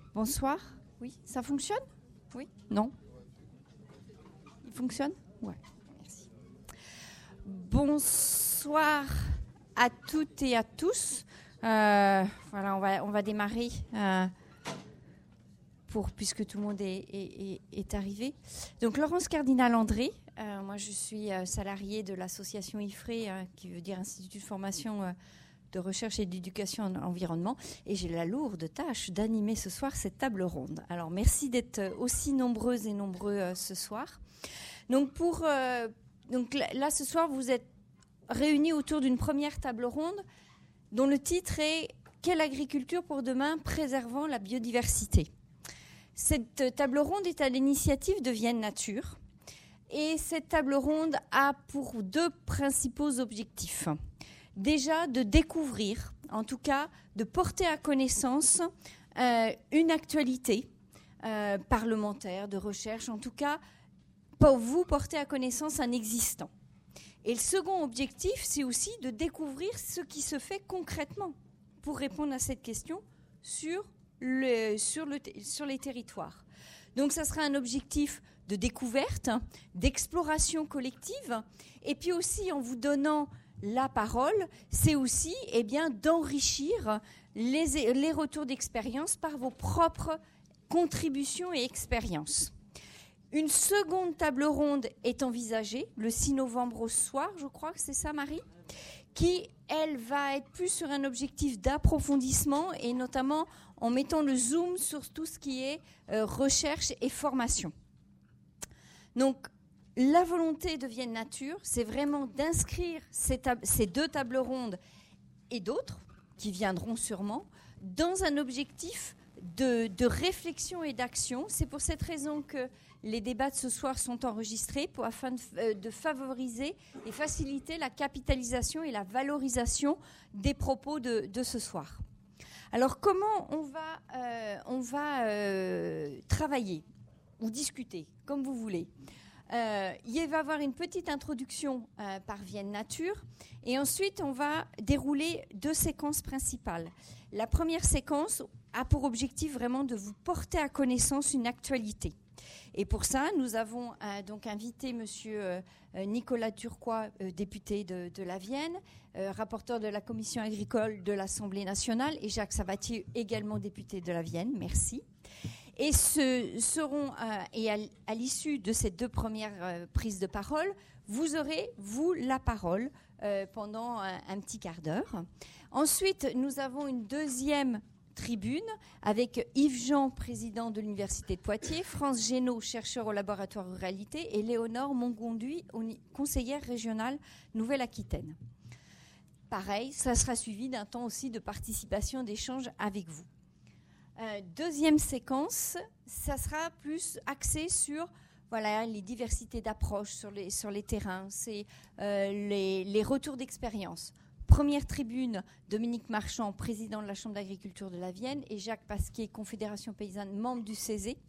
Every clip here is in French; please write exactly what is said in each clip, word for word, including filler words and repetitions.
Bonsoir. Oui, ça fonctionne? Oui? Non? Il fonctionne? Ouais, merci. Bonsoir à toutes et à tous. Euh, voilà, on va, on va démarrer euh, pour, puisque tout le monde est, est, est, est arrivé. Donc, Laurence Cardinal-André, euh, moi je suis euh, salariée de l'association I F R E, euh, qui veut dire Institut de formation euh, de recherche et d'éducation en environnement, et j'ai la lourde tâche d'animer ce soir cette table ronde. Alors merci d'être aussi nombreuses et nombreux euh, ce soir. Donc, pour, euh, donc là ce soir vous êtes réunis autour d'une première table ronde dont le titre est « Quelle agriculture pour demain préservant la biodiversité ?» Cette table ronde est à l'initiative de Vienne Nature, et cette table ronde a pour deux principaux objectifs. Déjà, de découvrir, en tout cas, de porter à connaissance euh, une actualité euh, parlementaire, de recherche, en tout cas, pour vous porter à connaissance un existant. Et le second objectif, c'est aussi de découvrir ce qui se fait concrètement pour répondre à cette question sur, le, sur, le, sur les territoires. Donc, ça sera un objectif de découverte, d'exploration collective, et puis aussi en vous donnant la parole, c'est aussi eh bien, d'enrichir les, les retours d'expérience par vos propres contributions et expériences. Une seconde table ronde est envisagée le six novembre au soir, je crois que c'est ça, Marie, qui, elle, va être plus sur un objectif d'approfondissement et notamment en mettant le zoom sur tout ce qui est euh, recherche et formation. Donc, la volonté de Vienne Nature, c'est vraiment d'inscrire ces, tab- ces deux tables rondes et d'autres qui viendront sûrement dans un objectif de, de réflexion et d'action. C'est pour cette raison que les débats de ce soir sont enregistrés pour, afin de, euh, de favoriser et faciliter la capitalisation et la valorisation des propos de, de ce soir. Alors, comment on va, euh, on va euh, travailler ou discuter, comme vous voulez. Euh, il va y avoir une petite introduction euh, par Vienne Nature et ensuite on va dérouler deux séquences principales. La première séquence a pour objectif vraiment de vous porter à connaissance une actualité. Et pour ça, nous avons euh, donc invité monsieur euh, Nicolas Turquois, euh, député de, de la Vienne, euh, rapporteur de la commission agricole de l'Assemblée nationale, et Jacques Sabatier, également député de la Vienne. Merci. Et ce seront, euh, et à, à l'issue de ces deux premières euh, prises de parole, vous aurez, vous, la parole euh, pendant un, un petit quart d'heure. Ensuite, nous avons une deuxième tribune avec Yves Jean, président de l'Université de Poitiers, France Génaud, chercheur au laboratoire Ruralité, et Léonore Mongonduy, conseillère régionale Nouvelle-Aquitaine. Pareil, ça sera suivi d'un temps aussi de participation, d'échange avec vous. Euh, deuxième séquence, ça sera plus axé sur voilà, les diversités d'approches sur les, sur les terrains, c'est euh, les, les retours d'expérience. Première tribune, Dominique Marchand, président de la Chambre d'agriculture de la Vienne, et Jacques Pasquier, Confédération paysanne, membre du C E S E.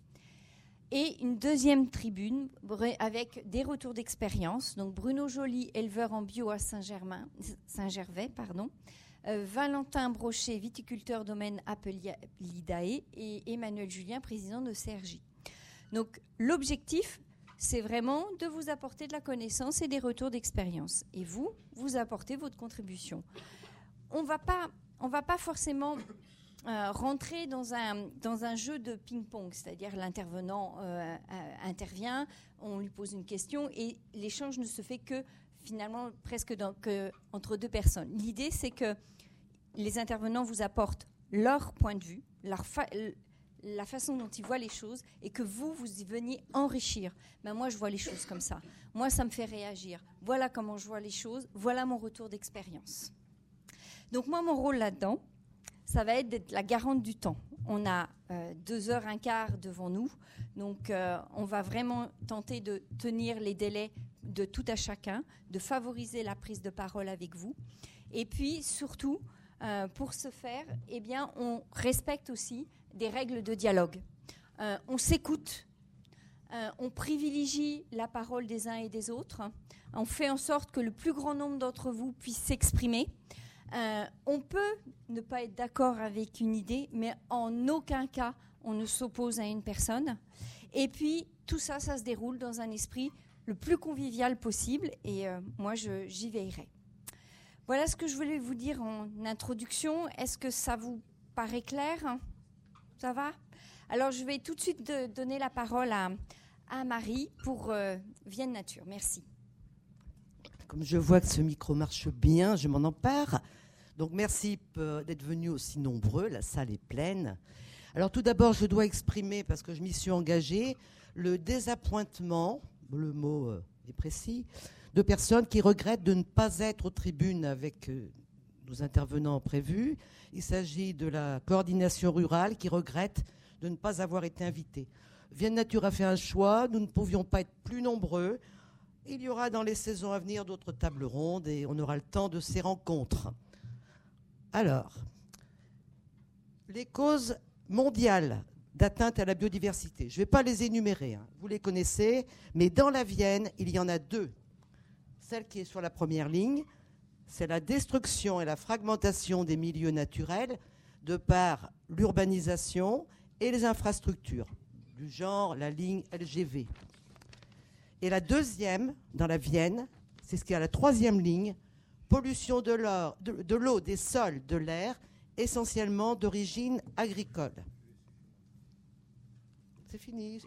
Et une deuxième tribune avec des retours d'expérience. Donc Bruno Joly, éleveur en bio à Saint-Germain, Saint-Gervais, pardon. Euh, Valentin Brochet, viticulteur domaine Appelidae, et Emmanuel Julien, président de C R J. Donc l'objectif, c'est vraiment de vous apporter de la connaissance et des retours d'expérience. Et vous, vous apportez votre contribution. On va pas, on va pas forcément euh, rentrer dans un, dans un jeu de ping-pong, c'est-à-dire l'intervenant euh, euh, intervient, on lui pose une question et l'échange ne se fait que finalement presque dans, que, entre deux personnes. L'idée, c'est que les intervenants vous apportent leur point de vue, leur fa- la façon dont ils voient les choses, et que vous, vous y veniez enrichir. Ben moi, je vois les choses comme ça. Moi, ça me fait réagir. Voilà comment je vois les choses. Voilà mon retour d'expérience. Donc moi, mon rôle là-dedans, ça va être d'être la garante du temps. On a euh, deux heures, un quart devant nous. Donc, euh, on va vraiment tenter de tenir les délais de tout à chacun, de favoriser la prise de parole avec vous. Et puis, surtout, euh, pour ce faire, eh bien, on respecte aussi des règles de dialogue. Euh, on s'écoute, euh, on privilégie la parole des uns et des autres. On fait en sorte que le plus grand nombre d'entre vous puisse s'exprimer. Euh, on peut ne pas être d'accord avec une idée, mais en aucun cas, on ne s'oppose à une personne. Et puis, tout ça, ça se déroule dans un esprit le plus convivial possible. Et euh, moi, je, j'y veillerai. Voilà ce que je voulais vous dire en introduction. Est-ce que ça vous paraît clair ? Ça va ? Alors, je vais tout de suite de, donner la parole à, à Marie pour euh, Vienne Nature. Merci. Comme je vois que ce micro marche bien, je m'en empare. Donc, merci d'être venus aussi nombreux. La salle est pleine. Alors, tout d'abord, je dois exprimer, parce que je m'y suis engagée, le désappointement, le mot euh, est précis, de personnes qui regrettent de ne pas être aux tribunes avec euh, nos intervenants prévus. Il s'agit de la coordination rurale qui regrette de ne pas avoir été invitée. Vienne Nature a fait un choix, nous ne pouvions pas être plus nombreux. Il y aura dans les saisons à venir d'autres tables rondes et on aura le temps de ces rencontres. Alors, les causes mondiales d'atteinte à la biodiversité, je ne vais pas les énumérer, hein, vous les connaissez, mais dans la Vienne, il y en a deux. Celle qui est sur la première ligne, c'est la destruction et la fragmentation des milieux naturels de par l'urbanisation et les infrastructures, du genre la ligne L G V. Et la deuxième, dans la Vienne, c'est ce qui est à la troisième ligne, pollution de l'eau, de, de l'eau, des sols, de l'air, essentiellement d'origine agricole. C'est fini.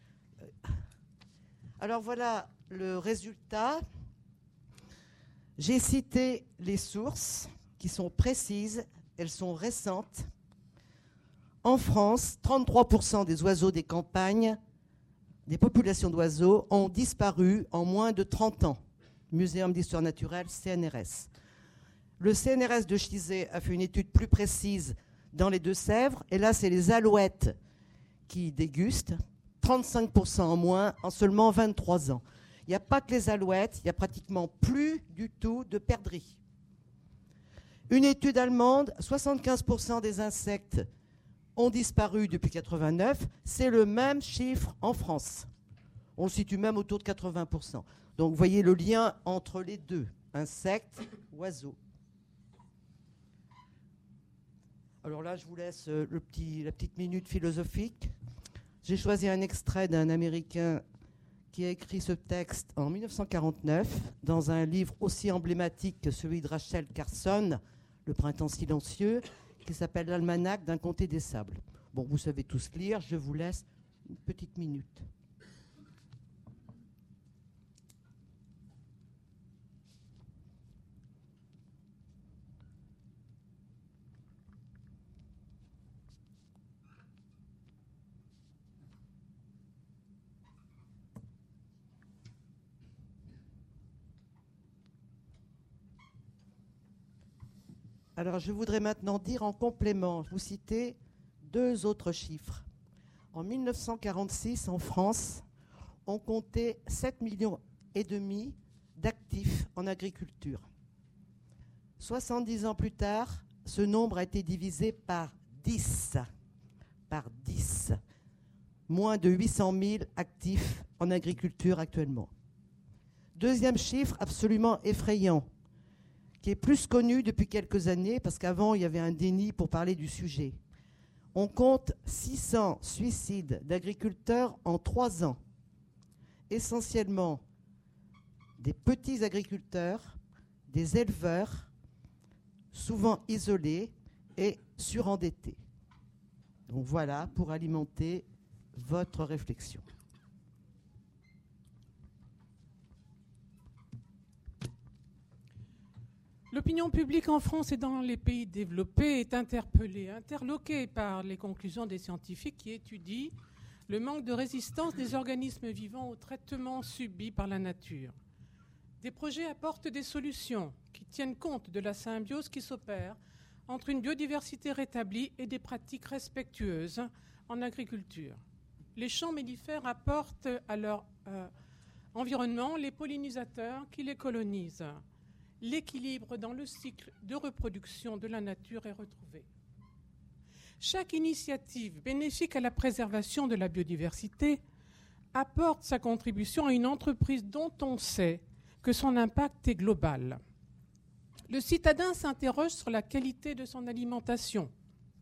Alors voilà le résultat. J'ai cité les sources qui sont précises, elles sont récentes. En France, trente-trois pour cent des oiseaux des campagnes, des populations d'oiseaux, ont disparu en moins de trente ans. Muséum d'histoire naturelle, C N R S. Le C N R S de Chizé a fait une étude plus précise dans les Deux-Sèvres, et là, c'est les alouettes qui dégustent, trente-cinq pour cent en moins en seulement vingt-trois ans. Il n'y a pas que les alouettes, il n'y a pratiquement plus du tout de perdrix. Une étude allemande, soixante-quinze pour cent des insectes ont disparu depuis quatre-vingt-neuf, c'est le même chiffre en France. On le situe même autour de quatre-vingts pour cent. Donc vous voyez le lien entre les deux, insectes, oiseaux. Alors là, je vous laisse le petit, la petite minute philosophique. J'ai choisi un extrait d'un Américain qui a écrit ce texte en mille neuf cent quarante-neuf dans un livre aussi emblématique que celui de Rachel Carson, Le Printemps silencieux, qui s'appelle L'Almanach d'un comté des sables. Bon, vous savez tous lire, je vous laisse une petite minute. Alors, je voudrais maintenant dire en complément, vous citer deux autres chiffres. En mille neuf cent quarante-six, en France, on comptait sept millions et demi d'actifs en agriculture. soixante-dix ans plus tard, ce nombre a été divisé par dix. Par dix. Moins de huit cent mille actifs en agriculture actuellement. Deuxième chiffre absolument effrayant, qui est plus connu depuis quelques années, parce qu'avant, il y avait un déni pour parler du sujet. On compte six cents suicides d'agriculteurs en trois ans, essentiellement des petits agriculteurs, des éleveurs, souvent isolés et surendettés. Donc voilà, pour alimenter votre réflexion. L'opinion publique en France et dans les pays développés est interpellée, interloquée par les conclusions des scientifiques qui étudient le manque de résistance des organismes vivants aux traitements subis par la nature. Des projets apportent des solutions qui tiennent compte de la symbiose qui s'opère entre une biodiversité rétablie et des pratiques respectueuses en agriculture. Les champs mellifères apportent à leur euh, environnement les pollinisateurs qui les colonisent. L'équilibre dans le cycle de reproduction de la nature est retrouvé. Chaque initiative bénéfique à la préservation de la biodiversité apporte sa contribution à une entreprise dont on sait que son impact est global. Le citadin s'interroge sur la qualité de son alimentation.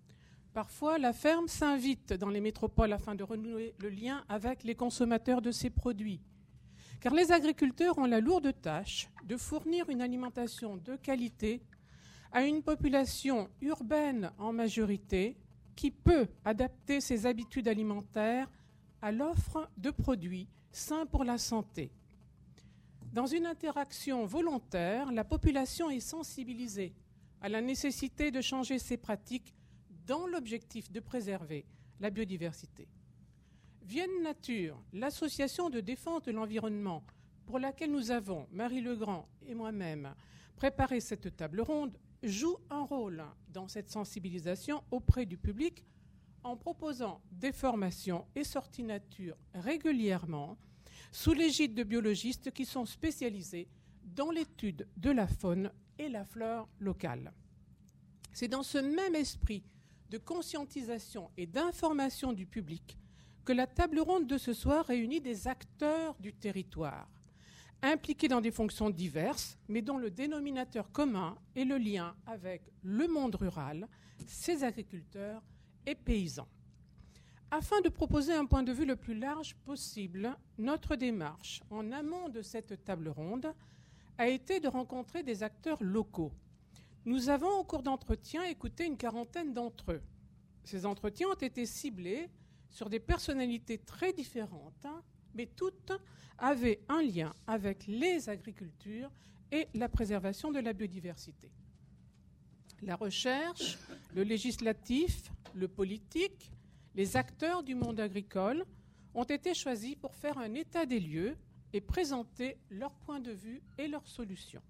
Parfois, la ferme s'invite dans les métropoles afin de renouer le lien avec les consommateurs de ces produits. Car les agriculteurs ont la lourde tâche de fournir une alimentation de qualité à une population urbaine en majorité qui peut adapter ses habitudes alimentaires à l'offre de produits sains pour la santé. Dans une interaction volontaire, la population est sensibilisée à la nécessité de changer ses pratiques dans l'objectif de préserver la biodiversité. Vienne Nature, l'association de défense de l'environnement pour laquelle nous avons, Marie Legrand et moi-même, préparé cette table ronde, joue un rôle dans cette sensibilisation auprès du public en proposant des formations et sorties nature régulièrement sous l'égide de biologistes qui sont spécialisés dans l'étude de la faune et la flore locale. C'est dans ce même esprit de conscientisation et d'information du public que la table ronde de ce soir réunit des acteurs du territoire, impliqués dans des fonctions diverses, mais dont le dénominateur commun est le lien avec le monde rural, ses agriculteurs et paysans. Afin de proposer un point de vue le plus large possible, notre démarche en amont de cette table ronde a été de rencontrer des acteurs locaux. Nous avons, au cours d'entretiens, écouté une quarantaine d'entre eux. Ces entretiens ont été ciblés sur des personnalités très différentes, mais toutes avaient un lien avec les agricultures et la préservation de la biodiversité. La recherche, le législatif, le politique, les acteurs du monde agricole ont été choisis pour faire un état des lieux et présenter leur point de vue et leurs solutions.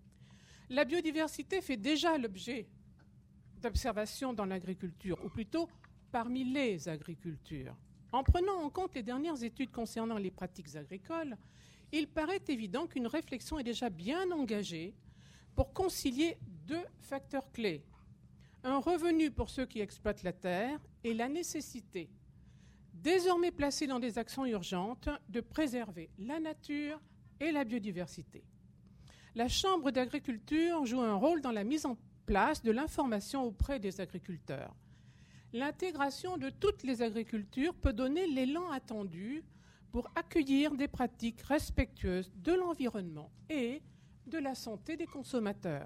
La biodiversité fait déjà l'objet d'observations dans l'agriculture, ou plutôt parmi les agricultures. En prenant en compte les dernières études concernant les pratiques agricoles, il paraît évident qu'une réflexion est déjà bien engagée pour concilier deux facteurs clés. Un revenu pour ceux qui exploitent la terre et la nécessité, désormais placée dans des actions urgentes, de préserver la nature et la biodiversité. La Chambre d'agriculture joue un rôle dans la mise en place de l'information auprès des agriculteurs. L'intégration de toutes les agricultures peut donner l'élan attendu pour accueillir des pratiques respectueuses de l'environnement et de la santé des consommateurs.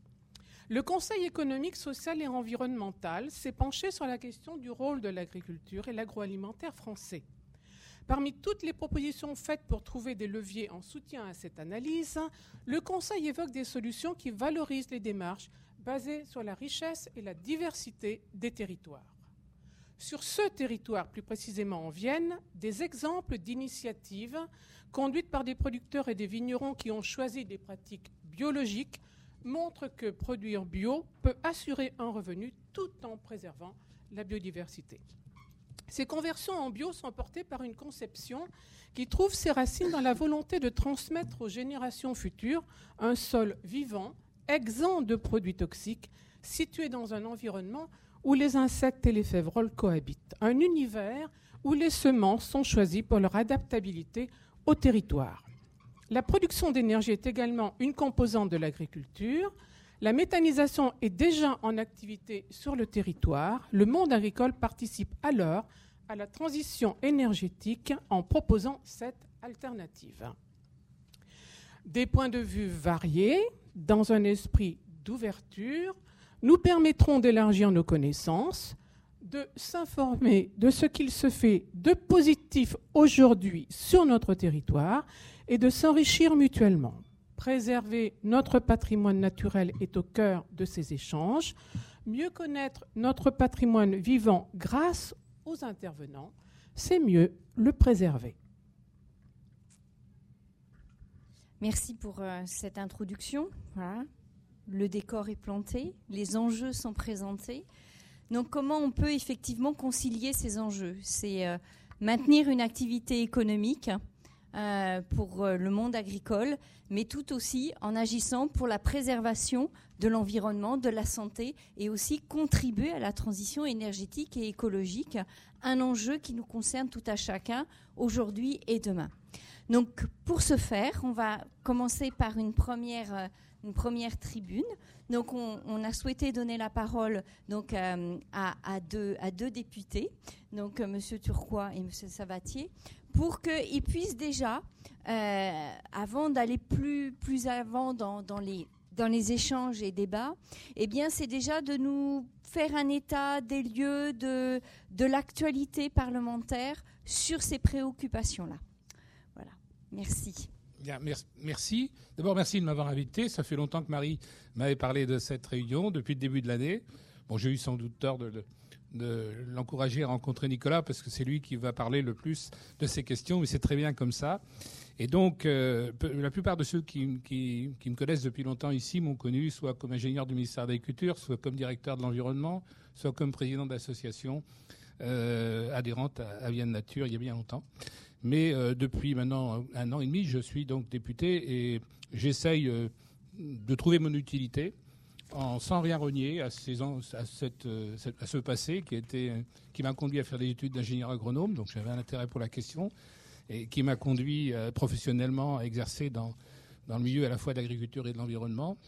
Le Conseil économique, social et environnemental s'est penché sur la question du rôle de l'agriculture et l'agroalimentaire français. Parmi toutes les propositions faites pour trouver des leviers en soutien à cette analyse, le Conseil évoque des solutions qui valorisent les démarches basées sur la richesse et la diversité des territoires. Sur ce territoire, plus précisément en Vienne, des exemples d'initiatives conduites par des producteurs et des vignerons qui ont choisi des pratiques biologiques montrent que produire bio peut assurer un revenu tout en préservant la biodiversité. Ces conversions en bio sont portées par une conception qui trouve ses racines dans la volonté de transmettre aux générations futures un sol vivant, exempt de produits toxiques, situé dans un environnement où les insectes et les févroles cohabitent, un univers où les semences sont choisies pour leur adaptabilité au territoire. La production d'énergie est également une composante de l'agriculture. La méthanisation est déjà en activité sur le territoire. Le monde agricole participe alors à la transition énergétique en proposant cette alternative. Des points de vue variés, dans un esprit d'ouverture, nous permettront d'élargir nos connaissances, de s'informer de ce qu'il se fait de positif aujourd'hui sur notre territoire et de s'enrichir mutuellement. Préserver notre patrimoine naturel est au cœur de ces échanges. Mieux connaître notre patrimoine vivant grâce aux intervenants, c'est mieux le préserver. Merci pour euh, cette introduction. Voilà. Le décor est planté, les enjeux sont présentés. Donc comment on peut effectivement concilier ces enjeux ? C'est euh, maintenir une activité économique euh, pour euh, le monde agricole, mais tout aussi en agissant pour la préservation de l'environnement, de la santé et aussi contribuer à la transition énergétique et écologique, un enjeu qui nous concerne tout à chacun aujourd'hui et demain. Donc pour ce faire, on va commencer par une première, euh, une première tribune. Donc on, on a souhaité donner la parole donc, euh, à, à, deux, à deux députés, donc euh, M. Turquois et M. Sabatier, pour qu'ils puissent déjà, euh, avant d'aller plus, plus avant dans, dans, les, dans les échanges et débats, eh bien, c'est déjà de nous faire un état des lieux de, de l'actualité parlementaire sur ces préoccupations-là. Voilà, merci. Bien, merci. D'abord, merci de m'avoir invité. Ça fait longtemps que Marie m'avait parlé de cette réunion, depuis le début de l'année. Bon, j'ai eu sans doute tort de, de, de l'encourager à rencontrer Nicolas, parce que c'est lui qui va parler le plus de ces questions, mais c'est très bien comme ça. Et donc, euh, la plupart de ceux qui, qui, qui me connaissent depuis longtemps ici m'ont connu soit comme ingénieur du ministère de l'Agriculture, soit comme directeur de l'environnement, soit comme président d'association euh, adhérente à, à Vienne Nature il y a bien longtemps. Mais euh, depuis maintenant un an et demi, je suis donc député et j'essaye euh, de trouver mon utilité en, sans rien renier à, ces, à, cette, à ce passé qui, était, qui m'a conduit à faire des études d'ingénieur agronome, donc j'avais un intérêt pour la question, et qui m'a conduit euh, professionnellement à exercer dans, dans le milieu à la fois de l'agriculture et de l'environnement,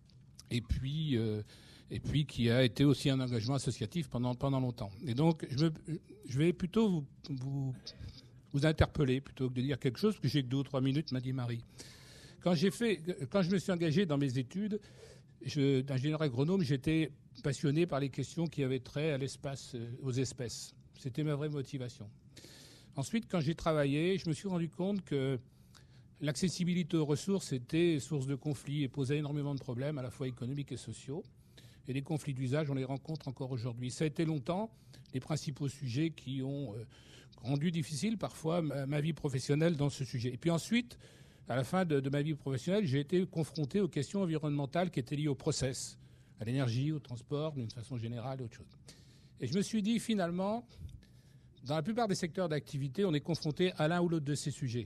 et puis, euh, et puis qui a été aussi un engagement associatif pendant, pendant longtemps. Et donc je, me, je vais plutôt vous... vous vous interpeller plutôt que de dire quelque chose, parce que j'ai que deux ou trois minutes, m'a dit Marie. Quand, j'ai fait, quand je me suis engagé dans mes études je, d'ingénieur agronome, j'étais passionné par les questions qui avaient trait à l'espace, aux espèces. C'était ma vraie motivation. Ensuite, quand j'ai travaillé, je me suis rendu compte que l'accessibilité aux ressources était source de conflits et posait énormément de problèmes, à la fois économiques et sociaux. Et les conflits d'usage, on les rencontre encore aujourd'hui. Ça a été longtemps les principaux sujets qui ont... Euh, rendu difficile parfois ma, ma vie professionnelle dans ce sujet. Et puis ensuite, à la fin de, de ma vie professionnelle, j'ai été confronté aux questions environnementales qui étaient liées au process, à l'énergie, au transport, d'une façon générale et autre chose. Et je me suis dit, finalement, dans la plupart des secteurs d'activité, on est confronté à l'un ou l'autre de ces sujets.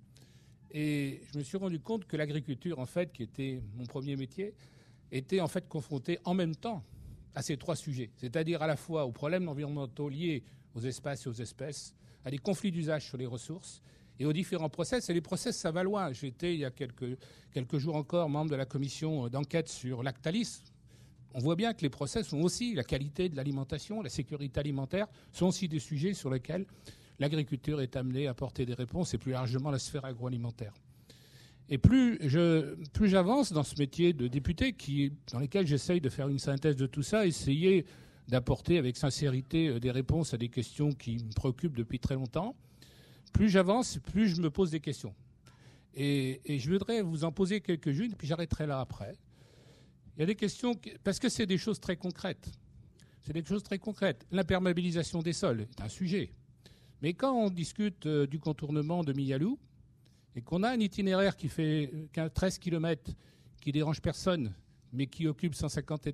Et je me suis rendu compte que l'agriculture, en fait, qui était mon premier métier, était en fait confrontée en même temps à ces trois sujets, c'est-à-dire à la fois aux problèmes environnementaux liés aux espaces et aux espèces, à des conflits d'usage sur les ressources et aux différents process. Et les process, ça va loin. J'étais, il y a quelques, quelques jours encore, membre de la commission d'enquête sur Lactalis. On voit bien que les process sont aussi la qualité de l'alimentation, la sécurité alimentaire, sont aussi des sujets sur lesquels l'agriculture est amenée à apporter des réponses, et plus largement la sphère agroalimentaire. Et plus, je, plus j'avance dans ce métier de député, qui, dans lequel j'essaye de faire une synthèse de tout ça, essayer d'apporter avec sincérité des réponses à des questions qui me préoccupent depuis très longtemps, plus j'avance, plus je me pose des questions. Et, et je voudrais vous en poser quelques-unes, puis j'arrêterai là après. Il y a des questions, parce que c'est des choses très concrètes. C'est des choses très concrètes. L'imperméabilisation des sols est un sujet. Mais quand on discute euh, du contournement de Miyalu, et qu'on a un itinéraire qui fait treize kilomètres, qui dérange personne, mais qui occupe cent cinquante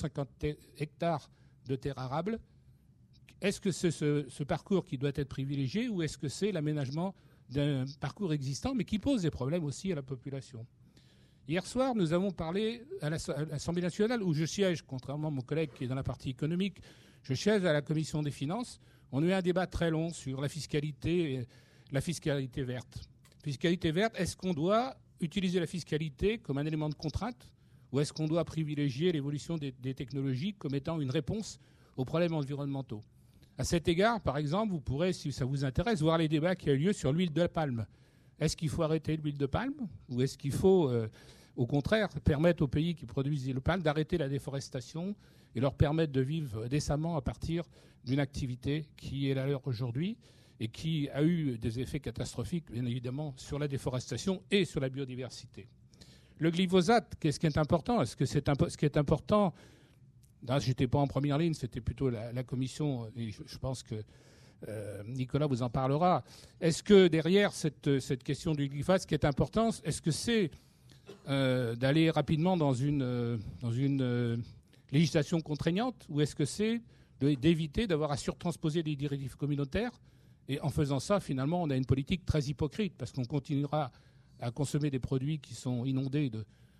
hectares de terre arable, est-ce que c'est ce, ce parcours qui doit être privilégié ou est-ce que c'est l'aménagement d'un parcours existant mais qui pose des problèmes aussi à la population? Hier soir, nous avons parlé à l'Assemblée nationale où je siège, contrairement à mon collègue qui est dans la partie économique, je siège à la Commission des finances. On a eu un débat très long sur la fiscalité, la fiscalité verte. Fiscalité verte, est-ce qu'on doit utiliser la fiscalité comme un élément de contrainte ou est-ce qu'on doit privilégier l'évolution des, des technologies comme étant une réponse aux problèmes environnementaux? À cet égard, par exemple, vous pourrez, si ça vous intéresse, voir les débats qui ont eu lieu sur l'huile de palme. Est-ce qu'il faut arrêter l'huile de palme ou est-ce qu'il faut, euh, au contraire, permettre aux pays qui produisent l'huile de palme d'arrêter la déforestation et leur permettre de vivre décemment à partir d'une activité qui est la leur aujourd'hui et qui a eu des effets catastrophiques, bien évidemment, sur la déforestation et sur la biodiversité? Le glyphosate, qu'est-ce qui est important? Est-ce que c'est impo- ce qui est important? Là, je n'étais pas en première ligne, c'était plutôt la, la commission, et je, je pense que euh, Nicolas vous en parlera. Est-ce que derrière cette, cette question du glyphosate, ce qui est important, est-ce que c'est euh, d'aller rapidement dans une, euh, dans une euh, législation contraignante ou est-ce que c'est de, d'éviter d'avoir à surtransposer des directives communautaires? Et en faisant ça, finalement, on a une politique très hypocrite parce qu'on continuera à consommer des produits qui sont inondés de,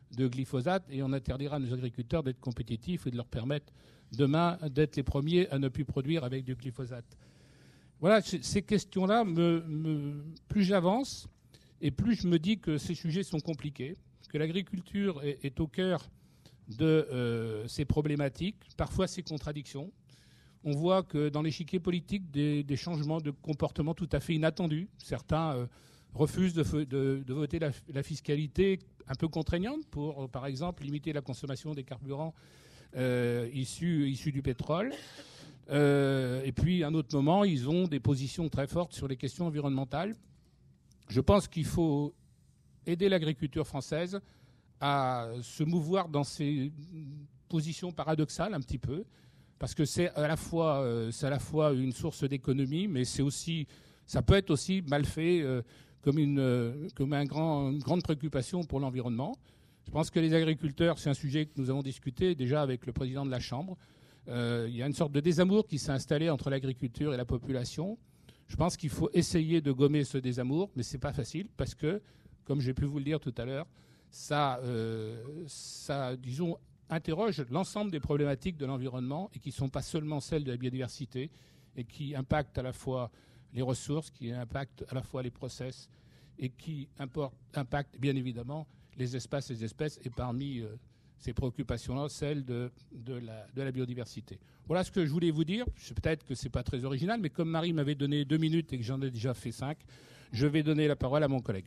de glyphosate et on interdira à nos agriculteurs d'être compétitifs et de leur permettre demain d'être les premiers à ne plus produire avec du glyphosate. Voilà, ces questions-là, me, me, plus j'avance et plus je me dis que ces sujets sont compliqués, que l'agriculture est, est au cœur de euh, ces problématiques, parfois ces contradictions. On voit que dans l'échiquier politique, des, des changements de comportement tout à fait inattendus. Certains euh, refusent de, de, de voter la, la fiscalité un peu contraignante pour, euh, par exemple, limiter la consommation des carburants euh, issus, issus du pétrole. Euh, et puis, à un autre moment, ils ont des positions très fortes sur les questions environnementales. Je pense qu'il faut aider l'agriculture française à se mouvoir dans ces positions paradoxales un petit peu, parce que c'est à la fois, euh, c'est à la fois une source d'économie, mais c'est aussi, ça peut être aussi mal fait euh, comme, une, euh, comme un grand, une grande préoccupation pour l'environnement. Je pense que les agriculteurs, c'est un sujet que nous avons discuté déjà avec le président de la Chambre. Euh, il y a une sorte de désamour qui s'est installé entre l'agriculture et la population. Je pense qu'il faut essayer de gommer ce désamour, mais ce n'est pas facile parce que, comme j'ai pu vous le dire tout à l'heure, ça, euh, ça, disons, interroge l'ensemble des problématiques de l'environnement et qui ne sont pas seulement celles de la biodiversité et qui impactent à la fois les ressources, qui impactent à la fois les process et qui importent, impactent bien évidemment les espaces et les espèces et parmi euh, ces préoccupations-là, celles de, de, la, de la biodiversité. Voilà ce que je voulais vous dire. Peut-être que ce n'est pas très original, mais comme Marie m'avait donné deux minutes et que j'en ai déjà fait cinq, je vais donner la parole à mon collègue.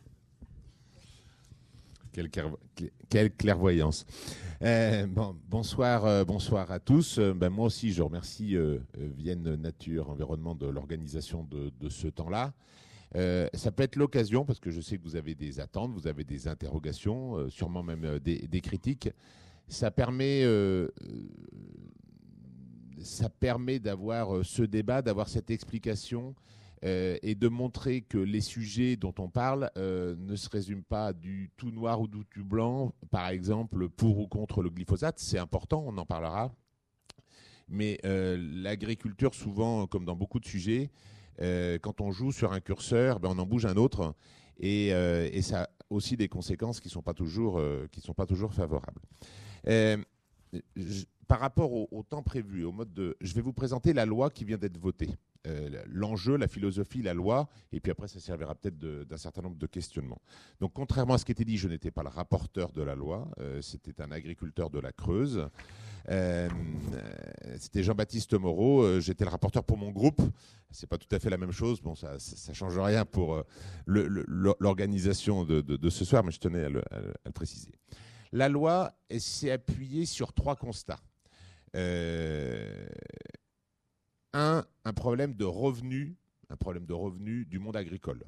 Quelle, clairvo- quelle clairvoyance. Euh, bon, bonsoir, euh, bonsoir à tous. Euh, ben, moi aussi, je remercie euh, Vienne Nature Environnement de l'organisation de, de ce temps-là. Euh, ça peut être l'occasion, parce que je sais que vous avez des attentes, vous avez des interrogations, euh, sûrement même euh, des, des critiques. Ça permet, euh, ça permet d'avoir euh, ce débat, d'avoir cette explication euh, et de montrer que les sujets dont on parle euh, ne se résument pas du tout noir ou du tout blanc, par exemple pour ou contre le glyphosate. C'est important, on en parlera. Mais euh, l'agriculture, souvent, comme dans beaucoup de sujets, Euh, quand on joue sur un curseur, ben on en bouge un autre et, euh, et ça a aussi des conséquences qui ne sont pas toujours, euh, qui sont pas toujours favorables. Euh, je, par rapport au, au temps prévu, au mode de, je vais vous présenter la loi qui vient d'être votée. Euh, l'enjeu, la philosophie, la loi, et puis après ça servira peut-être de, d'un certain nombre de questionnements. Donc contrairement à ce qui était dit, je n'étais pas le rapporteur de la loi, euh, c'était un agriculteur de la Creuse. Euh, c'était Jean-Baptiste Moreau, euh, j'étais le rapporteur pour mon groupe. C'est pas tout à fait la même chose, bon, ça, ça, ça change rien pour euh, le, le, l'organisation de, de, de ce soir, mais je tenais à le, à, à le préciser. La loi s'est appuyée sur trois constats. Euh, un, un problème de revenus, un problème de revenus du monde agricole.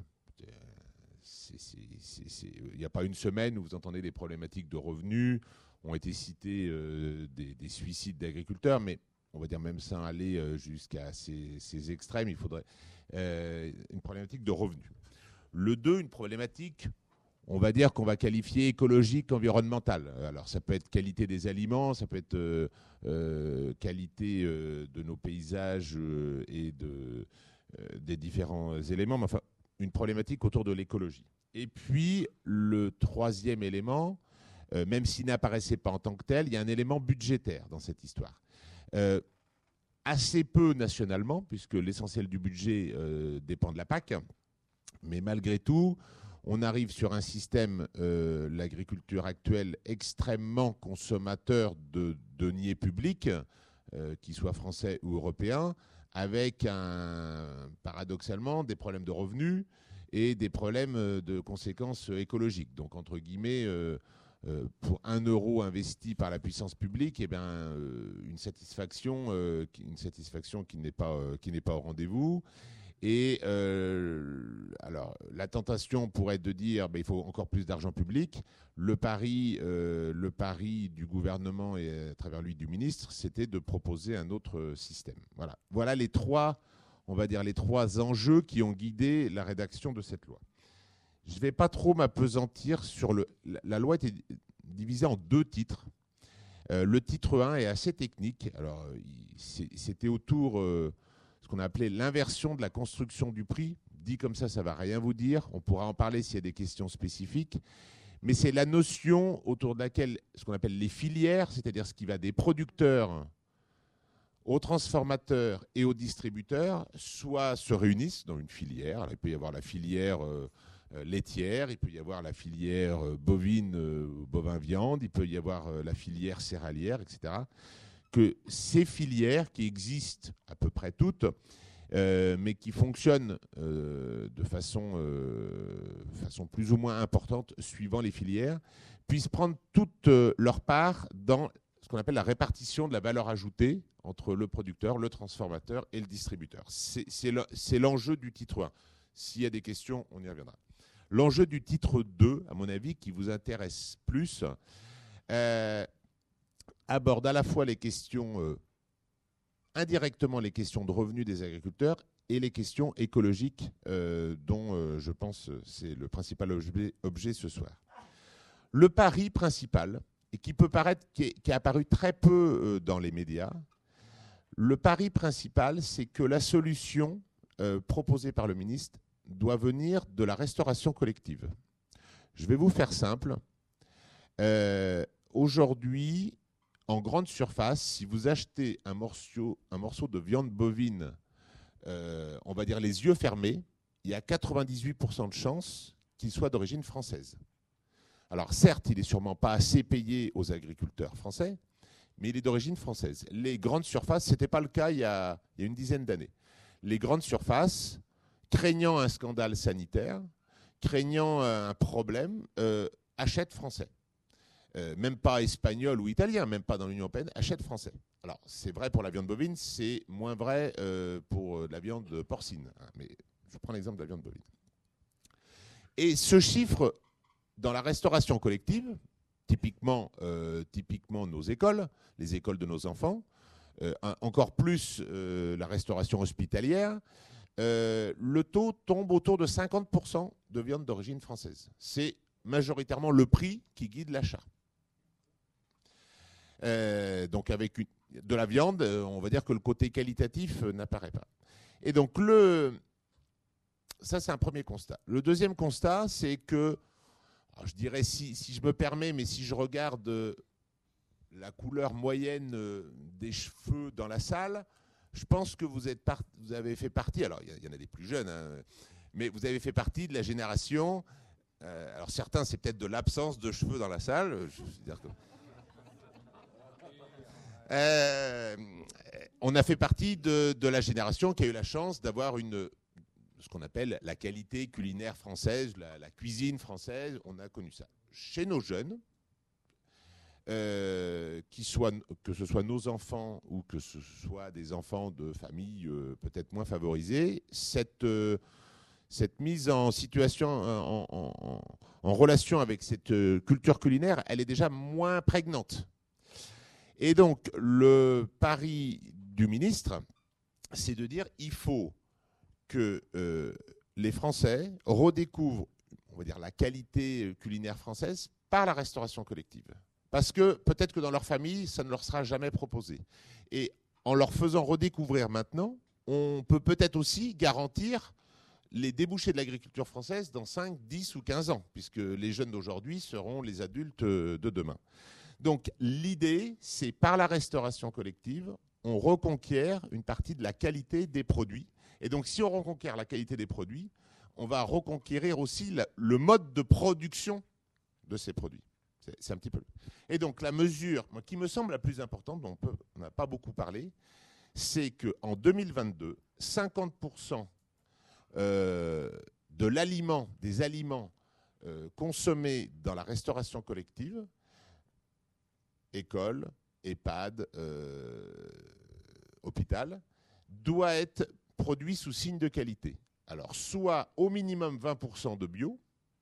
Il n'y a pas une semaine où vous entendez des problématiques de revenus. Ont été cités euh, des, des suicides d'agriculteurs, mais on va dire même sans aller euh, jusqu'à ces, ces extrêmes, il faudrait euh, une problématique de revenus. Le deux, une problématique, on va dire qu'on va qualifier écologique, environnementale. Alors ça peut être qualité des aliments, ça peut être euh, euh, qualité euh, de nos paysages euh, et de, euh, des différents éléments, mais enfin une problématique autour de l'écologie. Et puis le troisième élément, Euh, même s'il n'apparaissait pas en tant que tel, il y a un élément budgétaire dans cette histoire. Euh, assez peu nationalement, puisque l'essentiel du budget euh, dépend de la P A C, mais malgré tout, on arrive sur un système, euh, l'agriculture actuelle, extrêmement consommateur de deniers publics, euh, qu'ils soient français ou européens, avec un, paradoxalement des problèmes de revenus et des problèmes de conséquences écologiques. Donc, entre guillemets, euh, Euh, pour un euro investi par la puissance publique, eh bien, euh, une satisfaction, euh, une satisfaction qui n'est pas, euh, qui n'est pas au rendez-vous. Et euh, alors, la tentation pourrait être de dire, ben, il faut encore plus d'argent public. Le pari, euh, le pari du gouvernement et à travers lui du ministre, c'était de proposer un autre système. Voilà, voilà les trois, on va dire les trois enjeux qui ont guidé la rédaction de cette loi. Je ne vais pas trop m'apesantir sur le... La, la loi était divisée en deux titres. Euh, le titre un est assez technique. Alors, il, c'était autour euh, ce qu'on a appelé l'inversion de la construction du prix. Dit comme ça, ça ne va rien vous dire. On pourra en parler s'il y a des questions spécifiques. mais c'est la notion autour de laquelle ce qu'on appelle les filières, c'est-à-dire ce qui va des producteurs aux transformateurs et aux distributeurs, soit se réunissent dans une filière. Alors, il peut y avoir la filière euh, laitière, il peut y avoir la filière euh, bovine, euh, bovin-viande, il peut y avoir euh, la filière céréalière, et cetera. Que ces filières qui existent à peu près toutes, euh, mais qui fonctionnent euh, de façon, euh, façon plus ou moins importante suivant les filières, puissent prendre toute euh, leur part dans ce qu'on appelle la répartition de la valeur ajoutée entre le producteur, le transformateur et le distributeur. C'est, c'est, le, c'est l'enjeu du titre un. S'il y a des questions, on y reviendra. L'enjeu du titre deux, à mon avis, qui vous intéresse plus, euh, aborde à la fois les questions, euh, indirectement les questions de revenus des agriculteurs et les questions écologiques euh, dont euh, je pense c'est le principal objet, objet ce soir. Le pari principal, et qui peut paraître, qui est, qui est apparu très peu euh, dans les médias, le pari principal, c'est que la solution euh, proposée par le ministre doit venir de la restauration collective. Je vais vous faire simple. Euh, aujourd'hui, en grande surface, si vous achetez un morceau, un morceau de viande bovine, euh, on va dire les yeux fermés, il y a quatre-vingt-dix-huit pour cent de chances qu'il soit d'origine française. Alors certes, il n'est sûrement pas assez payé aux agriculteurs français, mais il est d'origine française. Les grandes surfaces, ce n'était pas le cas il y, a, il y a une dizaine d'années. Les grandes surfaces, craignant un scandale sanitaire, craignant un problème, euh, achètent français. Euh, même pas espagnol ou italien, même pas dans l'Union européenne, achètent français. Alors, c'est vrai pour la viande bovine, c'est moins vrai euh, pour la viande porcine. Hein, mais je prends l'exemple de la viande bovine. Et ce chiffre, dans la restauration collective, typiquement, euh, typiquement nos écoles, les écoles de nos enfants, euh, encore plus euh, la restauration hospitalière, euh, le taux tombe autour de cinquante pour cent de viande d'origine française. C'est majoritairement le prix qui guide l'achat. Euh, donc avec une, de la viande, on va dire que le côté qualitatif euh, n'apparaît pas. Et donc le, ça c'est un premier constat. Le deuxième constat, c'est que, alors je dirais si, si je me permets, mais si je regarde euh, la couleur moyenne euh, des cheveux dans la salle, je pense que vous, êtes part, vous avez fait partie, alors il y, y en a des plus jeunes, hein, mais vous avez fait partie de la génération, euh, alors certains c'est peut-être de l'absence de cheveux dans la salle, je veux dire que, Euh, on a fait partie de, de la génération qui a eu la chance d'avoir une, ce qu'on appelle la qualité culinaire française, la, la cuisine française. On a connu ça. Chez nos jeunes, euh, qui soient, que ce soit nos enfants ou que ce soit des enfants de familles euh, peut-être moins favorisées, cette, euh, cette mise en situation, en, en, en, en relation avec cette euh, culture culinaire, elle est déjà moins prégnante. Et donc, le pari du ministre, c'est de dire qu'il faut que euh, les Français redécouvrent, on va dire, la qualité culinaire française par la restauration collective. Parce que peut-être que dans leur famille, ça ne leur sera jamais proposé. Et en leur faisant redécouvrir maintenant, on peut peut-être aussi garantir les débouchés de l'agriculture française dans cinq, dix ou quinze ans, puisque les jeunes d'aujourd'hui seront les adultes de demain. Donc l'idée, c'est par la restauration collective, on reconquiert une partie de la qualité des produits. Et donc si on reconquiert la qualité des produits, on va reconquérir aussi la, le mode de production de ces produits. C'est, c'est un petit peu. Et donc la mesure moi, qui me semble la plus importante, dont on n'a pas beaucoup parlé, c'est qu'en deux mille vingt-deux, cinquante pour cent euh, de l'aliment, des aliments euh, consommés dans la restauration collective, école, EHPAD, euh, hôpital, doit être produit sous signe de qualité. Alors, soit au minimum vingt pour cent de bio,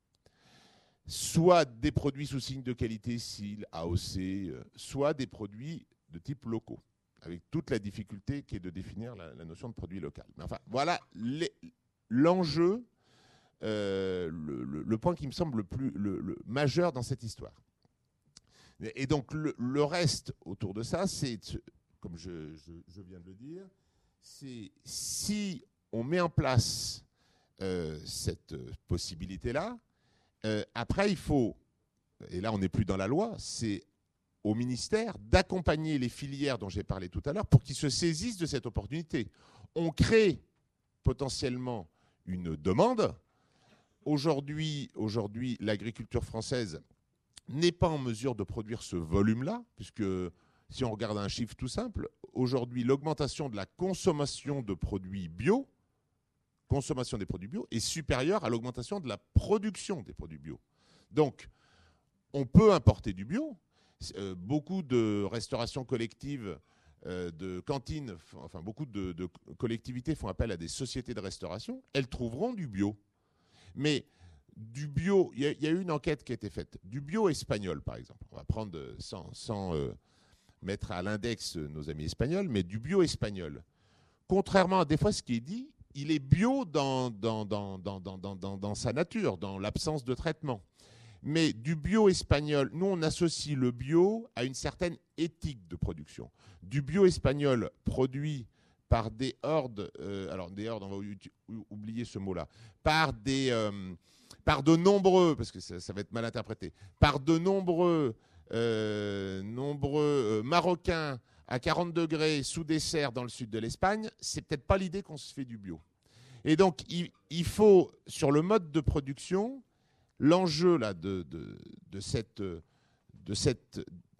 soit des produits sous signe de qualité, S I L, A O C, euh, soit des produits de type locaux, avec toute la difficulté qui est de définir la, la notion de produit local. Mais enfin, voilà les, l'enjeu, euh, le, le, le point qui me semble le plus le, le majeur dans cette histoire. Et donc, le, le reste autour de ça, c'est, comme je, je, je viens de le dire, c'est si on met en place euh, cette possibilité-là, euh, après, il faut et là on n'est plus dans la loi, c'est au ministère d'accompagner les filières dont j'ai parlé tout à l'heure pour qu'ils se saisissent de cette opportunité. On crée potentiellement une demande. Aujourd'hui, aujourd'hui l'agriculture française n'est pas en mesure de produire ce volume-là, puisque si on regarde un chiffre tout simple, aujourd'hui l'augmentation de la consommation de produits bio, consommation des produits bio, est supérieure à l'augmentation de la production des produits bio. Donc, on peut importer du bio. Euh, beaucoup de restauration collective, euh, de cantines, enfin beaucoup de, de collectivités font appel à des sociétés de restauration. Elles trouveront du bio. Mais du bio, il y, y a eu une enquête qui a été faite. Du bio espagnol, par exemple. On va prendre sans, sans euh, mettre à l'index nos amis espagnols, mais du bio espagnol. Contrairement à des fois ce qui est dit, il est bio dans, dans, dans, dans, dans, dans, dans, dans sa nature, dans l'absence de traitement. Mais du bio espagnol, nous, on associe le bio à une certaine éthique de production. Du bio espagnol produit par des hordes, euh, alors des hordes, on va oublier ce mot-là, par, des, euh, par de nombreux, parce que ça, ça va être mal interprété, par de nombreux, euh, nombreux euh, Marocains à quarante degrés sous dessert dans le sud de l'Espagne, c'est peut-être pas l'idée qu'on se fait du bio. Et donc, il, il faut, sur le mode de production, l'enjeu là, de, de, de, cette, de, cette,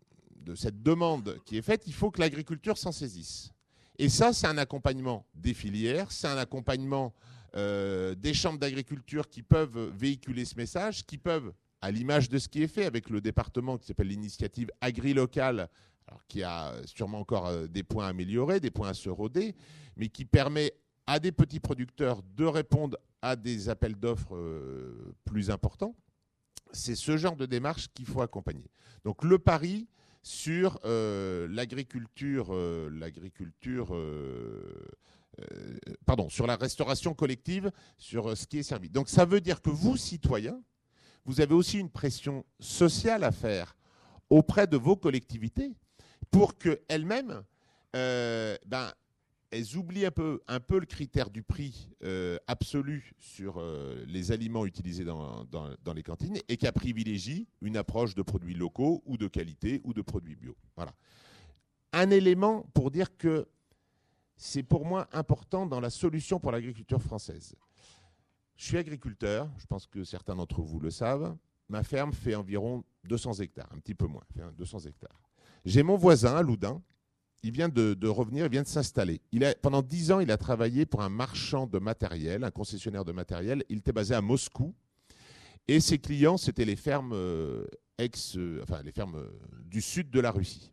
de cette demande qui est faite, il faut que l'agriculture s'en saisisse. Et ça, c'est un accompagnement des filières, c'est un accompagnement euh, des chambres d'agriculture qui peuvent véhiculer ce message, qui peuvent, à l'image de ce qui est fait avec le département qui s'appelle l'initiative Agri-Locale, alors qui a sûrement encore des points à améliorer, des points à se roder, mais qui permet à des petits producteurs de répondre à des appels d'offres euh, plus importants. C'est ce genre de démarche qu'il faut accompagner. Donc le pari sur euh, l'agriculture, euh, l'agriculture, euh, euh, pardon, sur la restauration collective, sur euh, ce qui est servi. Donc ça veut dire que vous, citoyens, vous avez aussi une pression sociale à faire auprès de vos collectivités pour qu'elles-mêmes, euh, ben, elles oublient un peu, un peu le critère du prix euh, absolu sur euh, les aliments utilisés dans, dans, dans les cantines et qu'elles privilégient une approche de produits locaux ou de qualité ou de produits bio. Voilà. Un élément pour dire que c'est pour moi important dans la solution pour l'agriculture française. Je suis agriculteur, je pense que certains d'entre vous le savent. Ma ferme fait environ deux cents hectares, un petit peu moins, deux cents hectares. J'ai mon voisin à Loudun. Il vient de, de revenir, il vient de s'installer. Il a, pendant dix ans, il a travaillé pour un marchand de matériel, un concessionnaire de matériel. Il était basé à Moscou. Et ses clients, c'était les fermes, euh, ex, euh, enfin, les fermes euh, du sud de la Russie.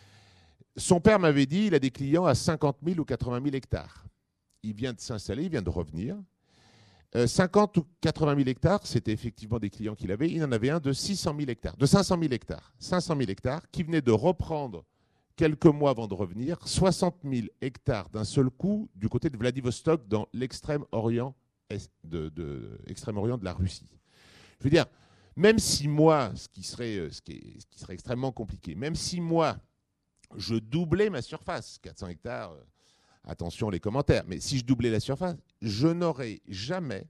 Son père m'avait dit qu'il a des clients à cinquante mille ou quatre-vingt mille hectares. Il vient de s'installer, il vient de revenir. Euh, cinquante ou quatre-vingt mille hectares, c'était effectivement des clients qu'il avait. Il en avait un de six cent mille hectares, de cinq cent mille hectares. cinq cent mille hectares qui venait de reprendre quelques mois avant de revenir, soixante mille hectares d'un seul coup du côté de Vladivostok dans l'extrême orient de, de, extrême orient de la Russie. Je veux dire, même si moi, ce qui serait, ce qui est, ce qui serait extrêmement compliqué, même si moi, je doublais ma surface, quatre cents hectares, euh, attention les commentaires, mais si je doublais la surface, je n'aurais jamais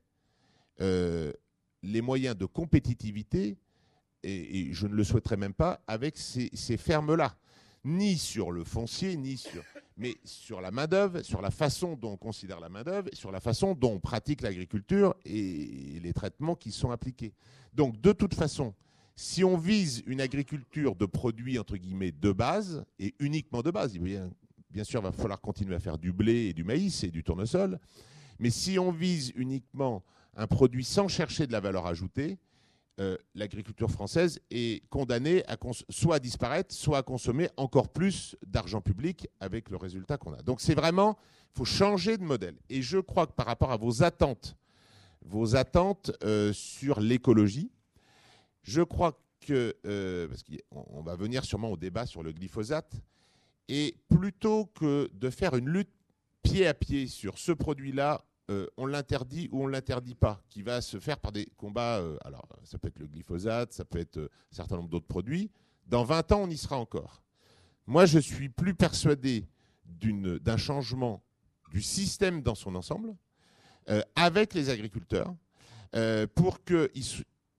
euh, les moyens de compétitivité, et, et je ne le souhaiterais même pas, avec ces, ces fermes-là. Ni sur le foncier, ni sur, mais sur la main-d'œuvre, sur la façon dont on considère la main-d'œuvre, sur la façon dont on pratique l'agriculture et les traitements qui sont appliqués. Donc, de toute façon, si on vise une agriculture de produits, entre guillemets, de base, et uniquement de base, bien, bien sûr, il va falloir continuer à faire du blé et du maïs et du tournesol, mais si on vise uniquement un produit sans chercher de la valeur ajoutée, Euh, l'agriculture française est condamnée à cons- soit à disparaître, soit à consommer encore plus d'argent public avec le résultat qu'on a. Donc c'est vraiment, il faut changer de modèle. Et je crois que par rapport à vos attentes, vos attentes euh, sur l'écologie, je crois que, euh, parce qu'on va venir sûrement au débat sur le glyphosate, et plutôt que de faire une lutte pied à pied sur ce produit-là, Euh, on l'interdit ou on ne l'interdit pas, qui va se faire par des combats, euh, alors ça peut être le glyphosate, ça peut être euh, un certain nombre d'autres produits. Dans vingt ans, on y sera encore. Moi, je suis plus persuadé d'une, d'un changement du système dans son ensemble, euh, avec les agriculteurs, euh, pour qu'ils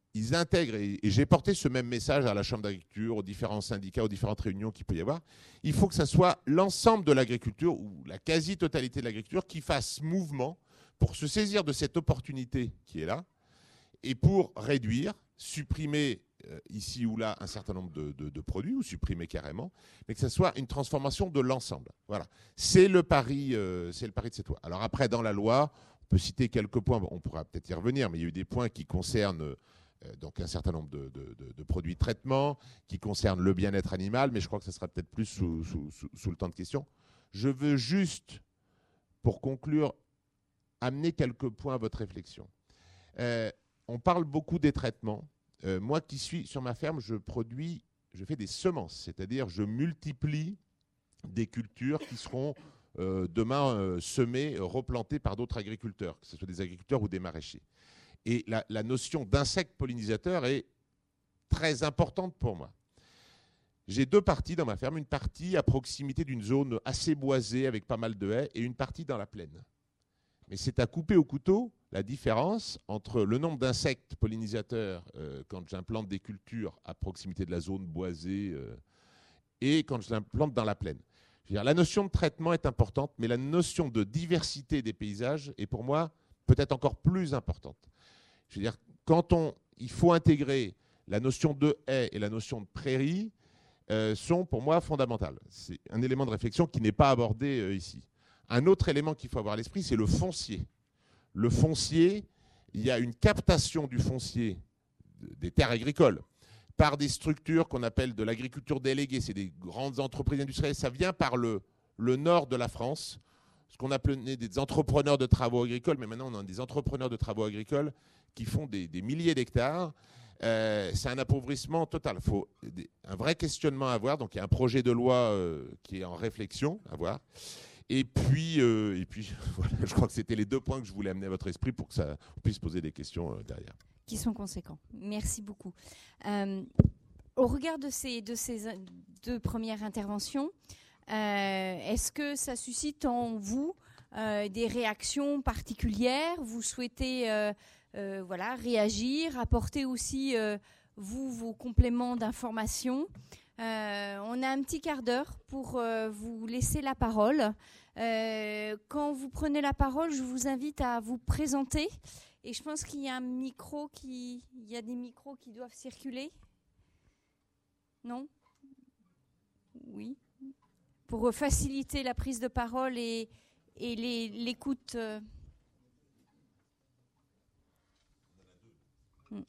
ils intègrent, et, et j'ai porté ce même message à la Chambre d'agriculture, aux différents syndicats, aux différentes réunions qu'il peut y avoir, il faut que ce soit l'ensemble de l'agriculture, ou la quasi-totalité de l'agriculture, qui fasse mouvement pour se saisir de cette opportunité qui est là, et pour réduire, supprimer euh, ici ou là un certain nombre de, de, de produits, ou supprimer carrément, mais que ce soit une transformation de l'ensemble. Voilà. C'est le pari, euh, c'est le pari de cette loi. Alors après, dans la loi, on peut citer quelques points, on pourra peut-être y revenir, mais il y a eu des points qui concernent euh, donc un certain nombre de, de, de, de produits de traitement, qui concernent le bien-être animal, mais je crois que ce sera peut-être plus sous, sous, sous, sous le temps de questions. Je veux juste, pour conclure, amener quelques points à votre réflexion. Euh, on parle beaucoup des traitements. Euh, moi qui suis sur ma ferme, je produis, je fais des semences, c'est-à-dire je multiplie des cultures qui seront euh, demain euh, semées, replantées par d'autres agriculteurs, que ce soit des agriculteurs ou des maraîchers. Et la, la notion d'insecte pollinisateur est très importante pour moi. J'ai deux parties dans ma ferme, une partie à proximité d'une zone assez boisée avec pas mal de haies et une partie dans la plaine. Mais c'est à couper au couteau la différence entre le nombre d'insectes pollinisateurs euh, quand j'implante des cultures à proximité de la zone boisée euh, et quand je l'implante dans la plaine. Je veux dire, la notion de traitement est importante, mais la notion de diversité des paysages est pour moi peut-être encore plus importante. Je veux dire, quand on, il faut intégrer la notion de haie et la notion de prairie euh, sont pour moi fondamentales. C'est un élément de réflexion qui n'est pas abordé euh, ici. Un autre élément qu'il faut avoir à l'esprit, c'est le foncier. Le foncier, il y a une captation du foncier des terres agricoles par des structures qu'on appelle de l'agriculture déléguée. C'est des grandes entreprises industrielles. Ça vient par le, le nord de la France, ce qu'on appelait des entrepreneurs de travaux agricoles. Mais maintenant, on a des entrepreneurs de travaux agricoles qui font des, des milliers d'hectares. Euh, c'est un appauvrissement total. Il faut des, un vrai questionnement à avoir. Donc, il y a un projet de loi euh, qui est en réflexion à voir. Et puis, euh, et puis voilà, je crois que c'était les deux points que je voulais amener à votre esprit pour que ça on puisse poser des questions euh, derrière. Qui sont conséquents. Merci beaucoup. Euh, au regard de ces, de ces deux premières interventions, euh, est-ce que ça suscite en vous euh, des réactions particulières? Vous souhaitez euh, euh, voilà, réagir, apporter aussi, euh, vous, vos compléments d'information? Euh, on a un petit quart d'heure pour euh, vous laisser la parole. Euh, quand vous prenez la parole, je vous invite à vous présenter. Et je pense qu'il y a un micro qui, il y a des micros qui doivent circuler. Non? Oui. Pour faciliter la prise de parole et, et les, l'écoute. Euh. Hmm.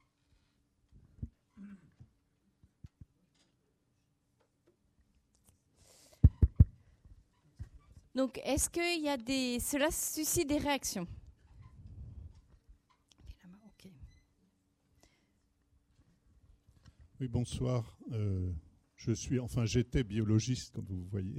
Donc, est-ce qu'il y a des... Cela suscite des réactions? Oui, bonsoir. Euh, je suis, enfin, j'étais biologiste, comme vous voyez.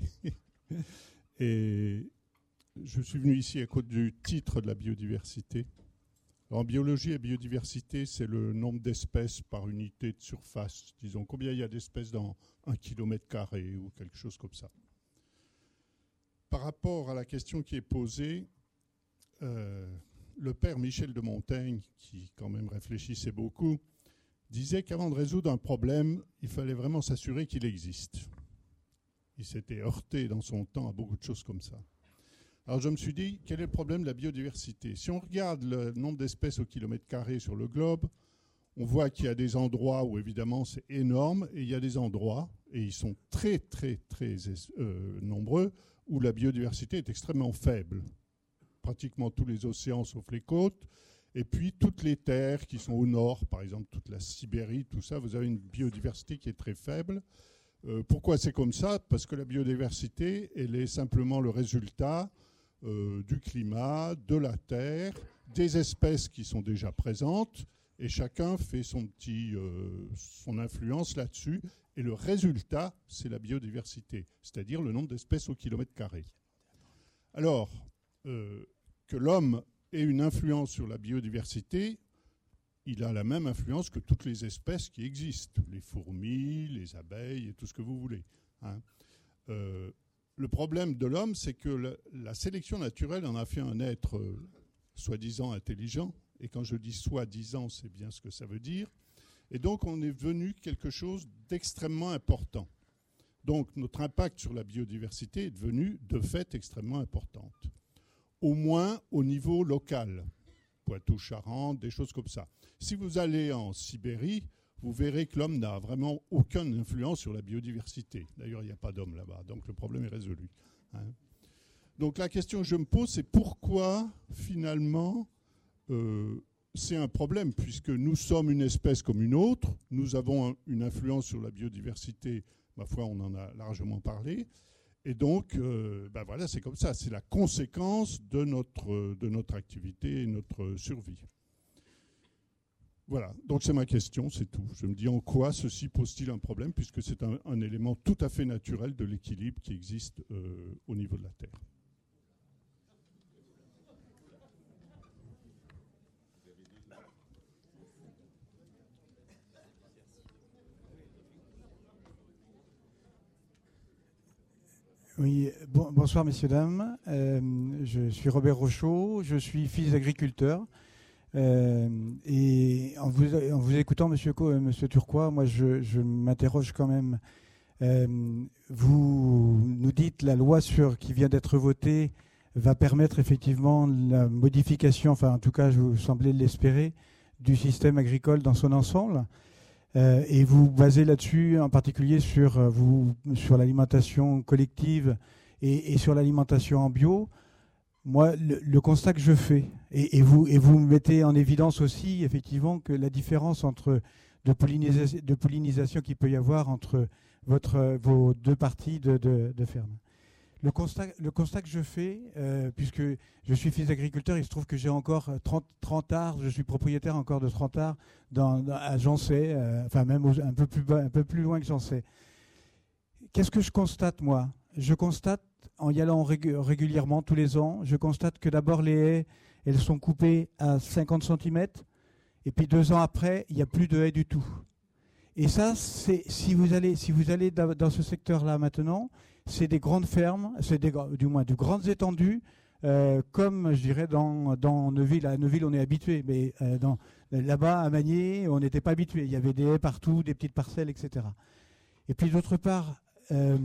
Et je suis venu ici à cause du titre de la biodiversité. Alors, en biologie et biodiversité, c'est le nombre d'espèces par unité de surface. Disons, combien il y a d'espèces dans un kilomètre carré ou quelque chose comme ça. Par rapport à la question qui est posée, euh, le père Michel de Montaigne, qui quand même réfléchissait beaucoup, disait qu'avant de résoudre un problème, il fallait vraiment s'assurer qu'il existe. Il s'était heurté dans son temps à beaucoup de choses comme ça. Alors je me suis dit, quel est le problème de la biodiversité? Si on regarde le nombre d'espèces au kilomètre carré sur le globe, on voit qu'il y a des endroits où évidemment c'est énorme, et il y a des endroits, et ils sont très très très euh, nombreux, où la biodiversité est extrêmement faible. Pratiquement tous les océans sauf les côtes, et puis toutes les terres qui sont au nord, par exemple toute la Sibérie, tout ça, vous avez une biodiversité qui est très faible. Euh, pourquoi c'est comme ça? Parce que la biodiversité, elle est simplement le résultat euh, du climat, de la terre, des espèces qui sont déjà présentes, et chacun fait son petit, euh, son influence là-dessus. Et le résultat, c'est la biodiversité, c'est-à-dire le nombre d'espèces au kilomètre carré. Alors, euh, que l'homme ait une influence sur la biodiversité, il a la même influence que toutes les espèces qui existent, les fourmis, les abeilles et tout ce que vous voulez. Hein. Euh, le problème de l'homme, c'est que la, la sélection naturelle en a fait un être euh, soi-disant intelligent Et quand je dis soi-disant, c'est bien ce que ça veut dire. Et donc, on est venu quelque chose d'extrêmement important. Donc, notre impact sur la biodiversité est devenu, de fait, extrêmement importante. Au moins au niveau local. Poitou-Charentes, des choses comme ça. Si vous allez en Sibérie, vous verrez que l'homme n'a vraiment aucune influence sur la biodiversité. D'ailleurs, il n'y a pas d'homme là-bas, donc le problème est résolu. Hein. Donc la question que je me pose, c'est pourquoi, finalement, euh, c'est un problème, puisque nous sommes une espèce comme une autre, nous avons un, une influence sur la biodiversité, ma foi, on en a largement parlé, et donc, euh, ben voilà, c'est comme ça, c'est la conséquence de notre, de notre activité et notre survie. Voilà, donc c'est ma question, c'est tout. Je me dis en quoi ceci pose-t-il un problème, puisque c'est un, un élément tout à fait naturel de l'équilibre qui existe euh, au niveau de la Terre. Oui, bon, bonsoir messieurs, dames. Euh, je suis Robert Rochaud, je suis fils d'agriculteur. Euh, et en vous, en vous écoutant, monsieur, Co, euh, monsieur Turquois, moi je, je m'interroge quand même. Euh, vous nous dites la loi sur, qui vient d'être votée va permettre effectivement la modification, enfin en tout cas je vous semblez l'espérer, du système agricole dans son ensemble. Euh, et vous basez là-dessus en particulier sur, euh, vous, sur l'alimentation collective et, et sur l'alimentation en bio. Moi, le, le constat que je fais, et, et, vous, et vous mettez en évidence aussi effectivement que la différence entre de, pollinisation, de pollinisation qu'il peut y avoir entre votre, vos deux parties de, de, de ferme. Le constat, le constat que je fais, euh, puisque je suis fils d'agriculteur, il se trouve que j'ai encore trente, trente arts, je suis propriétaire encore de trente arts dans, dans, à Jancet, euh, enfin même aux, un, peu plus bas, un peu plus loin que Jancet. Qu'est-ce que je constate, moi ? Je constate, en y allant régu- régulièrement tous les ans, je constate que d'abord les haies, elles sont coupées à cinquante centimètres, et puis deux ans après, il n'y a plus de haies du tout. Et ça, c'est, si vous allez, si vous allez dans ce secteur-là maintenant, c'est des grandes fermes, c'est des, du moins de grandes étendues, euh, comme je dirais dans, dans Neuville. À Neuville, on est habitué, mais euh, dans, là-bas, à Magné, on n'était pas habitué. Il y avait des haies partout, des petites parcelles, et cetera. Et puis d'autre part, euh,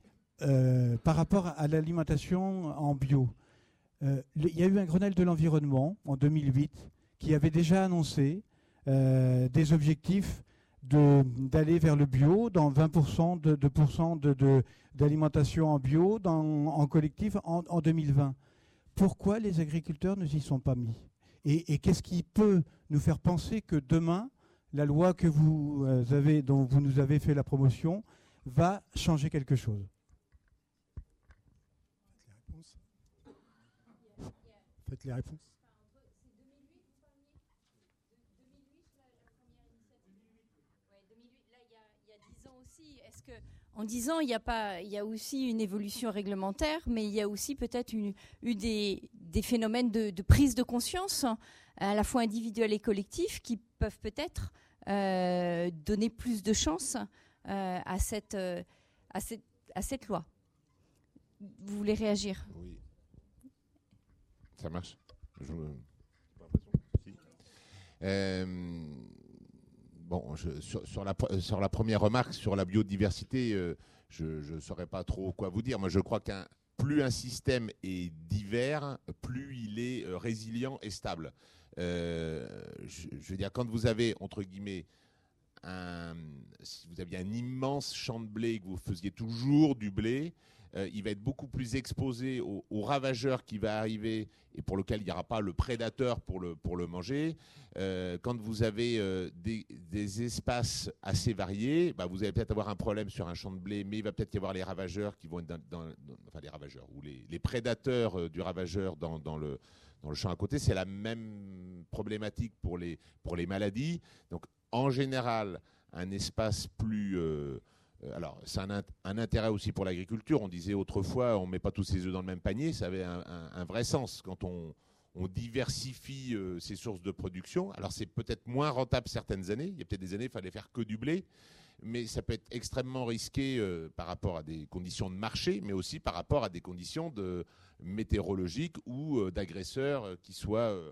euh, par rapport à l'alimentation en bio, euh, le, il y a eu un Grenelle de l'environnement en deux mille huit qui avait déjà annoncé euh, des objectifs De, d'aller vers le bio, dans vingt pour cent de, de, de, de, d'alimentation en bio dans, en collectif en, en deux mille vingt. Pourquoi les agriculteurs ne s'y sont pas mis ? Et, et qu'est-ce qui peut nous faire penser que demain, la loi que vous avez, dont vous nous avez fait la promotion va changer quelque chose ? Faites les réponses. En dix ans, il y a pas, il y a aussi une évolution réglementaire, mais il y a aussi peut-être une, eu des, des phénomènes de, de prise de conscience, à la fois individuels et collectifs, qui peuvent peut-être euh, donner plus de chance euh, à, cette, euh, à, cette, à cette loi. Vous voulez réagir ? Oui. Ça marche. Je... Euh... Bon, je, sur, sur, la, sur la première remarque, sur la biodiversité, euh, je ne saurais pas trop quoi vous dire. Moi, je crois qu'un plus un système est divers, plus il est euh, résilient et stable. Euh, je, je veux dire, quand vous avez, entre guillemets, un, si vous aviez un immense champ de blé et que vous faisiez toujours du blé, euh, il va être beaucoup plus exposé aux, aux ravageurs qui va arriver et pour lequel il n'y aura pas le prédateur pour le, pour le manger. Euh, quand vous avez euh, des, des espaces assez variés, bah, vous allez peut-être avoir un problème sur un champ de blé, mais il va peut-être y avoir les ravageurs qui vont être dans, dans, dans enfin les ravageurs ou les, les prédateurs euh, du ravageur dans, dans le dans le champ à côté. C'est la même problématique pour les pour les maladies. Donc en général, un espace plus euh, alors, c'est un, un intérêt aussi pour l'agriculture. On disait autrefois, on ne met pas tous ses œufs dans le même panier. Ça avait un, un, un vrai sens quand on, on diversifie euh, ses sources de production. Alors, c'est peut-être moins rentable certaines années. Il y a peut-être des années, il fallait faire que du blé. Mais ça peut être extrêmement risqué euh, par rapport à des conditions de marché, mais aussi par rapport à des conditions de météorologiques ou euh, d'agresseurs euh, qui soient euh,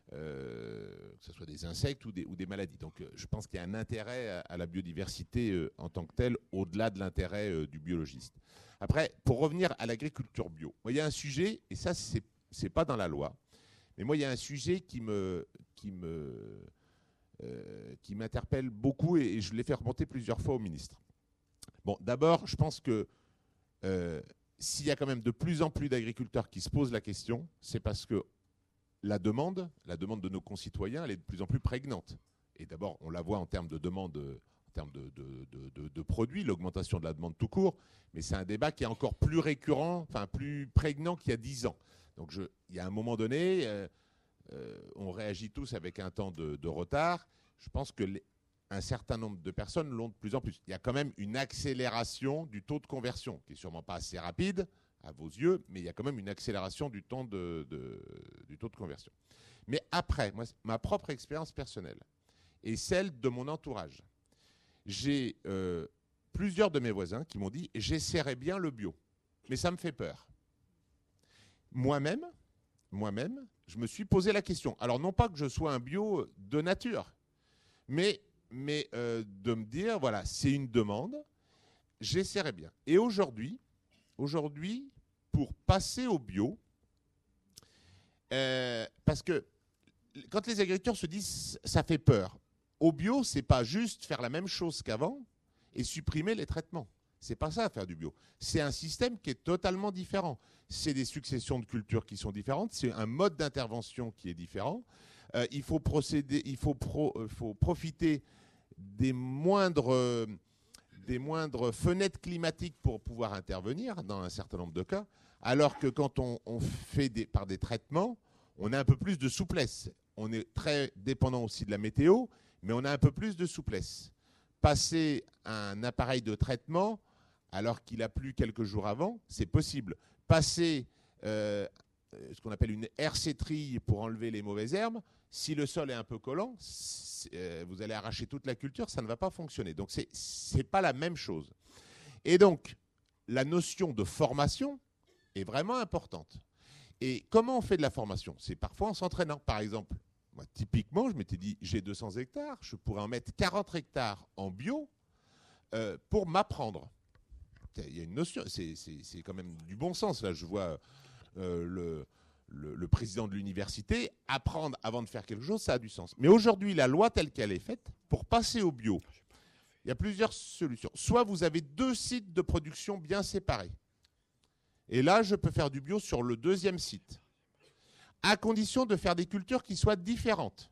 euh, que ce soit des insectes ou des, ou des maladies. Donc euh, je pense qu'il y a un intérêt à, à la biodiversité euh, en tant que telle, au-delà de l'intérêt euh, du biologiste. Après, pour revenir à l'agriculture bio, moi, il y a un sujet, et ça, c'est, c'est pas dans la loi, mais moi, il y a un sujet qui me, qui me, euh, qui m'interpelle beaucoup, et, et je l'ai fait remonter plusieurs fois au ministre. Bon, d'abord, je pense que euh, s'il y a quand même de plus en plus d'agriculteurs qui se posent la question, c'est parce que la demande, la demande de nos concitoyens, elle est de plus en plus prégnante. Et d'abord, on la voit en termes de demande, en termes de, de, de, de, de produits, l'augmentation de la demande tout court, mais c'est un débat qui est encore plus récurrent, enfin plus prégnant qu'il y a dix ans. Donc je, il y a un moment donné, euh, euh, on réagit tous avec un temps de, de retard. Je pense que les, un certain nombre de personnes l'ont de plus en plus. Il y a quand même une accélération du taux de conversion, qui n'est sûrement pas assez rapide à vos yeux, mais il y a quand même une accélération du, temps de, de, du taux de conversion. Mais après, moi, ma propre expérience personnelle et celle de mon entourage, j'ai euh, plusieurs de mes voisins qui m'ont dit « j'essaierai bien le bio, mais ça me fait peur ». Moi-même, moi-même, je me suis posé la question. Alors non pas que je sois un bio de nature, mais, mais euh, de me dire, voilà, c'est une demande, j'essaierai bien. Et aujourd'hui, aujourd'hui, pour passer au bio, euh, parce que quand les agriculteurs se disent ça fait peur, au bio, c'est pas juste faire la même chose qu'avant et supprimer les traitements. C'est pas ça, faire du bio. C'est un système qui est totalement différent. C'est des successions de cultures qui sont différentes. C'est un mode d'intervention qui est différent. Euh, il faut procéder, il faut, pro, euh, faut profiter des moindres, euh, des moindres fenêtres climatiques pour pouvoir intervenir dans un certain nombre de cas. Alors que quand on, on fait des, par des traitements, on a un peu plus de souplesse. On est très dépendant aussi de la météo, mais on a un peu plus de souplesse. Passer un appareil de traitement alors qu'il a plu quelques jours avant, c'est possible. Passer euh, ce qu'on appelle une hersétrille pour enlever les mauvaises herbes, si le sol est un peu collant, euh, vous allez arracher toute la culture, ça ne va pas fonctionner. Donc c'est c'est pas la même chose. Et donc la notion de formation est vraiment importante. Et comment on fait de la formation? C'est parfois en s'entraînant. Par exemple, moi, typiquement, je m'étais dit, j'ai deux cents hectares, je pourrais en mettre quarante hectares en bio euh, pour m'apprendre. Il y a une notion, c'est, c'est, c'est quand même du bon sens. Là, je vois euh, le, le, le président de l'université apprendre avant de faire quelque chose, ça a du sens. Mais aujourd'hui, la loi telle qu'elle est faite, pour passer au bio, il y a plusieurs solutions. Soit vous avez deux sites de production bien séparés. Et là, je peux faire du bio sur le deuxième site, à condition de faire des cultures qui soient différentes.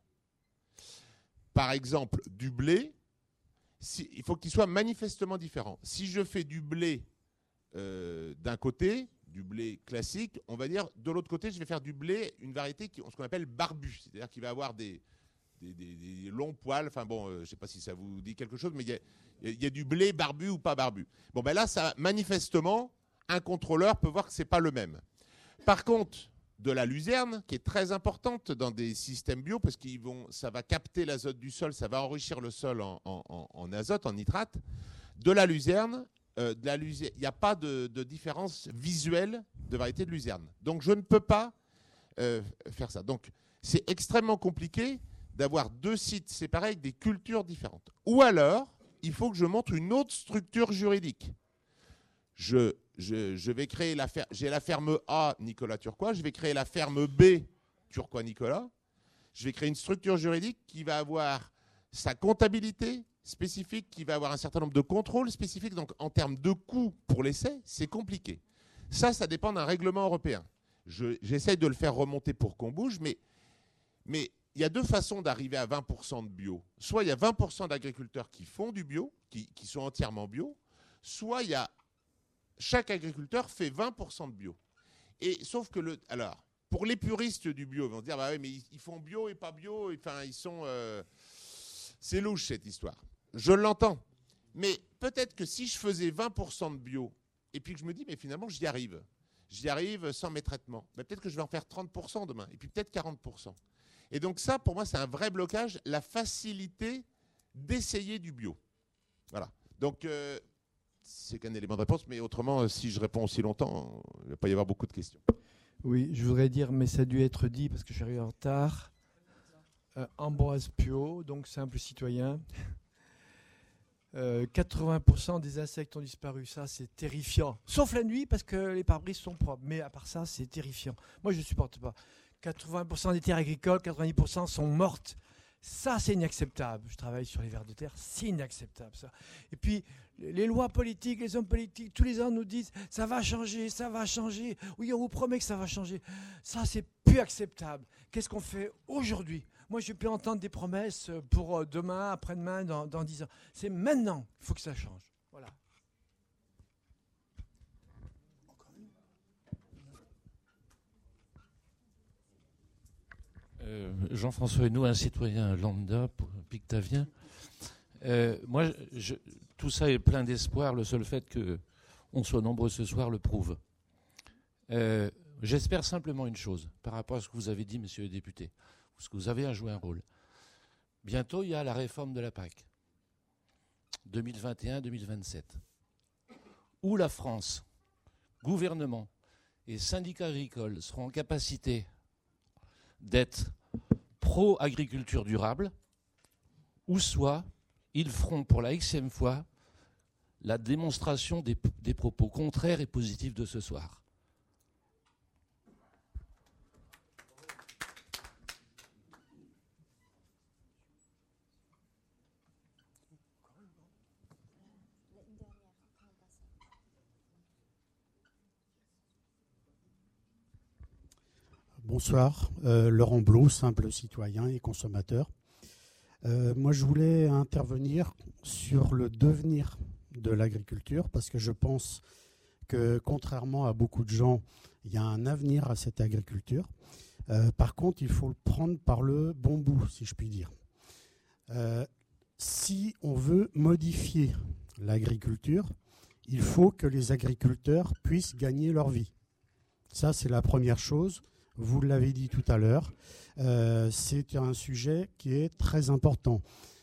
Par exemple, du blé, si, il faut qu'il soit manifestement différent. Si je fais du blé euh, d'un côté, du blé classique, on va dire, de l'autre côté, je vais faire du blé, une variété qui, ce qu'on appelle barbu, c'est-à-dire qu'il va avoir des, des, des, des longs poils. Enfin bon, euh, je ne sais pas si ça vous dit quelque chose, mais il y a, il y a du blé barbu ou pas barbu. Bon, ben là, ça, manifestement, un contrôleur peut voir que ce n'est pas le même. Par contre, de la luzerne, qui est très importante dans des systèmes bio, parce que ça va capter l'azote du sol, ça va enrichir le sol en, en, en azote, en nitrate. De la luzerne, euh, de la luzerne, il n'y a pas de, de différence visuelle de variété de luzerne. Donc, je ne peux pas euh, faire ça. Donc, c'est extrêmement compliqué d'avoir deux sites séparés avec des cultures différentes. Ou alors, il faut que je montre une autre structure juridique. Je, je, je vais créer la ferme, j'ai la ferme A, Nicolas Turquois, je vais créer la ferme B, Turquois Nicolas. Je vais créer une structure juridique qui va avoir sa comptabilité spécifique, qui va avoir un certain nombre de contrôles spécifiques. Donc, en termes de coûts pour l'essai, c'est compliqué. Ça, ça dépend d'un règlement européen. Je, j'essaye de le faire remonter pour qu'on bouge, mais, mais il y a deux façons d'arriver à vingt pour cent de bio. Soit il y a vingt pour cent d'agriculteurs qui font du bio, qui, qui sont entièrement bio, soit il y a chaque agriculteur fait vingt pour cent de bio. Et sauf que le, alors, pour les puristes du bio, ils vont se dire bah oui, mais ils, ils font bio et pas bio. Enfin, ils sont, euh, c'est louche cette histoire. Je l'entends. Mais peut-être que si je faisais vingt pour cent de bio et puis que je me dis mais finalement j'y arrive, j'y arrive sans mes traitements, bah, peut-être que je vais en faire trente pour cent demain et puis peut-être quarante pour cent. Et donc ça, pour moi, c'est un vrai blocage, la facilité d'essayer du bio. Voilà. Donc euh, c'est qu'un élément de réponse, mais autrement, si je réponds aussi longtemps, il ne va pas y avoir beaucoup de questions. Oui, je voudrais dire, mais ça a dû être dit parce que je suis arrivé en retard. Euh, Ambroise Puot, donc simple citoyen. Euh, quatre-vingts pour cent des insectes ont disparu, ça c'est terrifiant. Sauf la nuit parce que les pare-brises sont propres, mais à part ça c'est terrifiant. Moi je ne supporte pas. quatre-vingts pour cent des terres agricoles, quatre-vingt-dix pour cent sont mortes. Ça c'est inacceptable. Je travaille sur les vers de terre, c'est inacceptable ça. Et puis les lois politiques, les hommes politiques, tous les ans nous disent ça va changer, ça va changer. Oui, on vous promet que ça va changer. Ça c'est plus acceptable. Qu'est-ce qu'on fait aujourd'hui ? Moi, je peux entendre des promesses pour demain, après-demain, dans, dans dix ans. C'est maintenant qu'il faut que ça change. Voilà. Euh, Jean-François Henault, un citoyen lambda, pictavien. Euh, moi, je, tout ça est plein d'espoir. Le seul fait qu'on soit nombreux ce soir le prouve. Euh, j'espère simplement une chose, par rapport à ce que vous avez dit, messieurs les députés. Parce que vous avez à jouer un rôle. Bientôt, il y a la réforme de la P A C, deux mille vingt et un deux mille vingt-sept, où la France, gouvernement et syndicats agricoles seront en capacité d'être pro-agriculture durable, ou soit ils feront pour la xème fois la démonstration des, des propos contraires et positifs de ce soir. Bonsoir, euh, Laurent Blot, simple citoyen et consommateur. Euh, moi, je voulais intervenir sur le devenir de l'agriculture parce que je pense que, contrairement à beaucoup de gens, il y a un avenir à cette agriculture. Euh, par contre, il faut le prendre par le bon bout, si je puis dire. Euh, si on veut modifier l'agriculture, il faut que les agriculteurs puissent gagner leur vie. Ça, c'est la première chose. Vous l'avez dit tout à l'heure, euh, c'est un sujet qui est très important.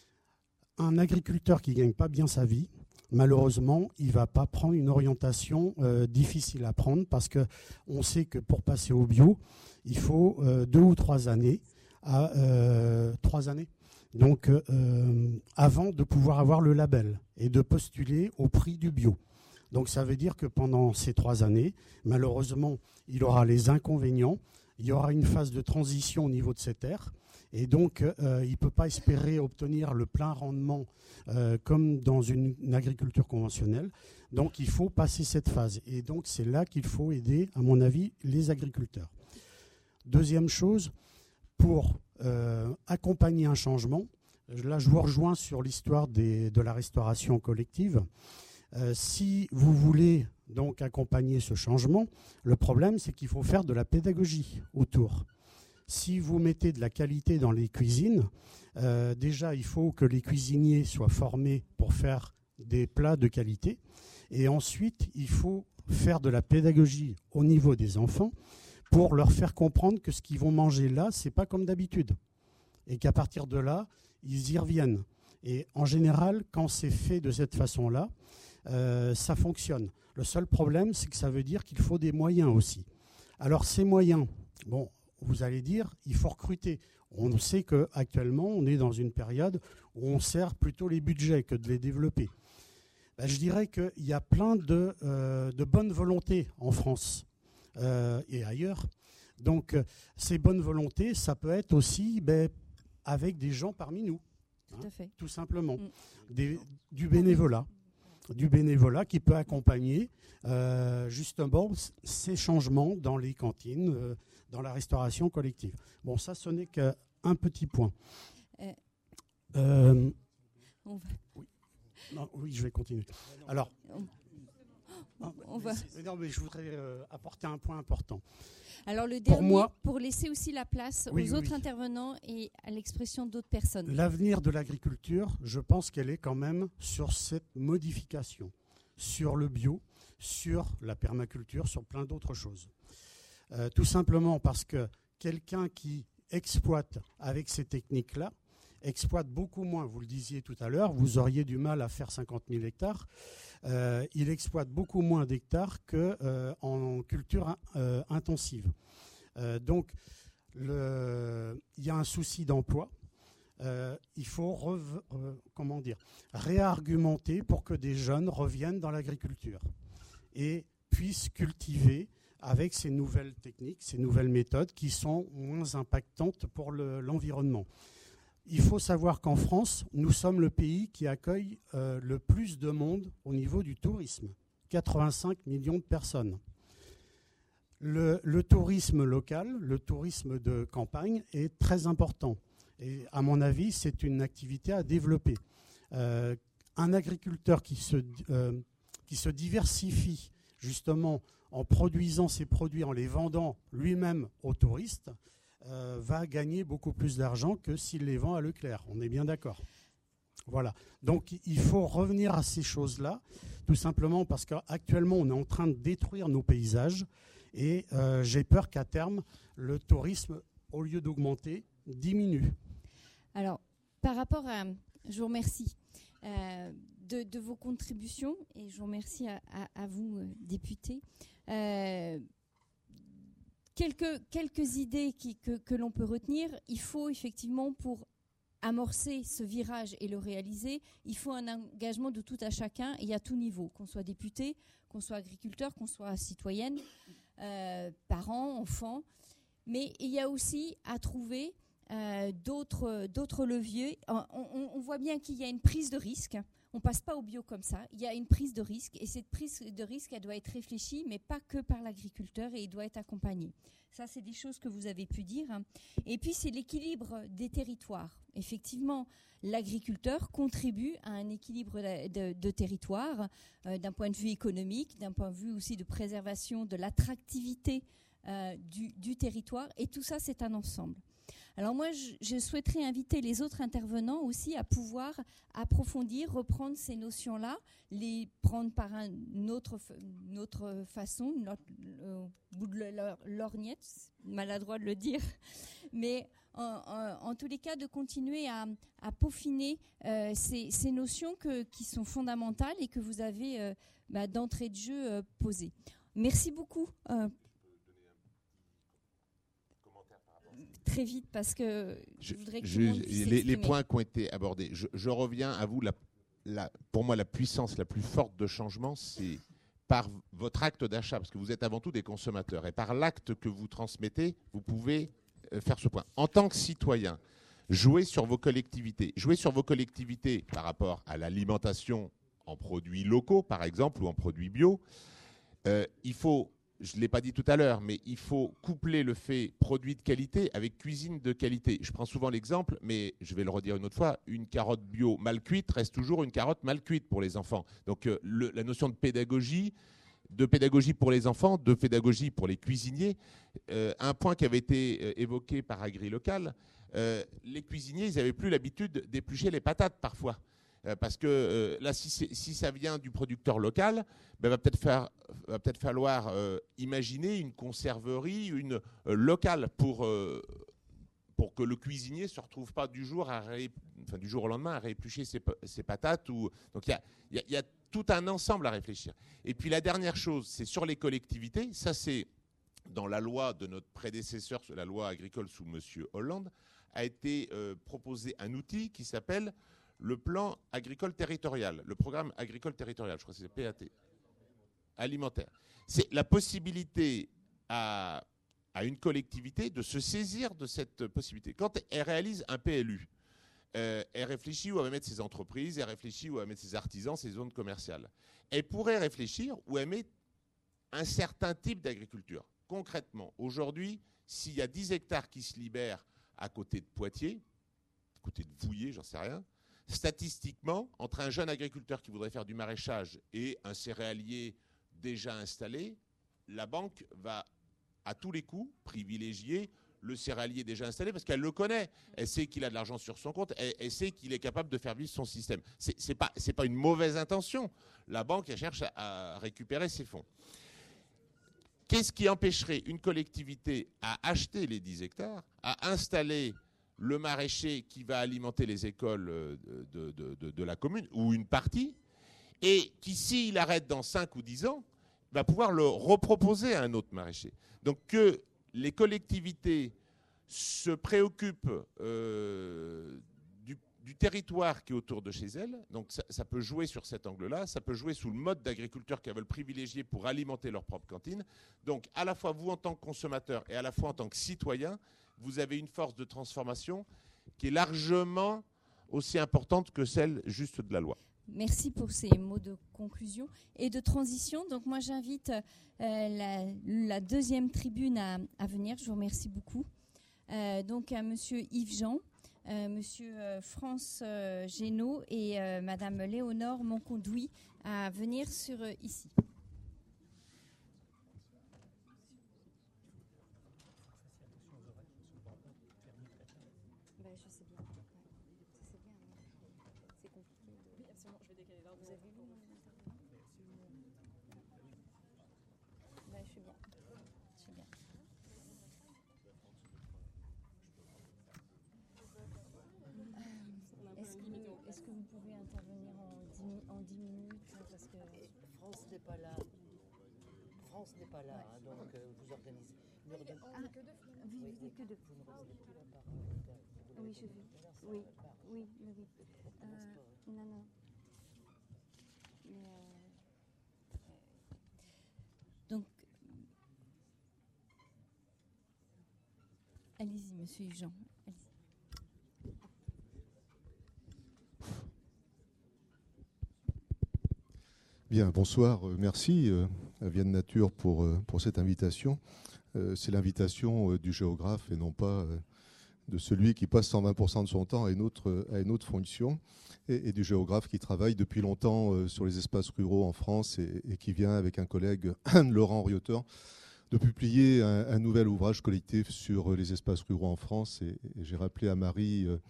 Un agriculteur qui ne gagne pas bien sa vie, malheureusement, il ne va pas prendre une orientation euh, difficile à prendre parce qu'on sait que pour passer au bio, il faut euh, deux ou trois années, à, euh, trois années, donc euh, avant de pouvoir avoir le label et de postuler au prix du bio. Donc ça veut dire que pendant ces trois années, malheureusement, il aura les inconvénients. Il y aura une phase de transition au niveau de ces terres et donc euh, il ne peut pas espérer obtenir le plein rendement euh, comme dans une, une agriculture conventionnelle. Donc il faut passer cette phase et donc c'est là qu'il faut aider, à mon avis, les agriculteurs. Deuxième chose, pour euh, accompagner un changement, là je vous rejoins sur l'histoire des, de la restauration collective. Euh, si vous voulez donc accompagner ce changement, le problème c'est qu'il faut faire de la pédagogie autour. Si vous mettez de la qualité dans les cuisines, euh, déjà il faut que les cuisiniers soient formés pour faire des plats de qualité et ensuite il faut faire de la pédagogie au niveau des enfants pour leur faire comprendre que ce qu'ils vont manger là, c'est pas comme d'habitude et qu'à partir de là, ils y reviennent. Et en général, quand c'est fait de cette façon-là, euh, ça fonctionne. Le seul problème, c'est que ça veut dire qu'il faut des moyens aussi. Alors ces moyens, bon, vous allez dire, il faut recruter. On sait qu'actuellement, on est dans une période où on sert plutôt les budgets que de les développer. Ben, je dirais qu'il y a plein de, euh, de bonnes volontés en France euh, et ailleurs. Donc euh, ces bonnes volontés, ça peut être aussi ben, avec des gens parmi nous. Tout à fait. Hein, tout simplement. Mm. Des, du bénévolat. du bénévolat qui peut accompagner euh, justement ces changements dans les cantines, euh, dans la restauration collective. Bon, ça, ce n'est qu'un petit point. Euh, euh, on va... oui. Non, oui, je vais continuer. Alors, on... non, on va... non, mais je voudrais euh, apporter un point important. Alors le dernier, pour, moi, pour laisser aussi la place oui, aux oui, autres oui. intervenants et à l'expression d'autres personnes. L'avenir de l'agriculture, je pense qu'elle est quand même sur cette modification, sur le bio, sur la permaculture, sur plein d'autres choses. Euh, tout simplement parce que quelqu'un qui exploite avec ces techniques-là, exploite beaucoup moins, vous le disiez tout à l'heure, vous auriez du mal à faire cinquante mille hectares, euh, il exploite beaucoup moins d'hectares qu'en euh, culture euh, intensive. Euh, donc, il y a un souci d'emploi euh, il faut rev- euh, comment dire, réargumenter pour que des jeunes reviennent dans l'agriculture et puissent cultiver avec ces nouvelles techniques, ces nouvelles méthodes qui sont moins impactantes pour le, l'environnement. Il faut savoir qu'en France, nous sommes le pays qui accueille euh, le plus de monde au niveau du tourisme, quatre-vingt-cinq millions de personnes. Le, le tourisme local, le tourisme de campagne est très important. Et à mon avis, c'est une activité à développer. Euh, un agriculteur qui se, euh, qui se diversifie justement en produisant ses produits, en les vendant lui-même aux touristes, euh, va gagner beaucoup plus d'argent que s'il les vend à Leclerc. On est bien d'accord. Voilà. Donc il faut revenir à ces choses-là, tout simplement parce qu'actuellement, on est en train de détruire nos paysages et euh, j'ai peur qu'à terme, le tourisme, au lieu d'augmenter, diminue. Alors, par rapport à... Je vous remercie euh, de, de vos contributions et je vous remercie à, à, à vous, euh, députés. Euh, quelques, quelques idées qui, que, que l'on peut retenir. Il faut effectivement, pour amorcer ce virage et le réaliser, il faut un engagement de tout à chacun et à tout niveau, qu'on soit député, qu'on soit agriculteur, qu'on soit citoyenne, euh, parents, enfants. Mais il y a aussi à trouver euh, d'autres, d'autres leviers. On, on, on voit bien qu'il y a une prise de risque. On ne passe pas au bio comme ça. Il y a une prise de risque et cette prise de risque, elle doit être réfléchie, mais pas que par l'agriculteur et il doit être accompagné. Ça, c'est des choses que vous avez pu dire. Et puis, c'est l'équilibre des territoires. Effectivement, l'agriculteur contribue à un équilibre de, de, de territoire euh, d'un point de vue économique, d'un point de vue aussi de préservation de l'attractivité euh, du, du territoire. Et tout ça, c'est un ensemble. Alors moi, je, je souhaiterais inviter les autres intervenants aussi à pouvoir approfondir, reprendre ces notions-là, les prendre par un, une, autre, une autre façon, au bout de leur lorgnette, maladroit de le dire, mais en, en, en tous les cas de continuer à, à peaufiner euh, ces, ces notions que, qui sont fondamentales et que vous avez euh, bah, d'entrée de jeu euh, posées. Merci beaucoup. Euh, Très vite, parce que je, je voudrais que je, tout le monde puisse les, les points qui ont été abordés. Je, je reviens à vous. La, la, pour moi, la puissance la plus forte de changement, c'est par votre acte d'achat, parce que vous êtes avant tout des consommateurs. Et par l'acte que vous transmettez, vous pouvez euh, faire ce point. En tant que citoyen, jouez sur vos collectivités. Jouez sur vos collectivités par rapport à l'alimentation en produits locaux, par exemple, ou en produits bio. Euh, il faut... Je ne l'ai pas dit tout à l'heure, mais il faut coupler le fait produit de qualité avec cuisine de qualité. Je prends souvent l'exemple, mais je vais le redire une autre fois, une carotte bio mal cuite reste toujours une carotte mal cuite pour les enfants. Donc euh, le, la notion de pédagogie, de pédagogie pour les enfants, de pédagogie pour les cuisiniers, euh, un point qui avait été euh, évoqué par AgriLocal, euh, les cuisiniers, ils n'avaient plus l'habitude d'éplucher les patates parfois. Parce que euh, là, si, si ça vient du producteur local, ben, va peut-être faire, va peut-être falloir euh, imaginer une conserverie, une euh, locale pour euh, pour que le cuisinier se retrouve pas du jour à ré, enfin, du jour au lendemain à rééplucher ses, ses patates. Ou donc il y a, y, a, y a tout un ensemble à réfléchir. Et puis la dernière chose, c'est sur les collectivités. Ça, c'est dans la loi de notre prédécesseur, la loi agricole sous Monsieur Hollande, a été euh, proposé un outil qui s'appelle le plan agricole territorial, le programme agricole territorial, je crois que c'est P A T, alimentaire. C'est la possibilité à, à une collectivité de se saisir de cette possibilité. Quand elle réalise un P L U, euh, elle réfléchit où elle va mettre ses entreprises, elle réfléchit où elle va mettre ses artisans, ses zones commerciales. Elle pourrait réfléchir où elle met un certain type d'agriculture. Concrètement, aujourd'hui, s'il y a dix hectares qui se libèrent à côté de Poitiers, à côté de Vouillers, j'en sais rien, statistiquement, entre un jeune agriculteur qui voudrait faire du maraîchage et un céréalier déjà installé, la banque va à tous les coups privilégier le céréalier déjà installé parce qu'elle le connaît. Elle sait qu'il a de l'argent sur son compte, elle, elle sait qu'il est capable de faire vivre son système. Ce n'est pas, c'est pas une mauvaise intention. La banque, elle cherche à, à récupérer ses fonds. Qu'est-ce qui empêcherait une collectivité à acheter les dix hectares, à installer le maraîcher qui va alimenter les écoles de, de, de, de la commune, ou une partie, et qui, s'il arrête dans cinq ou dix ans, va pouvoir le reproposer à un autre maraîcher. Donc que les collectivités se préoccupent euh, du territoire qui est autour de chez elles. Donc ça, ça peut jouer sur cet angle-là, ça peut jouer sous le mode d'agriculture qu'elles veulent privilégier pour alimenter leur propre cantine. Donc à la fois vous en tant que consommateur et à la fois en tant que citoyen, vous avez une force de transformation qui est largement aussi importante que celle juste de la loi. Merci pour ces mots de conclusion et de transition. Donc moi j'invite euh, la, la deuxième tribune à, à venir. Je vous remercie beaucoup. Euh, donc à Monsieur Yves Jean, euh, Monsieur euh, France euh, Génaud et euh, Madame Léonore Monconduit à venir sur euh, ici. Ben, je sais bien. Ouais. C'est bien. C'est compliqué. Oui, absolument. Je vais décaler l'ordre. Vous avez vu mon intervenant ? Ben, je suis bien. Je suis bien. Est-ce que, est-ce que vous pouvez intervenir en dix, en dix minutes parce que... France n'est pas là. France n'est pas là, ouais. hein, donc euh, vous organisez. On n'est ah, que deux finalement. Oui, vous êtes que deux. Vous ne revenez plus la parole. Oui, je vais. Oui, oui, oui, oui. Euh, non, non. Mais, euh, donc, allez-y, Monsieur Jean. Allez-y. Bien, bonsoir, euh, merci euh, à Vienne Nature pour, euh, pour cette invitation. Euh, c'est l'invitation euh, du géographe et non pas euh, de celui qui passe cent vingt pour cent de son temps à une autre, à une autre fonction, et, et du géographe qui travaille depuis longtemps euh, sur les espaces ruraux en France et, et qui vient avec un collègue, Laurent Rioter, de publier un, un nouvel ouvrage collectif sur euh, les espaces ruraux en France. Et, et j'ai rappelé à Marie... Euh,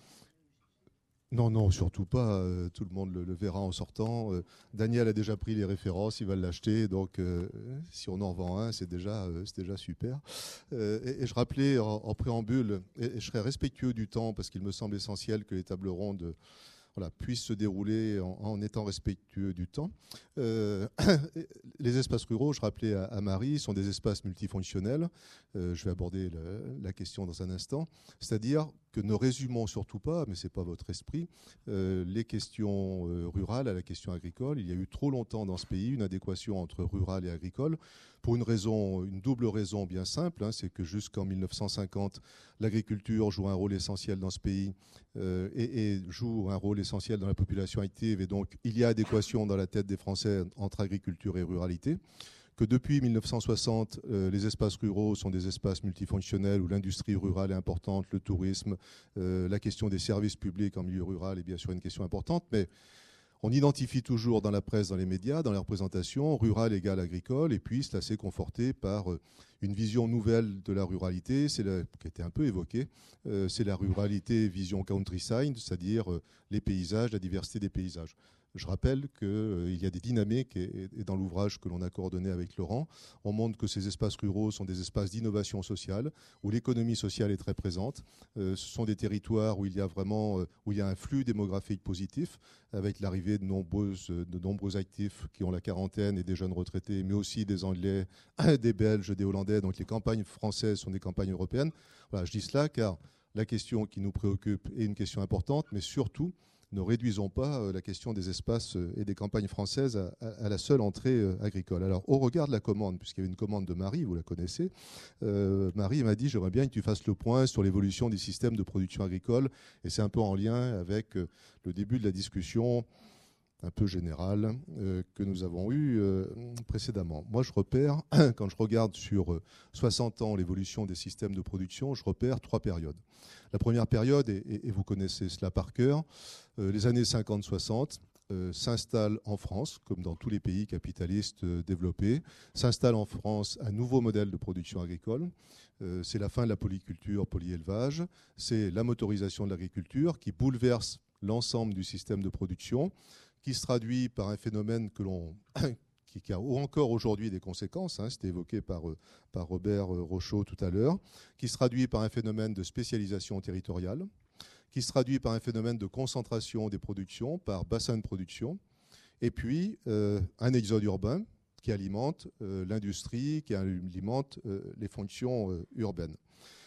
Non, non, surtout pas. Euh, tout le monde le, le verra en sortant. Euh, Daniel a déjà pris les références, il va l'acheter. Donc, euh, si on en vend un, c'est déjà, euh, c'est déjà super. Euh, et, et je rappelais en, en préambule, et, et je serais respectueux du temps parce qu'il me semble essentiel que les tables rondes voilà, puissent se dérouler en, en étant respectueux du temps. Euh, les espaces ruraux, je rappelais à, à Marie, sont des espaces multifonctionnels. Euh, je vais aborder le, la question dans un instant. C'est-à-dire que ne résumons surtout pas, mais ce n'est pas votre esprit, euh, les questions euh, rurales à la question agricole. Il y a eu trop longtemps dans ce pays une adéquation entre rural et agricole, pour une raison, une double raison bien simple, hein, c'est que jusqu'en mille neuf cent cinquante, l'agriculture joue un rôle essentiel dans ce pays euh, et, et joue un rôle essentiel dans la population active, et donc il y a adéquation dans la tête des Français entre agriculture et ruralité. Que depuis mille neuf cent soixante, euh, les espaces ruraux sont des espaces multifonctionnels où l'industrie rurale est importante, le tourisme, euh, la question des services publics en milieu rural est bien sûr une question importante, mais on identifie toujours dans la presse, dans les médias, dans les représentations, rural égale agricole, et puis cela s'est conforté par euh, une vision nouvelle de la ruralité, c'est la, qui a été un peu évoquée, euh, c'est la ruralité vision countryside, c'est-à-dire euh, les paysages, la diversité des paysages. Je rappelle qu'il euh, y a des dynamiques, et, et dans l'ouvrage que l'on a coordonné avec Laurent, on montre que ces espaces ruraux sont des espaces d'innovation sociale, où l'économie sociale est très présente. Euh, ce sont des territoires où il y a vraiment euh, où il y a un flux démographique positif, avec l'arrivée de, nombreuses, de nombreux actifs qui ont la quarantaine et des jeunes retraités, mais aussi des Anglais, des Belges, des Hollandais. Donc les campagnes françaises sont des campagnes européennes. Voilà, je dis cela car la question qui nous préoccupe est une question importante, mais surtout, ne réduisons pas la question des espaces et des campagnes françaises à, à, à la seule entrée agricole. Alors, au regard de la commande, puisqu'il y avait une commande de Marie, vous la connaissez, euh, Marie m'a dit « J'aimerais bien que tu fasses le point sur l'évolution des systèmes de production agricole ». Et c'est un peu en lien avec le début de la discussion un peu générale euh, que nous avons eue euh, précédemment. Moi, je repère, quand je regarde sur soixante ans l'évolution des systèmes de production, je repère trois périodes. La première période, et, et, et vous connaissez cela par cœur, euh, les années cinquante soixante, euh, s'installe en France, comme dans tous les pays capitalistes euh, développés, s'installe en France un nouveau modèle de production agricole. Euh, c'est la fin de la polyculture, polyélevage, c'est la motorisation de l'agriculture qui bouleverse l'ensemble du système de production, qui se traduit par un phénomène que l'on, qui, qui a encore aujourd'hui des conséquences, hein, c'était évoqué par, par Robert Rochaud tout à l'heure, qui se traduit par un phénomène de spécialisation territoriale, qui se traduit par un phénomène de concentration des productions, par bassin de production, et puis euh, un exode urbain qui alimente euh, l'industrie, qui alimente euh, les fonctions euh, urbaines.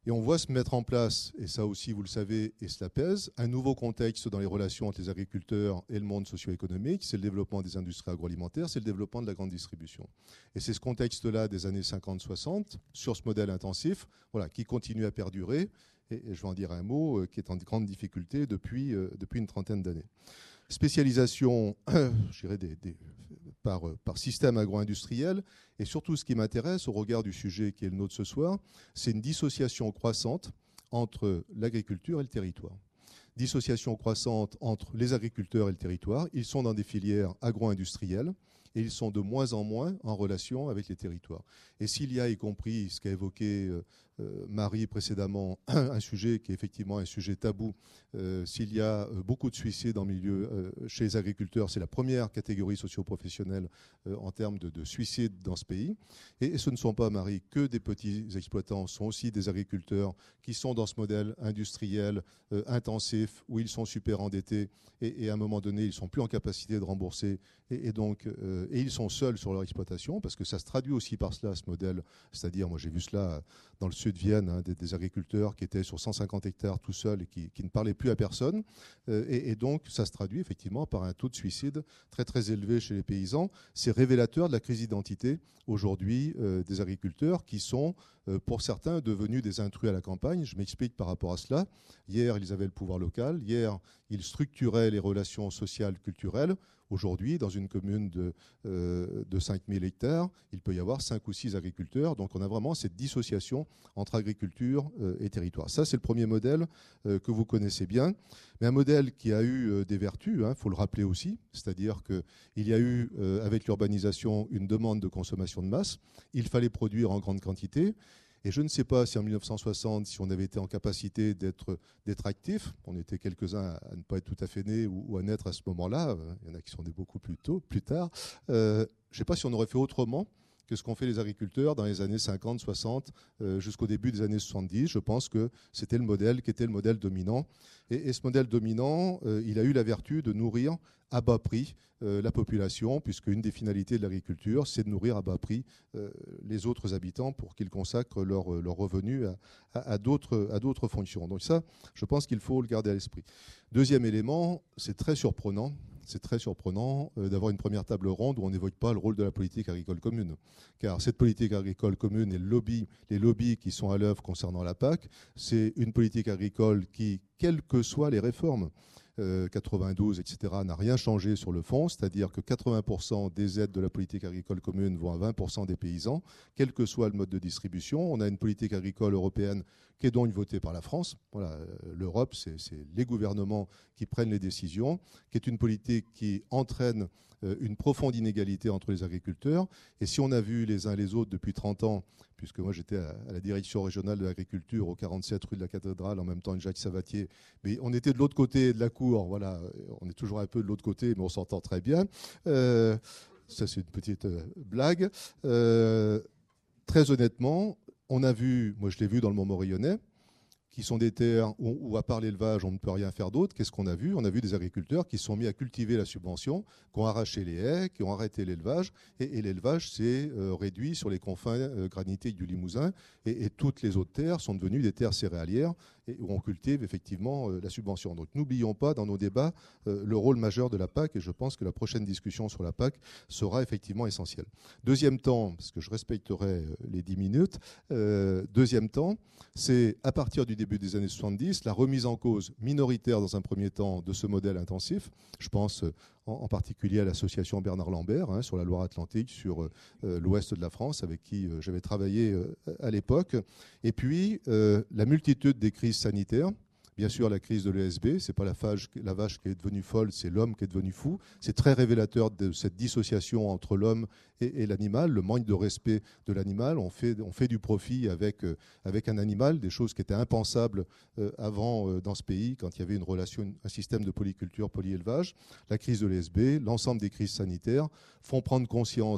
Et on voit se mettre en place, et ça aussi vous le savez, et cela pèse, un nouveau contexte dans les relations entre les agriculteurs et le monde socio-économique. C'est le développement des industries agroalimentaires, c'est le développement de la grande distribution. Et c'est ce contexte-là des années cinquante soixante, sur ce modèle intensif, voilà, qui continue à perdurer, et, et je vais en dire un mot, euh, qui est en grande difficulté depuis, euh, depuis une trentaine d'années. Spécialisation, je dirais, des, des, par, par système agro-industriel. Et surtout, ce qui m'intéresse au regard du sujet qui est le nôtre ce soir, c'est une dissociation croissante entre l'agriculture et le territoire. Dissociation croissante entre les agriculteurs et le territoire. Ils sont dans des filières agro-industrielles et ils sont de moins en moins en relation avec les territoires. Et s'il y a, y compris ce qu'a évoqué euh, euh, Marie précédemment, un sujet qui est effectivement un sujet tabou, euh, s'il y a euh, beaucoup de suicides en milieu euh, chez les agriculteurs, c'est la première catégorie socio-professionnelle euh, en termes de, de suicides dans ce pays. Et, et ce ne sont pas, Marie, que des petits exploitants, ce sont aussi des agriculteurs qui sont dans ce modèle industriel euh, intensif où ils sont super endettés et, et à un moment donné, ils ne sont plus en capacité de rembourser et, et donc euh, et ils sont seuls sur leur exploitation parce que ça se traduit aussi par cela, ce modèle. C'est-à-dire, moi j'ai vu cela dans le sud de Vienne, hein, des, des agriculteurs qui étaient sur cent cinquante hectares tout seuls et qui, qui ne parlaient plus à personne. Euh, et, et donc ça se traduit effectivement par un taux de suicide très très élevé chez les paysans. C'est révélateur de la crise d'identité aujourd'hui euh, des agriculteurs qui sont euh, pour certains devenus des intrus à la campagne. Je m'explique par rapport à cela. Hier, ils avaient le pouvoir local. Hier, ils structuraient les relations sociales, culturelles. Aujourd'hui, dans une commune de, euh, de cinq mille hectares, il peut y avoir cinq ou six agriculteurs. Donc on a vraiment cette dissociation entre agriculture euh, et territoire. Ça, c'est le premier modèle euh, que vous connaissez bien. Mais un modèle qui a eu euh, des vertus, il hein, faut le rappeler aussi. C'est-à-dire qu'il y a eu, euh, avec l'urbanisation, une demande de consommation de masse. Il fallait produire en grande quantité. Et je ne sais pas si en mille neuf cent soixante, si on avait été en capacité d'être, d'être actifs, on était quelques-uns à ne pas être tout à fait nés ou, ou à naître à ce moment-là, il y en a qui sont nés beaucoup plus tôt, plus tard, euh, je ne sais pas si on aurait fait autrement que ce qu'ont fait les agriculteurs dans les années cinquante, soixante, euh, jusqu'au début des années soixante-dix. Je pense que c'était le modèle qui était le modèle dominant. Et, et ce modèle dominant, euh, il a eu la vertu de nourrir à bas prix euh, la population, puisque une des finalités de l'agriculture, c'est de nourrir à bas prix euh, les autres habitants pour qu'ils consacrent leurs leur revenus à, à, à, d'autres, à d'autres fonctions. Donc ça, je pense qu'il faut le garder à l'esprit. Deuxième élément, c'est très surprenant. C'est très surprenant euh, d'avoir une première table ronde où on n'évoque pas le rôle de la politique agricole commune. Car cette politique agricole commune et le lobby, les lobbies qui sont à l'œuvre concernant la P A C, c'est une politique agricole qui, quelles que soient les réformes, euh, quatre-vingt-douze, et cetera, n'a rien changé sur le fond, c'est-à-dire que quatre-vingts pour cent des aides de la politique agricole commune vont à vingt pour cent des paysans, quel que soit le mode de distribution. On a une politique agricole européenne qui est donc votée par la France. Voilà, l'Europe, c'est, c'est les gouvernements qui prennent les décisions, qui est une politique qui entraîne euh, une profonde inégalité entre les agriculteurs. Et si on a vu les uns les autres depuis trente ans, puisque moi j'étais à, à la direction régionale de l'agriculture au quarante-sept rue de la Cathédrale, en même temps que Jacques Savatier, mais on était de l'autre côté de la cour, voilà, on est toujours un peu de l'autre côté, mais on s'entend très bien. Euh, ça c'est une petite euh, blague. Euh, très honnêtement, on a vu, moi je l'ai vu dans le Montmorillonnais, qui sont des terres où, où, à part l'élevage, on ne peut rien faire d'autre. Qu'est-ce qu'on a vu ? On a vu des agriculteurs qui se sont mis à cultiver la subvention, qui ont arraché les haies, qui ont arrêté l'élevage. Et, et l'élevage s'est euh, réduit sur les confins euh, granitiques du Limousin. Et, et toutes les autres terres sont devenues des terres céréalières et où on cultive effectivement euh, la subvention. Donc n'oublions pas dans nos débats euh, le rôle majeur de la P A C. Et je pense que la prochaine discussion sur la P A C sera effectivement essentielle. Deuxième temps, parce que je respecterai euh, les dix minutes, euh, deuxième temps, c'est à partir du début des années soixante-dix, la remise en cause minoritaire dans un premier temps de ce modèle intensif. Je pense en, en particulier à l'association Bernard Lambert hein, sur la Loire-Atlantique, sur euh, l'ouest de la France, avec qui euh, j'avais travaillé euh, à l'époque. Et puis euh, la multitude des crises sanitaires. Bien sûr, la crise de l'E S B, ce n'est pas la, fage, la vache qui est devenue folle, c'est l'homme qui est devenu fou. C'est très révélateur de cette dissociation entre l'homme et, et l'animal, le manque de respect de l'animal. On fait, on fait du profit avec, euh, avec un animal, des choses qui étaient impensables euh, avant euh, dans ce pays, quand il y avait une relation, un système de polyculture, polyélevage. La crise de l'E S B, l'ensemble des crises sanitaires font prendre conscience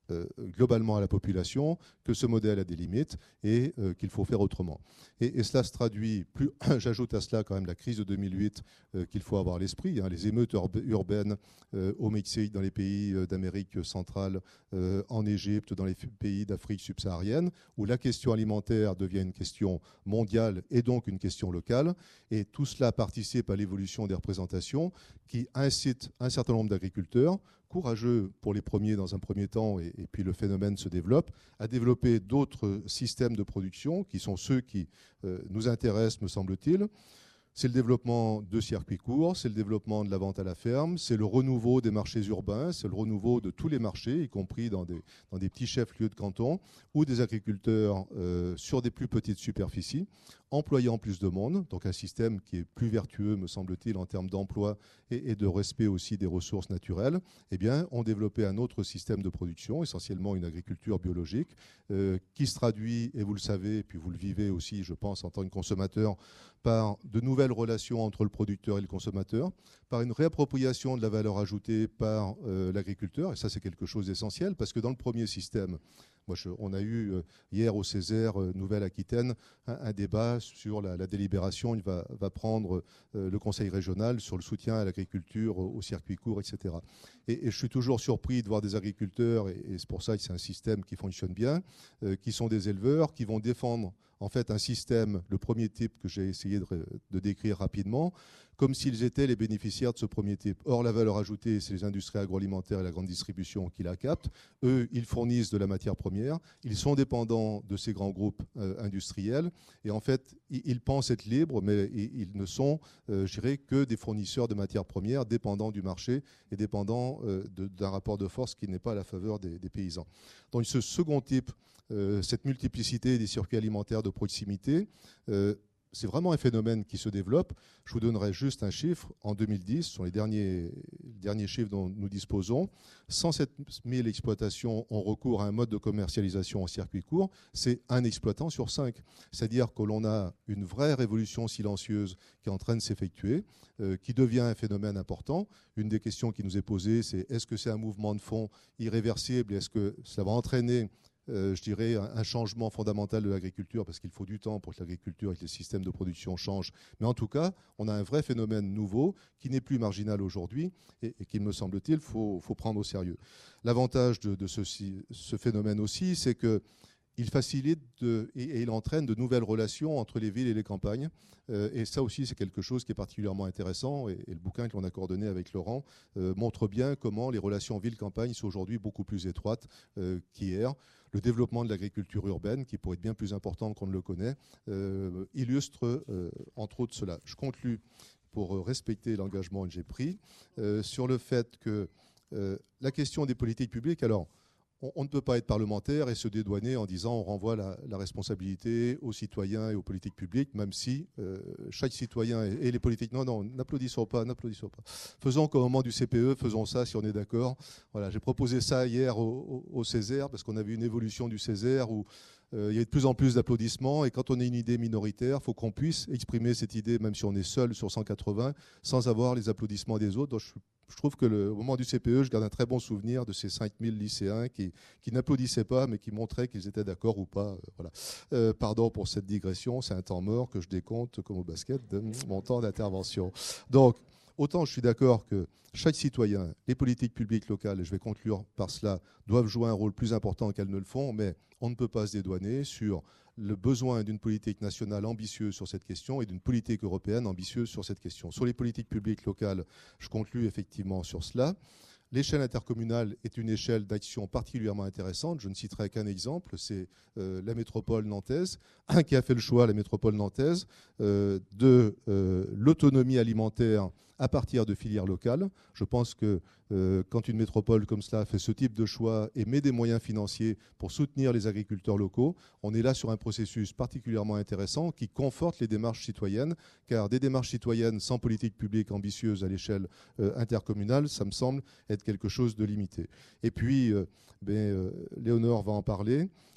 euh, globalement à la population que ce modèle a des limites et euh, qu'il faut faire autrement. Et, et cela se traduit, plus j'ajoute à cela quand même la crise de deux mille huit euh, qu'il faut avoir à l'esprit, hein, les émeutes urb- urbaines euh, au Mexique, dans les pays euh, d'Amérique centrale, euh, en Égypte, dans les f- pays d'Afrique subsaharienne, où la question alimentaire devient une question mondiale et donc une question locale. Et tout cela participe à l'évolution des représentations qui incitent un certain nombre d'agriculteurs, courageux pour les premiers dans un premier temps, et, et puis le phénomène se développe, à développer d'autres systèmes de production qui sont ceux qui euh, nous intéressent, me semble-t-il. C'est le développement de circuits courts, c'est le développement de la vente à la ferme, c'est le renouveau des marchés urbains, c'est le renouveau de tous les marchés, y compris dans des, dans des petits chefs-lieux de canton, ou des agriculteurs euh, sur des plus petites superficies, employant plus de monde, donc un système qui est plus vertueux, me semble-t-il, en termes d'emploi et, et de respect aussi des ressources naturelles, eh bien, ont développé un autre système de production, essentiellement une agriculture biologique, euh, qui se traduit, et vous le savez, et puis vous le vivez aussi, je pense, en tant que consommateur, par de nouvelles relations entre le producteur et le consommateur, par une réappropriation de la valeur ajoutée par euh, l'agriculteur, et ça c'est quelque chose d'essentiel, parce que dans le premier système, moi, je, on a eu euh, hier au Césaire euh, Nouvelle-Aquitaine un, un débat sur la, la délibération, il va, va prendre euh, le Conseil régional sur le soutien à l'agriculture, au, au circuit court, et cetera. Et, et je suis toujours surpris de voir des agriculteurs, et, et c'est pour ça que c'est un système qui fonctionne bien, euh, qui sont des éleveurs, qui vont défendre en fait un système, le premier type que j'ai essayé de, de décrire rapidement, comme s'ils étaient les bénéficiaires de ce premier type. Or, la valeur ajoutée, c'est les industries agroalimentaires et la grande distribution qui la captent. Eux, ils fournissent de la matière première. Ils sont dépendants de ces grands groupes euh, industriels. Et en fait, ils, ils pensent être libres, mais ils, ils ne sont, euh, je dirais, que des fournisseurs de matières premières dépendants du marché et dépendants euh, de, d'un rapport de force qui n'est pas à la faveur des, des paysans. Donc, ce second type, euh, cette multiplicité des circuits alimentaires de proximité, euh, c'est vraiment un phénomène qui se développe. Je vous donnerai juste un chiffre. En deux mille dix, ce sont les derniers, derniers chiffres dont nous disposons, cent sept mille exploitations ont recours à un mode de commercialisation en circuit court. C'est un exploitant sur cinq. C'est-à-dire que l'on a une vraie révolution silencieuse qui est en train de s'effectuer, euh, qui devient un phénomène important. Une des questions qui nous est posée, c'est est-ce que c'est un mouvement de fond irréversible et est-ce que ça va entraîner Euh, je dirais, un, un changement fondamental de l'agriculture, parce qu'il faut du temps pour que l'agriculture et que les systèmes de production changent. Mais en tout cas, on a un vrai phénomène nouveau qui n'est plus marginal aujourd'hui et, et qu'il, me semble-t-il, faut, faut prendre au sérieux. L'avantage de, de ceci, ce phénomène aussi, c'est que il facilite de, et, et il entraîne de nouvelles relations entre les villes et les campagnes. Euh, et ça aussi, c'est quelque chose qui est particulièrement intéressant. Et, et le bouquin que l'on a coordonné avec Laurent euh, montre bien comment les relations ville-campagne sont aujourd'hui beaucoup plus étroites euh, qu'hier. Le développement de l'agriculture urbaine, qui pourrait être bien plus important qu'on ne le connaît, euh, illustre euh, entre autres cela. Je conclus pour respecter l'engagement que j'ai pris euh, sur le fait que euh, la question des politiques publiques, alors, On, on ne peut pas être parlementaire et se dédouaner en disant on renvoie la, la responsabilité aux citoyens et aux politiques publiques, même si euh, chaque citoyen et, et les politiques... Non, non, n'applaudissons pas, n'applaudissons pas. Faisons qu'au moment du C P E, faisons ça si on est d'accord. Voilà, j'ai proposé ça hier au, au, au Césaire, parce qu'on a vu une évolution du Césaire où euh, il y a de plus en plus d'applaudissements, et quand on a une idée minoritaire, il faut qu'on puisse exprimer cette idée, même si on est seul sur cent quatre-vingts, sans avoir les applaudissements des autres. Donc, je Je trouve que le, au moment du C P E, je garde un très bon souvenir de ces cinq mille lycéens qui, qui n'applaudissaient pas, mais qui montraient qu'ils étaient d'accord ou pas. Euh, voilà. euh, pardon pour cette digression, c'est un temps mort que je décompte comme au basket de mon temps d'intervention. Donc, autant je suis d'accord que chaque citoyen, les politiques publiques locales, et je vais conclure par cela, doivent jouer un rôle plus important qu'elles ne le font, mais on ne peut pas se dédouaner sur le besoin d'une politique nationale ambitieuse sur cette question et d'une politique européenne ambitieuse sur cette question. Sur les politiques publiques locales, je conclus effectivement sur cela. L'échelle intercommunale est une échelle d'action particulièrement intéressante. Je ne citerai qu'un exemple, c'est euh, la métropole nantaise, qui a fait le choix, la métropole nantaise, euh, de euh, l'autonomie alimentaire à partir de filières locales. Je pense que euh, quand une métropole comme cela fait ce type de choix et met des moyens financiers pour soutenir les agriculteurs locaux, on est là sur un processus particulièrement intéressant qui conforte les démarches citoyennes, car des démarches citoyennes sans politique publique ambitieuse à l'échelle euh, intercommunale, ça me semble être quelque chose de limité. Et puis, euh, ben, euh, Léonore va en parler.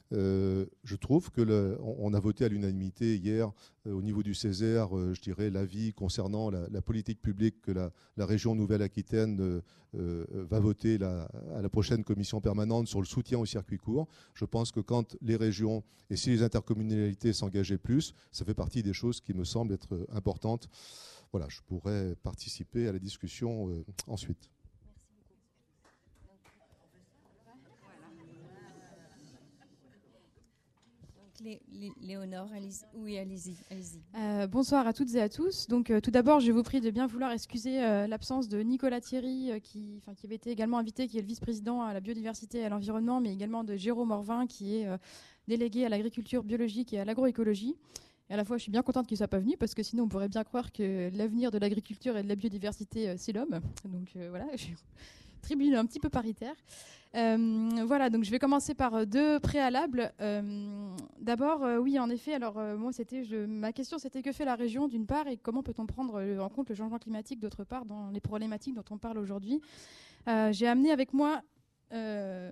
Euh, je trouve que le, on, on a voté à l'unanimité hier euh, au niveau du Césaire, euh, je dirais, l'avis concernant la, la politique publique que la, la région Nouvelle-Aquitaine euh, euh, va voter la, à la prochaine commission permanente sur le soutien au circuit court. Je pense que quand les régions et si les intercommunalités s'engageaient plus, ça fait partie des choses qui me semblent être importantes. Voilà, je pourrais participer à la discussion euh, ensuite. Lé- Lé- Léonore, allez-y. Oui, allez-y. allez-y. Euh, bonsoir à toutes et à tous. Donc, euh, tout d'abord, je vous prie de bien vouloir excuser euh, l'absence de Nicolas Thierry, euh, qui, qui avait été également invité, qui est le vice-président à la biodiversité et à l'environnement, mais également de Jérôme Morvin, qui est euh, délégué à l'agriculture biologique et à l'agroécologie. Et à la fois, je suis bien contente qu'il ne soit pas venu, parce que sinon, on pourrait bien croire que l'avenir de l'agriculture et de la biodiversité, euh, c'est l'homme. Donc, euh, voilà, je suis tribune un petit peu paritaire. Euh, voilà, donc je vais commencer par deux préalables. Euh, D'abord, euh, oui, en effet, alors euh, moi, c'était, je, ma question, c'était que fait la région d'une part et comment peut-on prendre le, en compte le changement climatique d'autre part dans les problématiques dont on parle aujourd'hui. Euh, J'ai amené avec moi euh,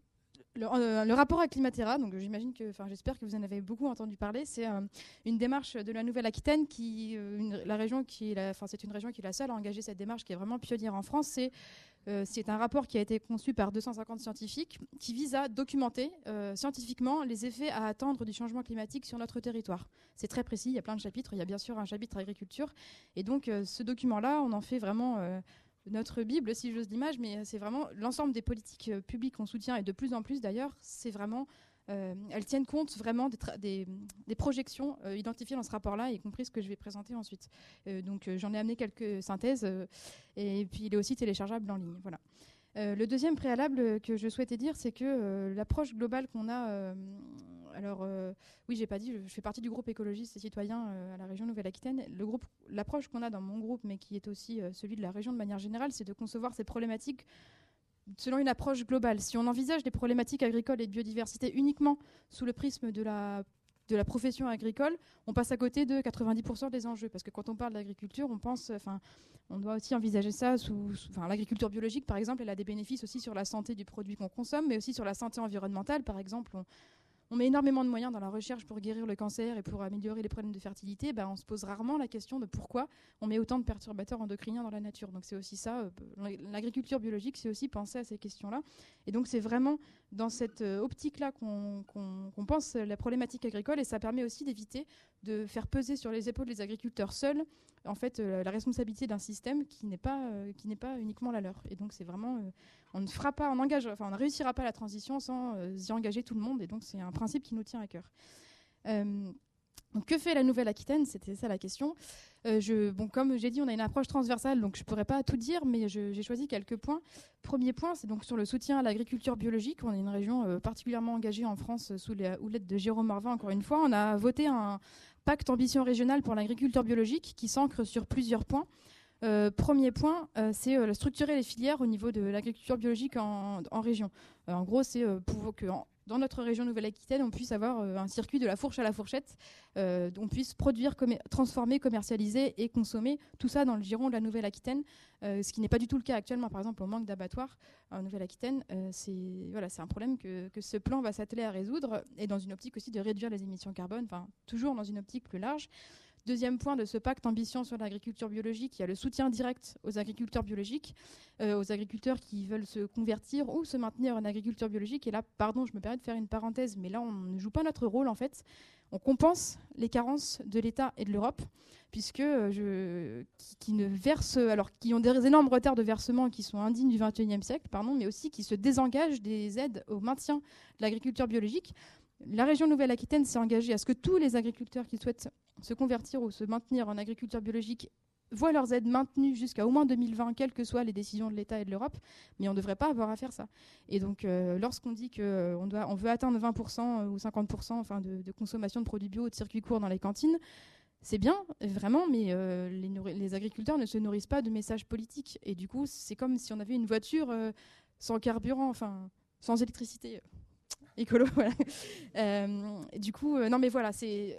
le, euh, le rapport à Climatera, donc j'imagine que, enfin, j'espère que vous en avez beaucoup entendu parler. C'est euh, une démarche de la Nouvelle-Aquitaine, qui, euh, une, la région qui, est la, enfin, c'est une région qui est la seule à engager cette démarche, qui est vraiment pionnière en France. C'est Euh, c'est un rapport qui a été conçu par deux cent cinquante scientifiques qui vise à documenter euh, scientifiquement les effets à attendre du changement climatique sur notre territoire. C'est très précis, il y a plein de chapitres, il y a bien sûr un chapitre agriculture. Et donc euh, ce document-là, on en fait vraiment euh, notre Bible, si j'ose l'image, mais c'est vraiment l'ensemble des politiques euh, publiques qu'on soutient, et de plus en plus d'ailleurs, c'est vraiment... Euh, elles tiennent compte vraiment des, des, des projections euh, identifiées dans ce rapport-là, y compris ce que je vais présenter ensuite. Euh, donc euh, j'en ai amené quelques synthèses, euh, et puis il est aussi téléchargeable en ligne. Voilà. Euh, le deuxième préalable que je souhaitais dire, c'est que euh, l'approche globale qu'on a... Euh, alors, euh, oui, j'ai pas dit, je, je fais partie du groupe écologiste et citoyen euh, à la région Nouvelle-Aquitaine. Le groupe, l'approche qu'on a dans mon groupe, mais qui est aussi euh, celui de la région de manière générale, c'est de concevoir ces problématiques selon une approche globale. Si on envisage les problématiques agricoles et de biodiversité uniquement sous le prisme de la, de la profession agricole, on passe à côté de quatre-vingt-dix pour cent des enjeux. Parce que quand on parle d'agriculture, on pense, enfin, on doit aussi envisager ça sous, sous enfin, l'agriculture biologique, par exemple, elle a des bénéfices aussi sur la santé du produit qu'on consomme, mais aussi sur la santé environnementale. Par exemple, on, on met énormément de moyens dans la recherche pour guérir le cancer et pour améliorer les problèmes de fertilité. Ben, on se pose rarement la question de pourquoi on met autant de perturbateurs endocriniens dans la nature. Donc c'est aussi ça, euh, l'agriculture biologique, c'est aussi penser à ces questions-là. Et donc c'est vraiment dans cette euh, optique-là qu'on qu'on, qu'on pense la problématique agricole, et ça permet aussi d'éviter de faire peser sur les épaules des agriculteurs seuls en fait euh, la responsabilité d'un système qui n'est pas euh, qui n'est pas uniquement la leur. Et donc c'est vraiment euh, on ne fera pas, on engage, enfin on ne réussira pas la transition sans euh, y engager tout le monde, et donc c'est un principe qui nous tient à cœur. Euh, donc que fait la Nouvelle-Aquitaine ? C'était ça la question. Euh, je, bon, comme j'ai dit, on a une approche transversale, donc je ne pourrais pas tout dire, mais je, j'ai choisi quelques points. Premier point, c'est donc sur le soutien à l'agriculture biologique. On est une région euh, particulièrement engagée en France euh, sous la houlette de Jérôme Morvin, encore une fois. On a voté un pacte ambition régionale pour l'agriculture biologique qui s'ancre sur plusieurs points. Euh, premier point, euh, c'est euh, structurer les filières au niveau de l'agriculture biologique en, en région. Euh, en gros, c'est euh, pour que en, dans notre région Nouvelle-Aquitaine, on puisse avoir euh, un circuit de la fourche à la fourchette, euh, on puisse produire, commer- transformer, commercialiser et consommer tout ça dans le giron de la Nouvelle-Aquitaine, euh, ce qui n'est pas du tout le cas actuellement. Par exemple, on manque d'abattoirs en Nouvelle-Aquitaine. Euh, c'est, voilà, c'est un problème que, que ce plan va s'atteler à résoudre, et dans une optique aussi de réduire les émissions carbone, enfin toujours dans une optique plus large. Deuxième point de ce pacte ambition sur l'agriculture biologique, il y a le soutien direct aux agriculteurs biologiques, euh, aux agriculteurs qui veulent se convertir ou se maintenir en agriculture biologique. Et là, pardon, je me permets de faire une parenthèse, mais là, on ne joue pas notre rôle en fait. On compense les carences de l'État et de l'Europe, puisque euh, je, qui, qui ne versent, alors qui ont des énormes retards de versement qui sont indignes du vingt et unième siècle, pardon, mais aussi qui se désengagent des aides au maintien de l'agriculture biologique. La région Nouvelle-Aquitaine s'est engagée à ce que tous les agriculteurs qui souhaitent se convertir ou se maintenir en agriculture biologique voient leurs aides maintenues jusqu'à au moins deux mille vingt, quelles que soient les décisions de l'État et de l'Europe, mais on ne devrait pas avoir à faire ça. Et donc, euh, lorsqu'on dit qu'on euh, on veut atteindre vingt pour cent ou cinquante pour cent enfin, de, de consommation de produits bio ou de circuits courts dans les cantines, c'est bien, vraiment, mais euh, les, nourri- les agriculteurs ne se nourrissent pas de messages politiques. Et du coup, c'est comme si on avait une voiture euh, sans carburant, enfin, sans électricité. Écolo, voilà. Euh, du coup, euh, non mais voilà, c'est, euh,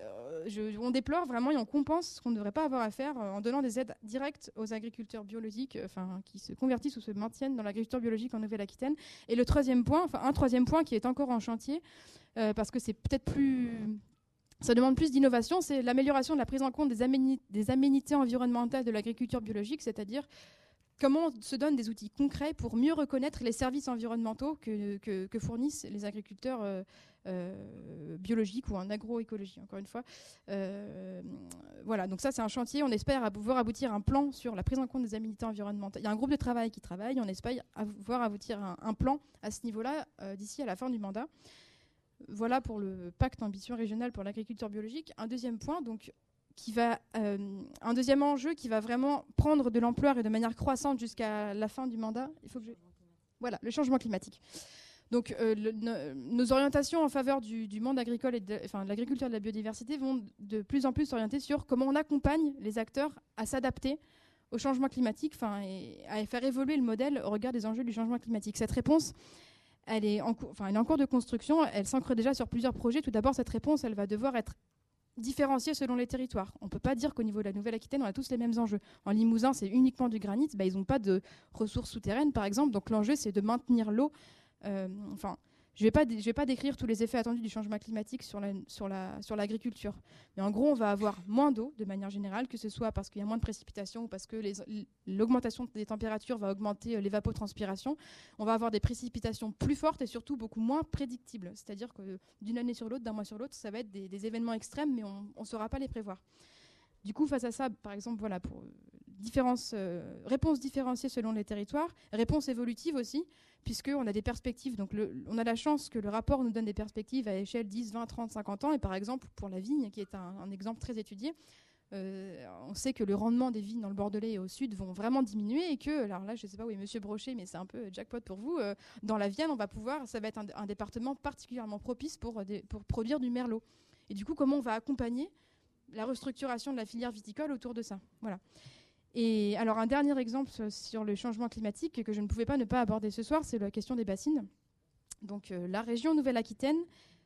je, on déplore vraiment et on compense ce qu'on ne devrait pas avoir à faire euh, en donnant des aides directes aux agriculteurs biologiques, enfin euh, qui se convertissent ou se maintiennent dans l'agriculture biologique en Nouvelle-Aquitaine. Et le troisième point, enfin un troisième point qui est encore en chantier, euh, parce que c'est peut-être plus, ça demande plus d'innovation, c'est l'amélioration de la prise en compte des, améni- des aménités environnementales de l'agriculture biologique, c'est-à-dire comment on se donne des outils concrets pour mieux reconnaître les services environnementaux que, que, que fournissent les agriculteurs euh, euh, biologiques ou en agroécologie, encore une fois. Euh, voilà, donc ça c'est un chantier. On espère à pouvoir aboutir à un plan sur la prise en compte des aménités environnementales. Il y a un groupe de travail qui travaille. On espère pouvoir aboutir à un, un plan à ce niveau-là euh, d'ici à la fin du mandat. Voilà pour le pacte ambition régionale pour l'agriculture biologique. Un deuxième point, donc qui va, euh, un deuxième enjeu qui va vraiment prendre de l'ampleur et de manière croissante jusqu'à la fin du mandat. Il faut que je... Voilà, le changement climatique. Donc, euh, le, no, nos orientations en faveur du, du monde agricole et de, enfin, de l'agriculture et de la biodiversité vont de plus en plus s'orienter sur comment on accompagne les acteurs à s'adapter au changement climatique, enfin, et à faire évoluer le modèle au regard des enjeux du changement climatique. Cette réponse, elle est en, co- enfin, elle est en cours de construction. Elle s'ancre déjà sur plusieurs projets. Tout d'abord, cette réponse, elle va devoir être différenciés selon les territoires. On ne peut pas dire qu'au niveau de la Nouvelle-Aquitaine, on a tous les mêmes enjeux. En Limousin, c'est uniquement du granit. Bah, ils n'ont pas de ressources souterraines, par exemple. Donc l'enjeu, c'est de maintenir l'eau. Euh, enfin, je ne vais pas, dé- je vais pas décrire tous les effets attendus du changement climatique sur, la, sur, la, sur l'agriculture. Mais en gros, on va avoir moins d'eau, de manière générale, que ce soit parce qu'il y a moins de précipitations ou parce que les, l'augmentation des températures va augmenter euh, l'évapotranspiration. On va avoir des précipitations plus fortes et surtout beaucoup moins prédictibles. C'est-à-dire que d'une année sur l'autre, d'un mois sur l'autre, ça va être des, des événements extrêmes, mais on ne saura pas les prévoir. Du coup, face à ça, par exemple, voilà, pour différence, euh, réponses différenciées selon les territoires, réponses évolutives aussi, puisqu'on a des perspectives. Donc, le, on a la chance que le rapport nous donne des perspectives à échelle dix, vingt, trente, cinquante ans. Et par exemple, pour la vigne, qui est un, un exemple très étudié, euh, on sait que le rendement des vignes dans le Bordelais et au sud vont vraiment diminuer et que, alors là, je ne sais pas où est Monsieur Brochet, mais c'est un peu jackpot pour vous, euh, dans la Vienne, on va pouvoir, ça va être un, un département particulièrement propice pour, des, pour produire du merlot. Et du coup, comment on va accompagner la restructuration de la filière viticole autour de ça. Voilà. Et alors un dernier exemple sur le changement climatique que je ne pouvais pas ne pas aborder ce soir, c'est la question des bassines. Donc euh, la région Nouvelle-Aquitaine,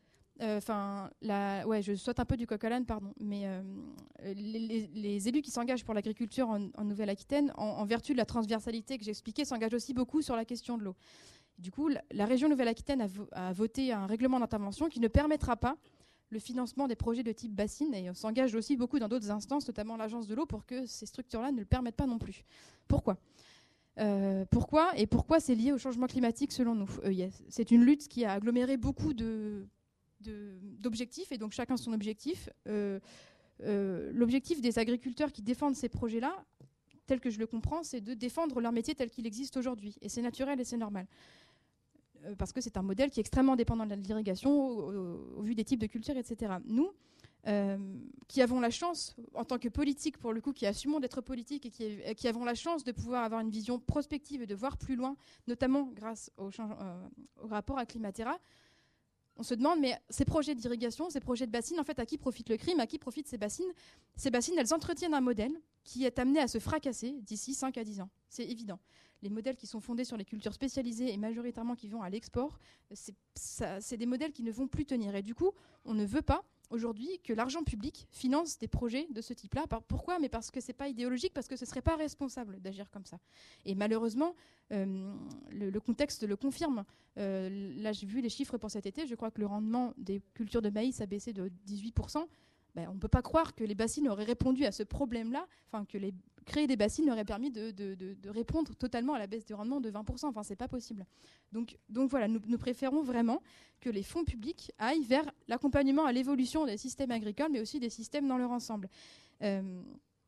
enfin, euh, ouais, je saute un peu du coq à l'âne, pardon, mais euh, les, les, les élus qui s'engagent pour l'agriculture en, en Nouvelle-Aquitaine, en, en vertu de la transversalité que j'expliquais, s'engagent aussi beaucoup sur la question de l'eau. Du coup, la, la région Nouvelle-Aquitaine a, vo- a voté un règlement d'intervention qui ne permettra pas le financement des projets de type bassine, et on s'engage aussi beaucoup dans d'autres instances, notamment l'Agence de l'eau, pour que ces structures-là ne le permettent pas non plus. Pourquoi euh, Pourquoi Et pourquoi c'est lié au changement climatique selon nous euh, yes. C'est une lutte qui a aggloméré beaucoup de, de, d'objectifs, et donc chacun son objectif. Euh, euh, l'objectif des agriculteurs qui défendent ces projets-là, tel que je le comprends, c'est de défendre leur métier tel qu'il existe aujourd'hui. Et c'est naturel et c'est normal. Parce que c'est un modèle qui est extrêmement dépendant de l'irrigation au, au, au vu des types de cultures, et cetera. Nous, euh, qui avons la chance, en tant que politiques, pour le coup, qui assumons d'être politiques et qui, qui avons la chance de pouvoir avoir une vision prospective et de voir plus loin, notamment grâce au, change, euh, au rapport à Climatera, on se demande, mais ces projets d'irrigation, ces projets de bassines, en fait, à qui profite le crime, à qui profitent ces bassines ? Ces bassines, elles entretiennent un modèle qui est amené à se fracasser d'ici cinq à dix ans. C'est évident. Les modèles qui sont fondés sur les cultures spécialisées et majoritairement qui vont à l'export, c'est, ça, c'est des modèles qui ne vont plus tenir. Et du coup, on ne veut pas aujourd'hui que l'argent public finance des projets de ce type-là. Pourquoi ? Mais parce que ce n'est pas idéologique, parce que ce ne serait pas responsable d'agir comme ça. Et malheureusement, euh, le, le contexte le confirme. Euh, là, j'ai vu les chiffres pour cet été. Je crois que le rendement des cultures de maïs a baissé de dix-huit pour cent. Ben, on ne peut pas croire que les bassines auraient répondu à ce problème-là, enfin que les, créer des bassines aurait permis de, de, de, de répondre totalement à la baisse du rendement de vingt pour cent. Enfin, c'est pas possible. Donc, donc voilà, nous, nous préférons vraiment que les fonds publics aillent vers l'accompagnement à l'évolution des systèmes agricoles, mais aussi des systèmes dans leur ensemble. Euh,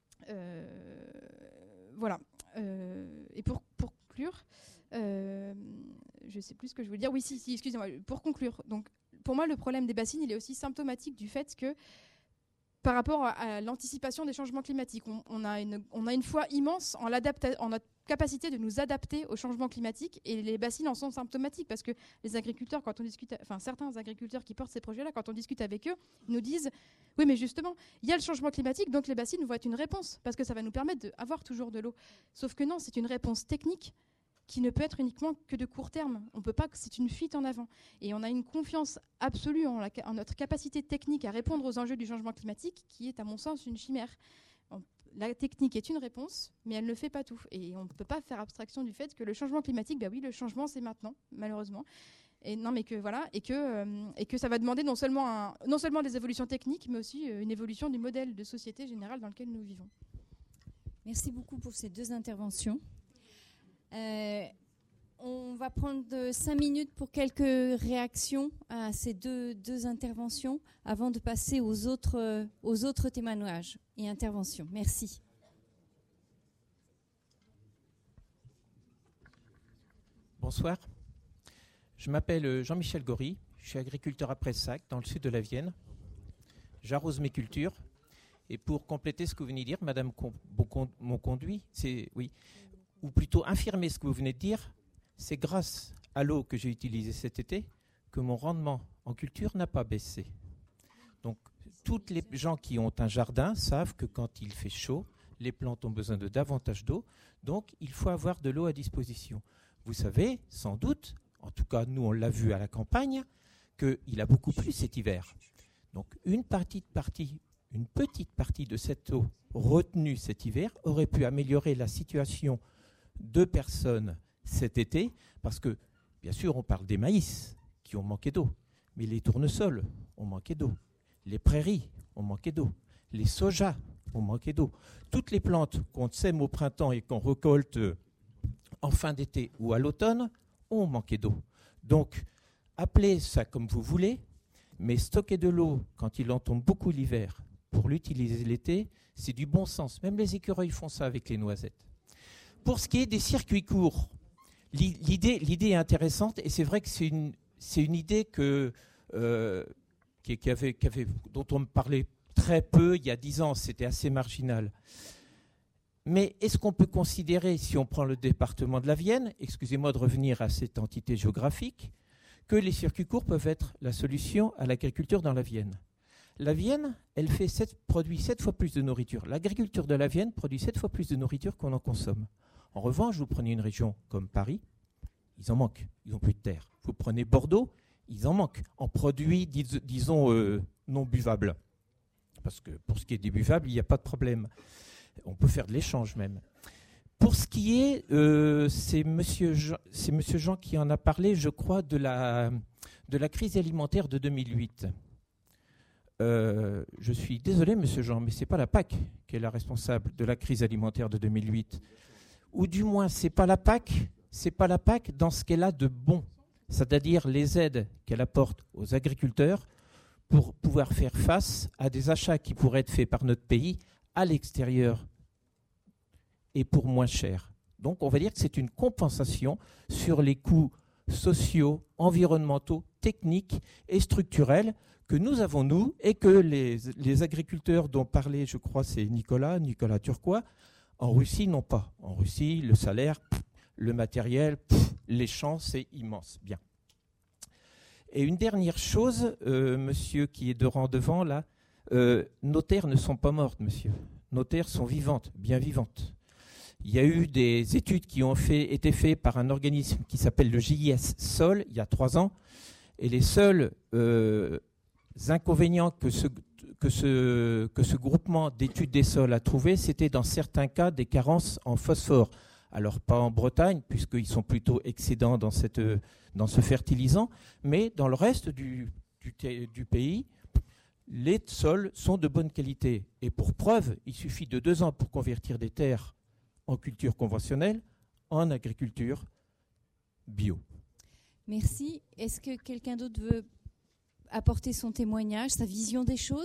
euh, voilà. Euh, et pour, pour conclure, euh, je ne sais plus ce que je voulais dire. Oui, si, si, excusez-moi. Pour conclure, donc, pour moi, le problème des bassines, il est aussi symptomatique du fait que par rapport à, à l'anticipation des changements climatiques, on, on, a une, on a une foi immense en, en notre capacité de nous adapter aux changements climatiques, et les bassines en sont symptomatiques parce que les agriculteurs, quand on discute, enfin certains agriculteurs qui portent ces projets-là, quand on discute avec eux, nous disent oui, mais justement, il y a le changement climatique, donc les bassines vont être une réponse parce que ça va nous permettre d'avoir toujours de l'eau. Sauf que non, c'est une réponse technique qui ne peut être uniquement que de court terme. On peut pas, c'est une fuite en avant. Et on a une confiance absolue en, la, en notre capacité technique à répondre aux enjeux du changement climatique, qui est, à mon sens, une chimère. On, la technique est une réponse, mais elle ne fait pas tout. Et on ne peut pas faire abstraction du fait que le changement climatique, bah oui, le changement, c'est maintenant, malheureusement. Et non, mais que voilà, et que euh, et que ça va demander non seulement un, non seulement des évolutions techniques, mais aussi euh, une évolution du modèle de société générale dans lequel nous vivons. Merci beaucoup pour ces deux interventions. Euh, on va prendre cinq minutes pour quelques réactions à ces deux, deux interventions avant de passer aux autres, aux autres témoignages et interventions. Merci. Bonsoir. Je m'appelle Jean-Michel Gory, je suis agriculteur à Pressac, dans le sud de la Vienne. J'arrose mes cultures. Et pour compléter ce que vous venez de dire, Madame Monconduit, c'est oui, ou plutôt infirmer ce que vous venez de dire, c'est grâce à l'eau que j'ai utilisée cet été que mon rendement en culture n'a pas baissé. Donc, toutes les gens qui ont un jardin savent que quand il fait chaud, les plantes ont besoin de davantage d'eau, donc il faut avoir de l'eau à disposition. Vous savez, sans doute, en tout cas nous on l'a vu à la campagne, qu'il a beaucoup plu cet hiver. Donc une partie de partie, une petite partie de cette eau retenue cet hiver aurait pu améliorer la situation de personnes cet été, parce que bien sûr on parle des maïs qui ont manqué d'eau, mais les tournesols ont manqué d'eau, les prairies ont manqué d'eau, les sojas ont manqué d'eau. Toutes les plantes qu'on sème au printemps et qu'on récolte en fin d'été ou à l'automne ont manqué d'eau. Donc, appelez ça comme vous voulez, mais stocker de l'eau quand il en tombe beaucoup l'hiver pour l'utiliser l'été, c'est du bon sens. Même les écureuils font ça avec les noisettes. Pour ce qui est des circuits courts, l'idée, l'idée est intéressante et c'est vrai que c'est une, c'est une idée que, euh, qui, qui avait, qui avait, dont on me parlait très peu il y a dix ans, c'était assez marginal. Mais est-ce qu'on peut considérer, si on prend le département de la Vienne, excusez-moi de revenir à cette entité géographique, que les circuits courts peuvent être la solution à l'agriculture dans la Vienne? La Vienne, elle fait sept, produit sept fois plus de nourriture. L'agriculture de la Vienne produit sept fois plus de nourriture qu'on en consomme. En revanche, vous prenez une région comme Paris, ils en manquent, ils n'ont plus de terre. Vous prenez Bordeaux, ils en manquent en produits, dis, disons, euh, non buvables. Parce que pour ce qui est des buvables, il n'y a pas de problème. On peut faire de l'échange même. Pour ce qui est, euh, c'est monsieur Jean, c'est monsieur Jean qui en a parlé, je crois, de la, de la crise alimentaire de deux mille huit. Euh, je suis désolé, monsieur Jean, mais ce n'est pas la P A C qui est la responsable de la crise alimentaire de deux mille huit. Ou du moins, ce n'est pas la P A C, c'est pas la P A C dans ce qu'elle a de bon, c'est-à-dire les aides qu'elle apporte aux agriculteurs pour pouvoir faire face à des achats qui pourraient être faits par notre pays à l'extérieur et pour moins cher. Donc on va dire que c'est une compensation sur les coûts sociaux, environnementaux, techniques et structurels que nous avons, nous, et que les, les agriculteurs dont parlait, je crois, c'est Nicolas, Nicolas Turquois, en Russie n'ont pas. En Russie, le salaire, pff, le matériel, pff, les champs, c'est immense. Bien. Et une dernière chose, euh, monsieur qui est de rang devant, là, Euh, nos terres ne sont pas mortes, monsieur. Nos terres sont vivantes, bien vivantes. Il y a eu des études qui ont fait, été faites par un organisme qui s'appelle le J I S Sol, il y a trois ans, et les seuls euh, inconvénients que ce, que, ce, que ce groupement d'études des sols a trouvé, c'était dans certains cas des carences en phosphore. Alors pas en Bretagne, puisqu'ils sont plutôt excédents dans, cette, dans ce fertilisant, mais dans le reste du, du, du pays, les sols sont de bonne qualité. Et pour preuve, il suffit de deux ans pour convertir des terres en culture conventionnelle en agriculture bio. Merci. Est-ce que quelqu'un d'autre veut apporter son témoignage, sa vision des choses ?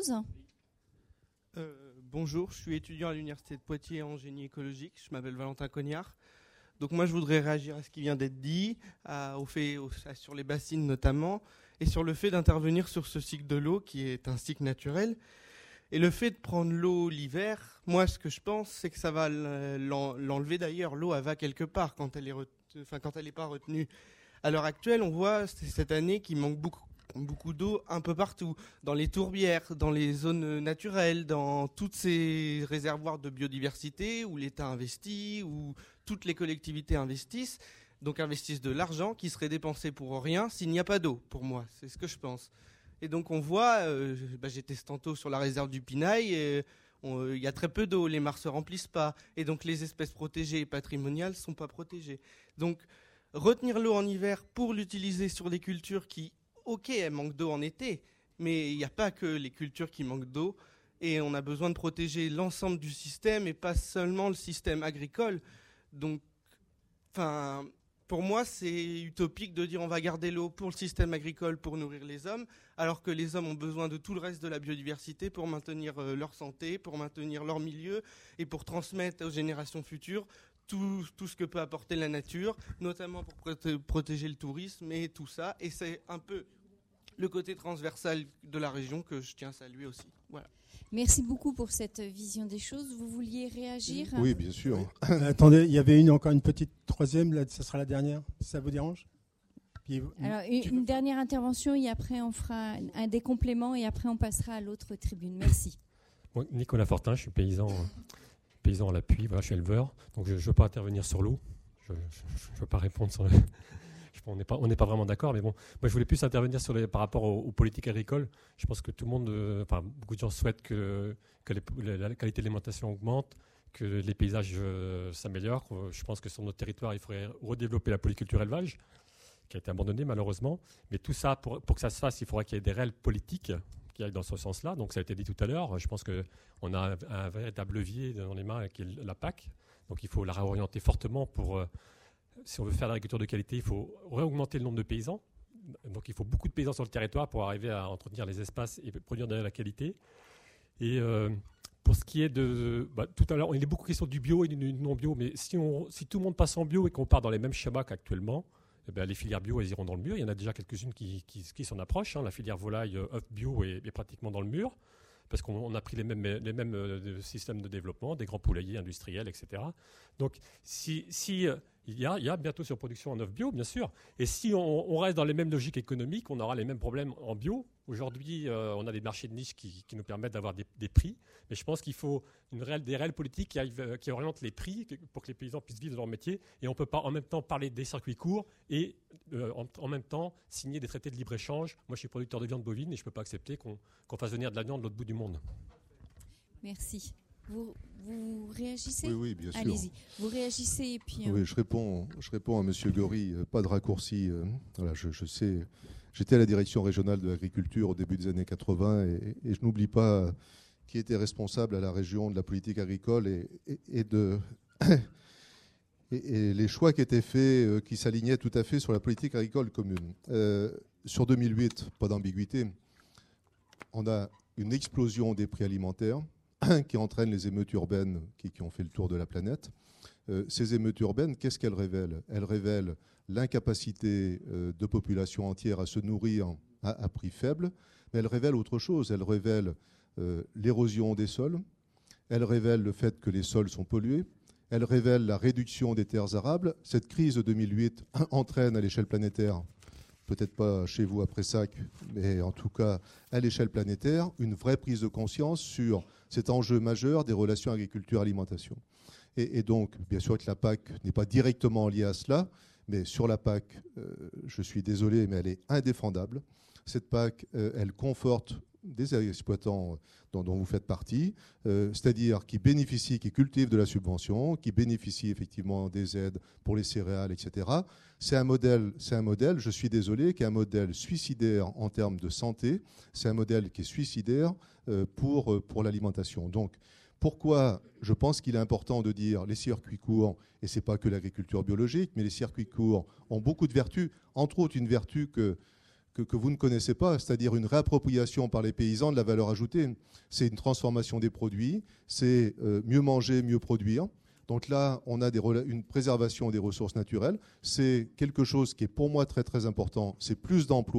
euh, Bonjour, je suis étudiant à l'Université de Poitiers en génie écologique. Je m'appelle Valentin Cognard. Donc moi, je voudrais réagir à ce qui vient d'être dit, à, au fait, au, à, sur les bassines notamment, et sur le fait d'intervenir sur ce cycle de l'eau qui est un cycle naturel. Et le fait de prendre l'eau l'hiver, moi ce que je pense c'est que ça va l'enlever d'ailleurs. L'eau elle va quelque part quand elle est retenue, enfin quand elle n'est pas retenue. À l'heure actuelle, on voit cette année qu'il manque beaucoup, beaucoup d'eau un peu partout, dans les tourbières, dans les zones naturelles, dans tous ces réservoirs de biodiversité où l'État investit, où toutes les collectivités investissent. Donc investissent de l'argent qui serait dépensé pour rien s'il n'y a pas d'eau, pour moi. C'est ce que je pense. Et donc on voit, euh, bah, j'étais tantôt sur la réserve du Pinail, et il y a très peu d'eau, les mares ne se remplissent pas. Et donc les espèces protégées et patrimoniales ne sont pas protégées. Donc retenir l'eau en hiver pour l'utiliser sur des cultures qui, ok, elles manquent d'eau en été, mais il n'y a pas que les cultures qui manquent d'eau. Et on a besoin de protéger l'ensemble du système et pas seulement le système agricole. Donc, enfin... Pour moi, c'est utopique de dire on va garder l'eau pour le système agricole pour nourrir les hommes, alors que les hommes ont besoin de tout le reste de la biodiversité pour maintenir euh, leur santé, pour maintenir leur milieu et pour transmettre aux générations futures tout, tout ce que peut apporter la nature, notamment pour proté- protéger le tourisme et tout ça. Et c'est un peu le côté transversal de la région que je tiens à saluer aussi. Voilà. Merci beaucoup pour cette vision des choses. Vous vouliez réagir ? Oui, bien sûr. Attendez, il y avait une, encore une petite troisième, là, ça sera la dernière, si ça vous dérange. Puis, Alors, une, une dernière intervention et après on fera un des compléments et après on passera à l'autre tribune. Merci. Moi, Nicolas Fortin, je suis paysan, paysan à l'appui, voilà, je suis éleveur, donc je ne veux pas intervenir sur l'eau. Je ne veux pas répondre sur... On n'est pas, on n'est pas vraiment d'accord, mais bon, moi je voulais plus intervenir sur les, par rapport aux, aux politiques agricoles. Je pense que tout le monde, euh, enfin beaucoup de gens souhaitent que, que les, la qualité de l'alimentation augmente, que les paysages euh, s'améliorent. Je pense que sur notre territoire, il faudrait redévelopper la polyculture élevage, qui a été abandonnée malheureusement. Mais tout ça, pour, pour que ça se fasse, il faudra qu'il y ait des réelles politiques qui aillent dans ce sens-là. Donc ça a été dit tout à l'heure. Je pense qu'on a un, un véritable levier dans les mains qui est la P A C. Donc il faut la réorienter fortement pour... Euh, si on veut faire de l'agriculture de qualité, il faut réaugmenter le nombre de paysans. Donc il faut beaucoup de paysans sur le territoire pour arriver à entretenir les espaces et produire de la qualité. Et euh, pour ce qui est de... Bah, tout à l'heure, il est beaucoup question du bio et du non-bio, mais si, on, si tout le monde passe en bio et qu'on part dans les mêmes schémas qu'actuellement, eh ben, les filières bio, elles iront dans le mur. Il y en a déjà quelques-unes qui, qui, qui s'en approchent. Hein. La filière volaille, œuf bio est, est pratiquement dans le mur, parce qu'on a pris les mêmes, les mêmes euh, systèmes de développement, des grands poulaillers industriels, et cetera. Donc si... si Il y, a, il y a bientôt surproduction en œufs bio, bien sûr. Et si on, on reste dans les mêmes logiques économiques, on aura les mêmes problèmes en bio. Aujourd'hui, euh, on a des marchés de niche qui, qui nous permettent d'avoir des, des prix. Mais je pense qu'il faut une réelle, des réelles politiques qui, arrivent, qui orientent les prix pour que les paysans puissent vivre de leur métier. Et on ne peut pas en même temps parler des circuits courts et euh, en, en même temps signer des traités de libre-échange. Moi, je suis producteur de viande bovine et je ne peux pas accepter qu'on, qu'on fasse venir de la viande de l'autre bout du monde. Merci. Vous, vous réagissez ? Oui, oui, bien sûr. Allez-y. Vous réagissez et puis... Oui, je réponds, je réponds à M. Gory. Pas de raccourci. Voilà, je, je sais. J'étais à la direction régionale de l'agriculture au début des années quatre-vingts et, et je n'oublie pas qui était responsable à la région de la politique agricole et, et, et de... et, et les choix qui étaient faits, qui s'alignaient tout à fait sur la politique agricole commune. Euh, sur deux mille huit, pas d'ambiguïté, on a une explosion des prix alimentaires qui entraînent les émeutes urbaines qui, qui ont fait le tour de la planète. Euh, ces émeutes urbaines, qu'est-ce qu'elles révèlent ? Elles révèlent l'incapacité euh, de populations entières à se nourrir à, à prix faible, mais elles révèlent autre chose. Elles révèlent euh, l'érosion des sols, elles révèlent le fait que les sols sont pollués, elles révèlent la réduction des terres arables. Cette crise de deux mille huit entraîne à l'échelle planétaire, peut-être pas chez vous à Pressac, mais en tout cas à l'échelle planétaire, une vraie prise de conscience sur cet enjeu majeur des relations agriculture-alimentation. Et, et donc, bien sûr que la P A C n'est pas directement liée à cela, mais sur la P A C, euh, je suis désolé, mais elle est indéfendable. Cette P A C, euh, elle conforte des exploitants dont, dont vous faites partie, euh, c'est-à-dire qui bénéficient, qui cultivent de la subvention, qui bénéficient effectivement des aides pour les céréales, et cetera. C'est un modèle, c'est un modèle, je suis désolé, qui est un modèle suicidaire en termes de santé. C'est un modèle qui est suicidaire euh, pour, euh, pour l'alimentation. Donc, pourquoi je pense qu'il est important de dire les circuits courts, et ce n'est pas que l'agriculture biologique, mais les circuits courts ont beaucoup de vertus, entre autres une vertu que Que, que vous ne connaissez pas, c'est-à-dire une réappropriation par les paysans de la valeur ajoutée. C'est une transformation des produits, c'est euh, mieux manger, mieux produire. Donc là, on a des, une préservation des ressources naturelles. C'est quelque chose qui est pour moi très très important. C'est plus d'emplois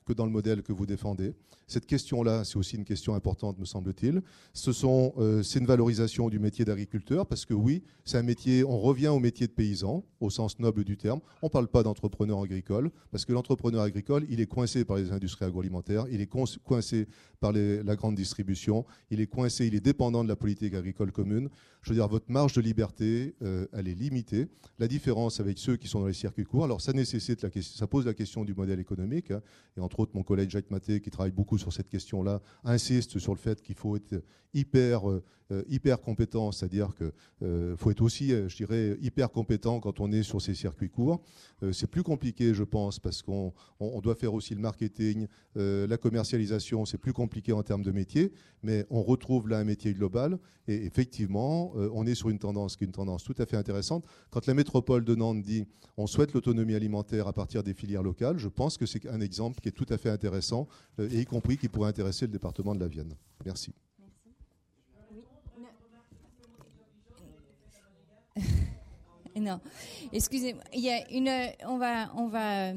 que dans le modèle que vous défendez. Cette question-là, c'est aussi une question importante, me semble-t-il. Ce sont, euh, c'est une valorisation du métier d'agriculteur, parce que oui, c'est un métier, on revient au métier de paysan, au sens noble du terme. On ne parle pas d'entrepreneur agricole, parce que l'entrepreneur agricole, il est coincé par les industries agroalimentaires, il est coincé par les, la grande distribution, il est coincé, il est dépendant de la politique agricole commune. Je veux dire, votre marge de liberté, euh, elle est limitée. La différence avec ceux qui sont dans les circuits courts, alors ça nécessite, la question, ça pose la question du modèle économique, hein, et entre autres mon collègue Jacques Maté, qui travaille beaucoup sur cette question-là, insiste sur le fait qu'il faut être hyper, euh, hyper compétent, c'est-à-dire qu'il euh, faut être aussi, euh, je dirais, hyper compétent quand on est sur ces circuits courts. Euh, c'est plus compliqué, je pense, parce qu'on on, on doit faire aussi le marketing, euh, la commercialisation, c'est plus compliqué en termes de métier, mais on retrouve là un métier global, et effectivement, euh, on est sur une tendance qui est une tendance tout à fait intéressante. Quand la métropole de Nantes dit on souhaite l'autonomie alimentaire à partir des filières locales, je pense que c'est un exemple qui est tout à fait intéressant, euh, et y compris qui pourrait intéresser le département de la Vienne. Merci. Non, excusez-moi. Il y a une. On va, on va.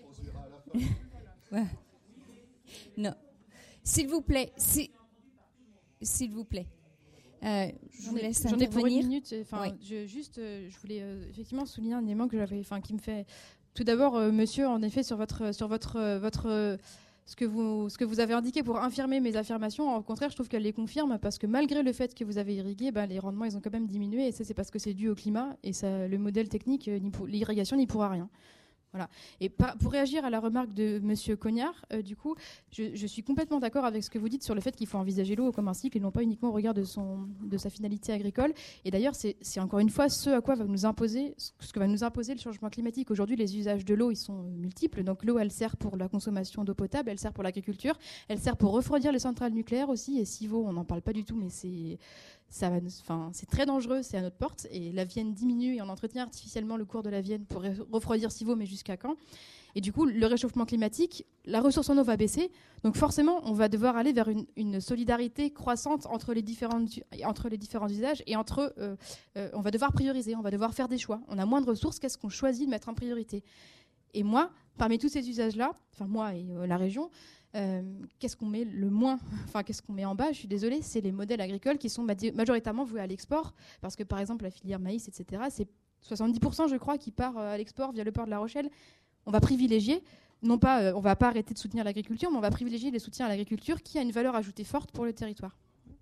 Ouais. Non, s'il vous plaît, si... s'il vous plaît. Euh, je vous laisse J'en ai pour une intervenir. minute. Enfin, Oui. je, juste, euh, je voulais euh, effectivement souligner un élément que j'avais, enfin, qui me fait. Tout d'abord, euh, monsieur, en effet, sur votre, sur votre, euh, votre, euh, ce que vous, ce que vous avez indiqué pour infirmer mes affirmations. Au contraire, je trouve qu'elle les confirme parce que malgré le fait que vous avez irrigué, ben, les rendements, ils ont quand même diminué. Et ça, c'est parce que c'est dû au climat et ça, le modèle technique, euh, n'y pour- l'irrigation n'y pourra rien. Voilà. Et par- pour réagir à la remarque de monsieur Cognard, euh, du coup, je, je suis complètement d'accord avec ce que vous dites sur le fait qu'il faut envisager l'eau comme un cycle et non pas uniquement au regard de, son, de sa finalité agricole. Et d'ailleurs, c'est c'est encore une fois ce à quoi va nous imposer, ce que va nous imposer le changement climatique. Aujourd'hui, les usages de l'eau, ils sont multiples. Donc l'eau, elle sert pour la consommation d'eau potable, elle sert pour l'agriculture, elle sert pour refroidir les centrales nucléaires aussi. Et Civaux, on n'en parle pas du tout, mais c'est... Ça va, enfin, c'est très dangereux, c'est à notre porte. Et la Vienne diminue et on entretient artificiellement le cours de la Vienne pour re- refroidir Civaux, mais jusqu'à quand? Et du coup, le réchauffement climatique, la ressource en eau va baisser. Donc forcément, on va devoir aller vers une, une solidarité croissante entre les, différentes, entre les différents usages et entre... Euh, euh, on va devoir prioriser, on va devoir faire des choix. On a moins de ressources, qu'est-ce qu'on choisit de mettre en priorité? Et moi, parmi tous ces usages-là, enfin moi et euh, la région, Euh, qu'est-ce qu'on met le moins, enfin qu'est-ce qu'on met en bas, je suis désolée, c'est les modèles agricoles qui sont madi- majoritairement voués à l'export, parce que par exemple la filière maïs, et cetera, c'est soixante-dix pour cent je crois qui part euh, à l'export via le port de La Rochelle. On va privilégier, non pas, euh, on va pas arrêter de soutenir l'agriculture, mais on va privilégier les soutiens à l'agriculture qui a une valeur ajoutée forte pour le territoire.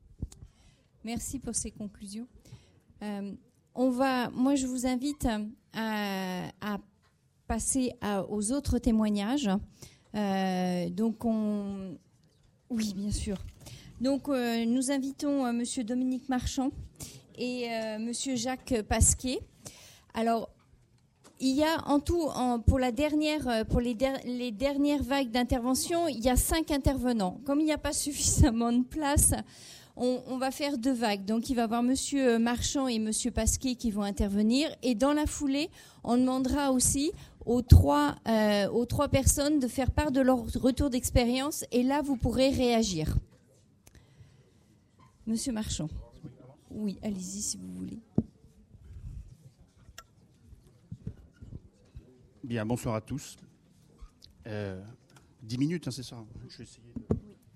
Merci pour ces conclusions. Euh, on va, moi, je vous invite à, à passer à- aux autres témoignages. Euh, donc, on... oui, bien sûr. Donc, euh, nous invitons euh, Monsieur Dominique Marchand et euh, Monsieur Jacques Pasquier. Alors, il y a en tout, en, pour, la dernière, euh, pour les, der- les dernières vagues d'intervention, il y a cinq intervenants. Comme il n'y a pas suffisamment de place, on, on va faire deux vagues. Donc, il va y avoir Monsieur Marchand et Monsieur Pasquier qui vont intervenir. Et dans la foulée, on demandera aussi aux trois, euh, aux trois personnes de faire part de leur retour d'expérience. Et là, vous pourrez réagir. Monsieur Marchand. Oui, allez-y si vous voulez. Bien, bonsoir à tous. Euh, dix minutes, hein, c'est ça. Je vais essayer de...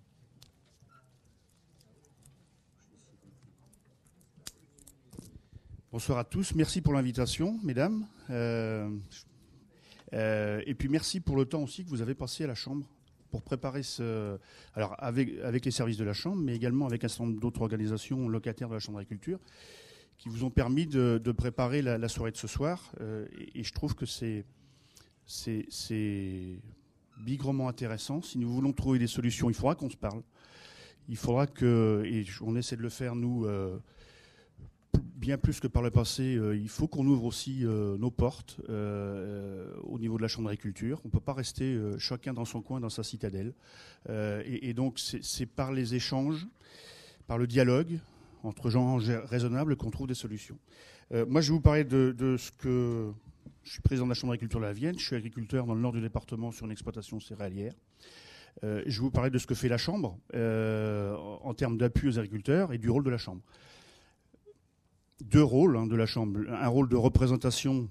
Bonsoir à tous. Merci pour l'invitation, mesdames. Euh, euh, et puis merci pour le temps aussi que vous avez passé à la Chambre pour préparer ce... Alors, avec, avec les services de la Chambre, mais également avec un certain nombre d'autres organisations locataires de la Chambre d'agriculture qui vous ont permis de, de préparer la, la soirée de ce soir. Euh, et, et je trouve que c'est... C'est, c'est bigrement intéressant. Si nous voulons trouver des solutions, il faudra qu'on se parle. Il faudra que, et on essaie de le faire nous, euh, bien plus que par le passé, euh, il faut qu'on ouvre aussi euh, nos portes euh, au niveau de la Chambre d'agriculture. On ne peut pas rester euh, chacun dans son coin, dans sa citadelle. Euh, et, et donc c'est, c'est par les échanges, par le dialogue entre gens raisonnables qu'on trouve des solutions. Euh, moi je vais vous parler de, de ce que... Je suis président de la Chambre d'agriculture de la Vienne. Je suis agriculteur dans le nord du département sur une exploitation céréalière. Euh, je vais vous parler de ce que fait la Chambre euh, en termes d'appui aux agriculteurs et du rôle de la Chambre. Deux rôles hein, de la Chambre. Un rôle de représentation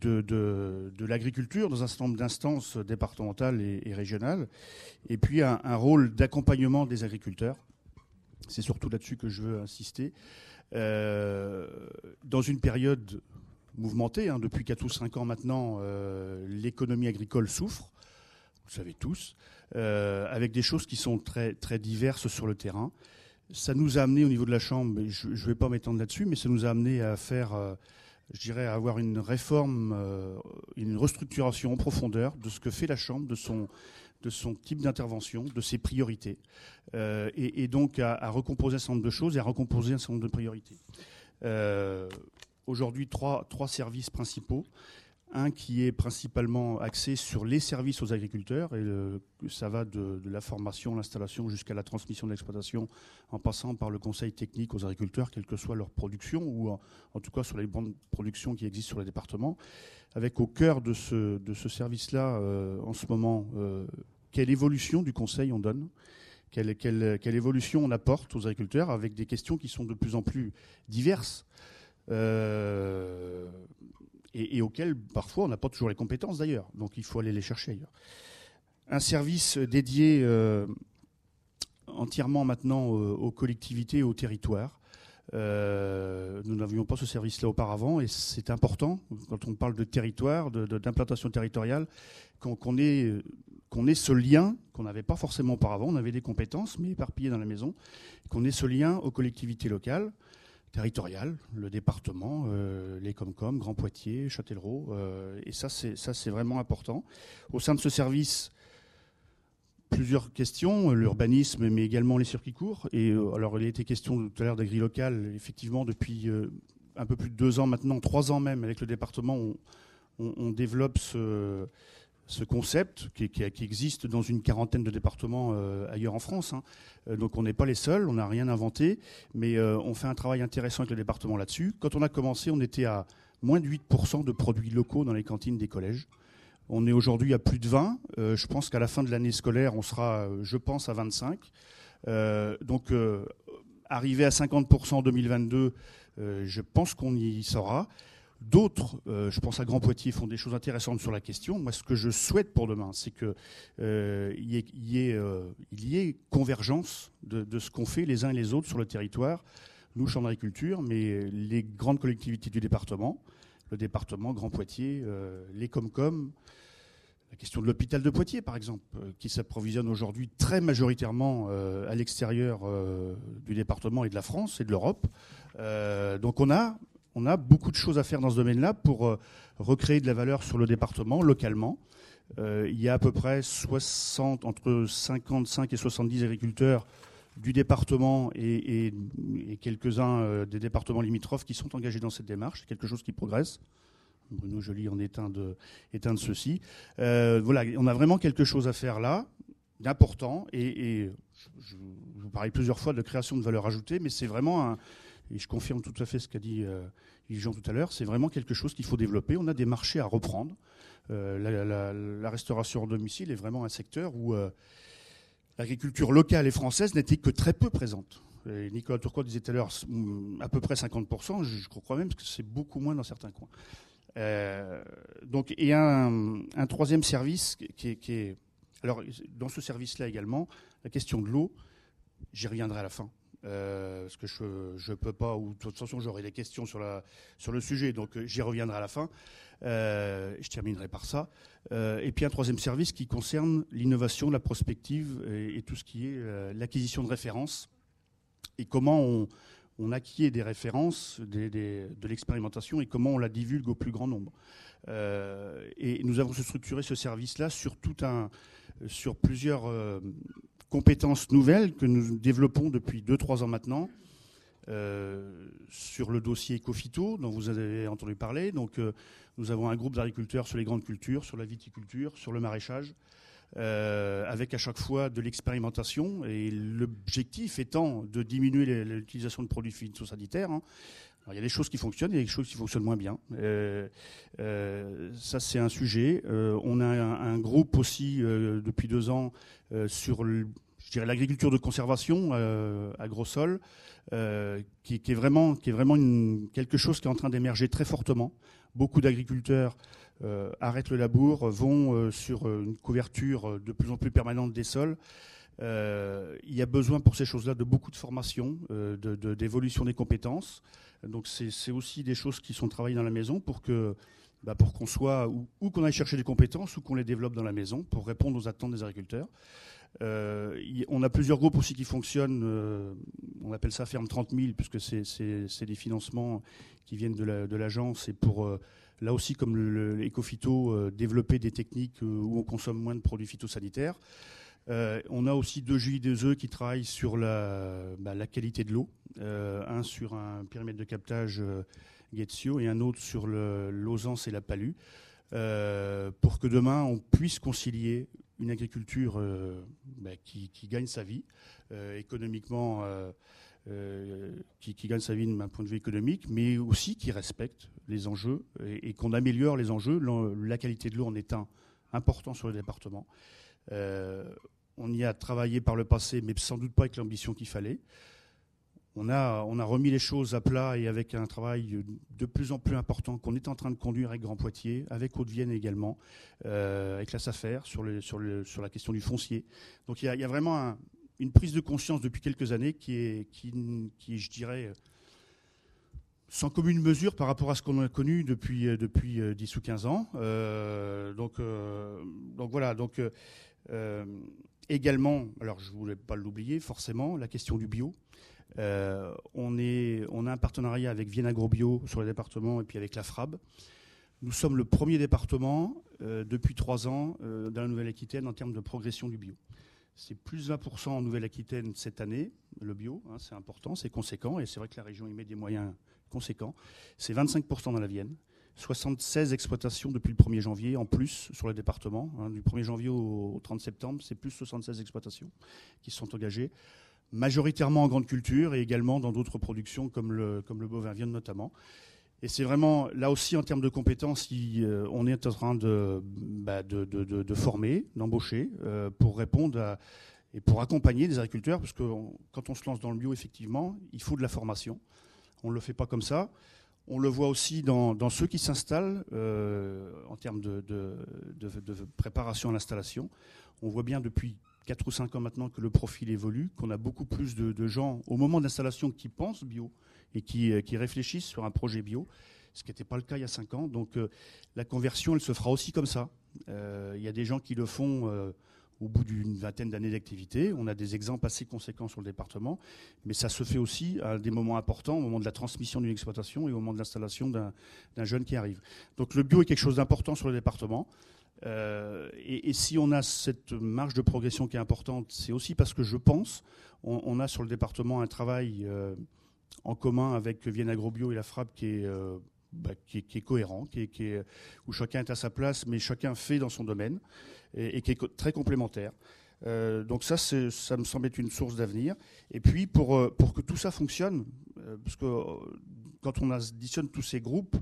de, de, de l'agriculture dans un certain nombre d'instances départementales et, et régionales, et puis un, un rôle d'accompagnement des agriculteurs. C'est surtout là-dessus que je veux insister. Euh, dans une période mouvementée, hein, depuis quatre ou cinq ans maintenant, euh, l'économie agricole souffre, vous le savez tous, euh, avec des choses qui sont très, très diverses sur le terrain. Ça nous a amené au niveau de la Chambre, je ne vais pas m'étendre là-dessus, mais ça nous a amené à faire, euh, je dirais, à avoir une réforme, euh, une restructuration en profondeur de ce que fait la Chambre, de son, de son type d'intervention, de ses priorités, euh, et, et donc à, à recomposer un certain nombre de choses et à recomposer un certain nombre de priorités. Euh, aujourd'hui, trois, trois services principaux. Un qui est principalement axé sur les services aux agriculteurs, et le, ça va de, de la formation, l'installation jusqu'à la transmission de l'exploitation, en passant par le conseil technique aux agriculteurs, quelle que soit leur production, ou en, en tout cas sur les bandes de production qui existent sur les départements, avec au cœur de ce, de ce service-là, euh, en ce moment, euh, quelle évolution du conseil on donne, quelle, quelle, quelle évolution on apporte aux agriculteurs, avec des questions qui sont de plus en plus diverses. Euh, Et, et auxquels, parfois, on n'a pas toujours les compétences d'ailleurs. Donc, il faut aller les chercher ailleurs. Un service dédié euh, entièrement maintenant euh, aux collectivités et aux territoires. Euh, nous n'avions pas ce service-là auparavant, et c'est important, quand on parle de territoire, de, de, d'implantation territoriale, qu'on, qu'on, ait, qu'on ait ce lien qu'on n'avait pas forcément auparavant. On avait des compétences, mais éparpillées dans la maison. Qu'on ait ce lien aux collectivités locales, territorial, le département, euh, les Comcom, Grand Poitiers, Châtellerault, euh, et ça c'est, ça c'est vraiment important. Au sein de ce service, plusieurs questions, l'urbanisme, mais également les circuits courts. Et euh, alors il a été question tout à l'heure d'agri-local, effectivement depuis euh, un peu plus de deux ans maintenant, trois ans même, avec le département, on, on, on développe ce... ce concept qui, qui, qui existe dans une quarantaine de départements euh, ailleurs en France. Hein. Euh, donc on n'est pas les seuls, on n'a rien inventé, mais euh, on fait un travail intéressant avec le département là-dessus. Quand on a commencé, on était à moins de huit pour cent de produits locaux dans les cantines des collèges. On est aujourd'hui à plus de vingt. Euh, je pense qu'à la fin de l'année scolaire, on sera, je pense, à vingt-cinq. Euh, donc euh, arriver à cinquante pour cent en deux mille vingt-deux, euh, je pense qu'on y sera. D'autres, euh, je pense à Grand Poitiers, font des choses intéressantes sur la question. Moi, ce que je souhaite pour demain, c'est qu'il euh, y, ait, y, ait, euh, y ait convergence de, de ce qu'on fait les uns et les autres sur le territoire. Nous, Chambre d'agriculture, mais les grandes collectivités du département, le département, Grand Poitiers, euh, les Comcom, la question de l'hôpital de Poitiers, par exemple, euh, qui s'approvisionne aujourd'hui très majoritairement euh, à l'extérieur euh, du département et de la France et de l'Europe. Euh, donc on a... On a beaucoup de choses à faire dans ce domaine-là pour euh, recréer de la valeur sur le département, localement. Euh, il y a à peu près soixante, entre cinquante-cinq et soixante-dix agriculteurs du département et, et, et quelques-uns euh, des départements limitrophes qui sont engagés dans cette démarche. C'est quelque chose qui progresse. Bruno Joly en est un de, est un de ceux-ci. Euh, voilà, on a vraiment quelque chose à faire là, d'important. Et, et je, je vous parlais plusieurs fois de création de valeur ajoutée, mais c'est vraiment un... Et je confirme tout à fait ce qu'a dit euh, Jean tout à l'heure, c'est vraiment quelque chose qu'il faut développer. On a des marchés à reprendre. Euh, la, la, la restauration en domicile est vraiment un secteur où euh, l'agriculture locale et française n'était que très peu présente. Et Nicolas Turcot disait tout à l'heure à peu près cinquante pour cent, je, je crois même que c'est beaucoup moins dans certains coins. Euh, donc, et un, un troisième service qui est, qui est... Alors, dans ce service-là également, la question de l'eau, j'y reviendrai à la fin. Euh, parce que je ne peux pas, ou de toute façon j'aurai des questions sur, la, sur le sujet, donc j'y reviendrai à la fin. Euh, je terminerai par ça. Euh, et puis un troisième service qui concerne l'innovation, la prospective et, et tout ce qui est euh, l'acquisition de références et comment on, on acquiert des références, des, des, de l'expérimentation et comment on la divulgue au plus grand nombre. Euh, et nous avons structuré ce service-là sur, tout un, sur plusieurs... Euh, compétences nouvelles que nous développons depuis deux trois ans maintenant euh, sur le dossier Ecofito dont vous avez entendu parler. Donc, euh, nous avons un groupe d'agriculteurs sur les grandes cultures, sur la viticulture, sur le maraîchage, euh, avec à chaque fois de l'expérimentation et l'objectif étant de diminuer l'utilisation de produits phytosanitaires. Hein. Alors, il y a des choses qui fonctionnent, il y a des choses qui fonctionnent moins bien. Euh, euh, ça, c'est un sujet. Euh, on a un, un groupe aussi euh, depuis deux ans euh, sur, le, je je dirais l'agriculture de conservation euh, agro-sol, euh, qui, qui est vraiment, qui est vraiment une, quelque chose qui est en train d'émerger très fortement. Beaucoup d'agriculteurs euh, arrêtent le labour, vont euh, sur une couverture de plus en plus permanente des sols. Euh, il y a besoin pour ces choses-là de beaucoup de formation, euh, de, de, d'évolution des compétences. Donc c'est, c'est aussi des choses qui sont travaillées dans la maison pour que, bah, pour qu'on soit ou, ou qu'on aille chercher des compétences ou qu'on les développe dans la maison pour répondre aux attentes des agriculteurs. Euh, y, on a plusieurs groupes aussi qui fonctionnent. Euh, on appelle ça Ferme trente mille puisque c'est, c'est, c'est des financements qui viennent de, la, de l'agence et pour euh, là aussi comme le, l'éco-phyto euh, développer des techniques euh, où on consomme moins de produits phytosanitaires. Euh, on a aussi deux J I deux E qui travaillent sur la, bah, la qualité de l'eau, euh, un sur un périmètre de captage euh, Guetzio et un autre sur le, l'Ausance et la Palue, euh, pour que demain on puisse concilier une agriculture euh, bah, qui, qui gagne sa vie euh, économiquement, euh, euh, qui, qui gagne sa vie d'un point de vue économique, mais aussi qui respecte les enjeux et, et qu'on améliore les enjeux. La, la qualité de l'eau en est un important sur le département. Euh, on y a travaillé par le passé, mais sans doute pas avec l'ambition qu'il fallait. On a, on a remis les choses à plat et avec un travail de plus en plus important qu'on est en train de conduire avec Grand Poitiers, avec Haute-Vienne également, euh, avec la SAFER sur, le, sur, le, sur la question du foncier. Donc il y a, il y a vraiment un, une prise de conscience depuis quelques années qui est, qui, qui je dirais, sans commune mesure par rapport à ce qu'on a connu depuis, depuis dix ou quinze ans. Euh, donc, euh, donc voilà. Donc, euh, également, alors je ne voulais pas l'oublier, forcément, la question du bio. Euh, on, est, on a un partenariat avec Vienne Agrobio sur le département et puis avec la F R A B. Nous sommes le premier département euh, depuis trois ans euh, dans la Nouvelle-Aquitaine en termes de progression du bio. C'est plus vingt pour cent en Nouvelle-Aquitaine cette année, le bio, hein, c'est important, c'est conséquent, et c'est vrai que la région y met des moyens conséquents. C'est vingt-cinq pour cent dans la Vienne, soixante-seize exploitations depuis le premier janvier en plus sur le département. Hein, du premier janvier au trente septembre, c'est plus soixante-seize exploitations qui se sont engagées, majoritairement en grande culture et également dans d'autres productions comme le, comme le bovin viande notamment. Et c'est vraiment, là aussi, en termes de compétences, il, euh, on est en train de, bah, de, de, de, de former, d'embaucher, euh, pour répondre à, et pour accompagner les agriculteurs, parce que on, quand on se lance dans le bio, effectivement, il faut de la formation. On ne le fait pas comme ça. On le voit aussi dans, dans ceux qui s'installent, euh, en termes de, de, de, de préparation à l'installation. On voit bien depuis quatre ou cinq ans maintenant que le profil évolue, qu'on a beaucoup plus de, de gens, au moment d'installation, qui pensent bio, et qui, qui réfléchissent sur un projet bio, ce qui n'était pas le cas il y a cinq ans. Donc euh, la conversion, elle se fera aussi comme ça. Euh, il y a des gens qui le font euh, au bout d'une vingtaine d'années d'activité. On a des exemples assez conséquents sur le département, mais ça se fait aussi à des moments importants, au moment de la transmission d'une exploitation et au moment de l'installation d'un, d'un jeune qui arrive. Donc le bio est quelque chose d'important sur le département. Euh, et, et si on a cette marge de progression qui est importante, c'est aussi parce que je pense, on, on a sur le département un travail euh, en commun avec Vienne Agrobio et la F R A B qui est, euh, bah, qui est, qui est cohérent, qui est, qui est, où chacun est à sa place, mais chacun fait dans son domaine, et, et qui est co- très complémentaire. Euh, donc ça, c'est, ça me semble être une source d'avenir. Et puis, pour, euh, pour que tout ça fonctionne, euh, parce que euh, quand on additionne tous ces groupes,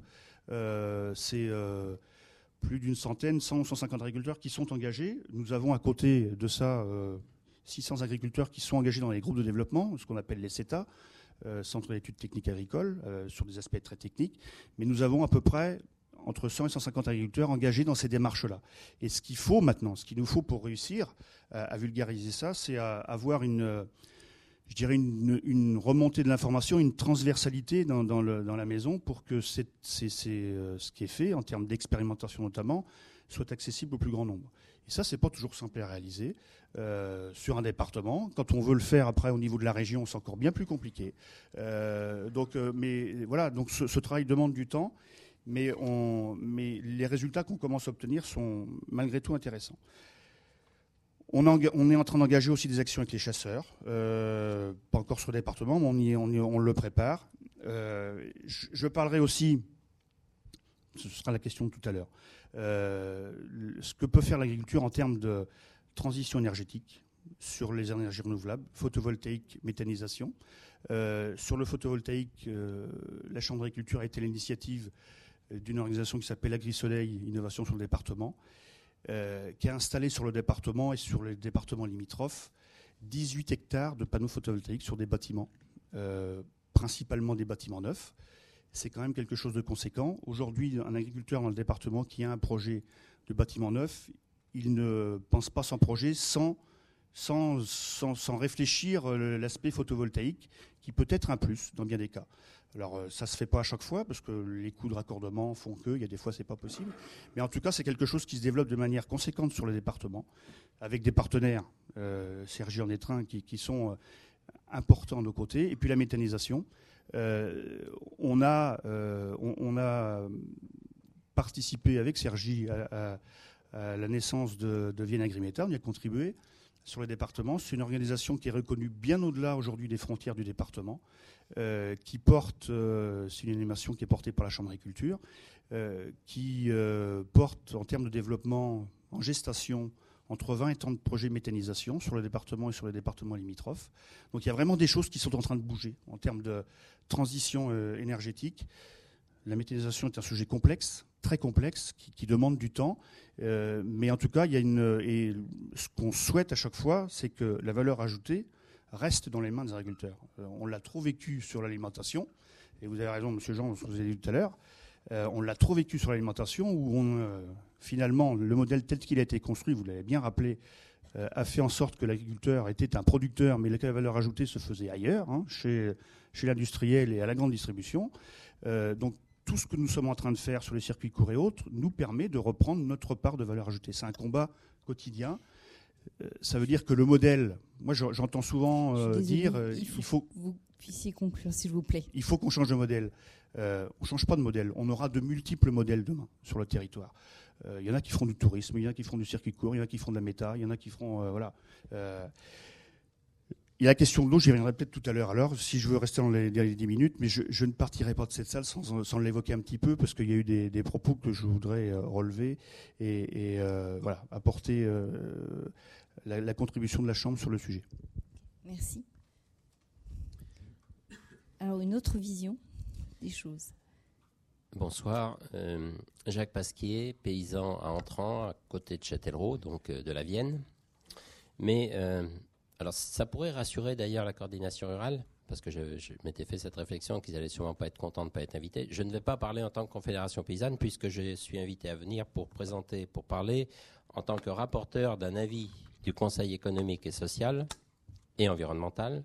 euh, c'est euh, plus d'une centaine, cent ou cent cinquante agriculteurs qui sont engagés. Nous avons à côté de ça euh, six cents agriculteurs qui sont engagés dans les groupes de développement, ce qu'on appelle les C E T A, Euh, Centre d'études techniques agricoles, euh, sur des aspects très techniques. Mais nous avons à peu près entre cent et cent cinquante agriculteurs engagés dans ces démarches-là. Et ce qu'il faut maintenant, ce qu'il nous faut pour réussir à, à vulgariser ça, c'est à, à avoir une, euh, je dirais une, une remontée de l'information, une transversalité dans, dans, le, dans la maison pour que c'est, c'est, c'est, euh, ce qui est fait, en termes d'expérimentation notamment, soit accessible au plus grand nombre. Et ça, c'est pas toujours simple à réaliser euh, sur un département. Quand on veut le faire après au niveau de la région, c'est encore bien plus compliqué. Euh, donc, euh, mais voilà, donc ce, ce travail demande du temps, mais, on, mais les résultats qu'on commence à obtenir sont malgré tout intéressants. On, en, on est en train d'engager aussi des actions avec les chasseurs, euh, pas encore sur le département, mais on, y est, on, y, on le prépare. Euh, je, je parlerai aussi, ce sera la question de tout à l'heure, Euh, ce que peut faire l'agriculture en termes de transition énergétique sur les énergies renouvelables, photovoltaïque, méthanisation. Euh, sur le photovoltaïque, euh, la Chambre d'agriculture a été l'initiative d'une organisation qui s'appelle Agri-Soleil Innovation sur le département, euh, qui a installé sur le département et sur les départements limitrophes dix-huit hectares de panneaux photovoltaïques sur des bâtiments, euh, principalement des bâtiments neufs. C'est quand même quelque chose de conséquent. Aujourd'hui, un agriculteur dans le département qui a un projet de bâtiment neuf, il ne pense pas son projet sans, sans, sans, sans réfléchir l'aspect photovoltaïque, qui peut être un plus dans bien des cas. Alors ça ne se fait pas à chaque fois, parce que les coûts de raccordement font que, il y a des fois ce n'est pas possible. Mais en tout cas, c'est quelque chose qui se développe de manière conséquente sur le département, avec des partenaires, euh, Sergi en Étreint, qui, qui sont euh, importants de nos côtés. Et puis la méthanisation. Euh, on, a, euh, on, on a participé avec Sergi à, à, à la naissance de, de Vienne Agriméta, on y a contribué sur le département. C'est une organisation qui est reconnue bien au-delà aujourd'hui des frontières du département, euh, qui porte, euh, c'est une animation qui est portée par la Chambre d'agriculture, euh, qui euh, porte en termes de développement en gestation entre vingt et trente projets de méthanisation sur le département et sur les départements limitrophes. Donc il y a vraiment des choses qui sont en train de bouger en termes de transition euh, énergétique. La méthanisation est un sujet complexe, très complexe, qui, qui demande du temps. Euh, mais en tout cas, il y a une, et ce qu'on souhaite à chaque fois, c'est que la valeur ajoutée reste dans les mains des agriculteurs. Euh, on l'a trop vécu sur l'alimentation, et vous avez raison, monsieur Jean, ce que vous avez dit tout à l'heure, euh, on l'a trop vécu sur l'alimentation, où on, euh, finalement, le modèle tel qu'il a été construit, vous l'avez bien rappelé, euh, a fait en sorte que l'agriculteur était un producteur, mais la valeur ajoutée se faisait ailleurs, hein, chez, chez l'industriel et à la grande distribution. Euh, donc, tout ce que nous sommes en train de faire sur les circuits courts et autres nous permet de reprendre notre part de valeur ajoutée. C'est un combat quotidien. Euh, ça veut dire que le modèle, moi j'entends souvent euh, désolée, dire euh, il faut, il faut que vous puissiez conclure, s'il vous plaît. Il faut qu'on change de modèle. Euh, on ne change pas de modèle. On aura de multiples modèles demain sur le territoire. Il euh, y en a qui feront du tourisme, il y en a qui feront du circuit court, il y en a qui feront de la méta, il y en a qui feront... Euh, voilà. Euh, Il y a la question de l'eau, j'y reviendrai peut-être tout à l'heure. Alors, si je veux rester dans les, les dix minutes, mais je, je ne partirai pas de cette salle sans, sans l'évoquer un petit peu, parce qu'il y a eu des, des propos que je voudrais euh, relever et, et euh, voilà, apporter euh, la, la contribution de la Chambre sur le sujet. Merci. Alors, une autre vision des choses. Bonsoir, euh, Jacques Pasquier, paysan à Entrant, à côté de Châtellerault, donc euh, de la Vienne. Mais... Euh, Alors, ça pourrait rassurer d'ailleurs la coordination rurale, parce que je, je m'étais fait cette réflexion qu'ils allaient sûrement pas être contents de ne pas être invités. Je ne vais pas parler en tant que Confédération paysanne, puisque je suis invité à venir pour présenter, pour parler en tant que rapporteur d'un avis du Conseil économique et social et environnemental,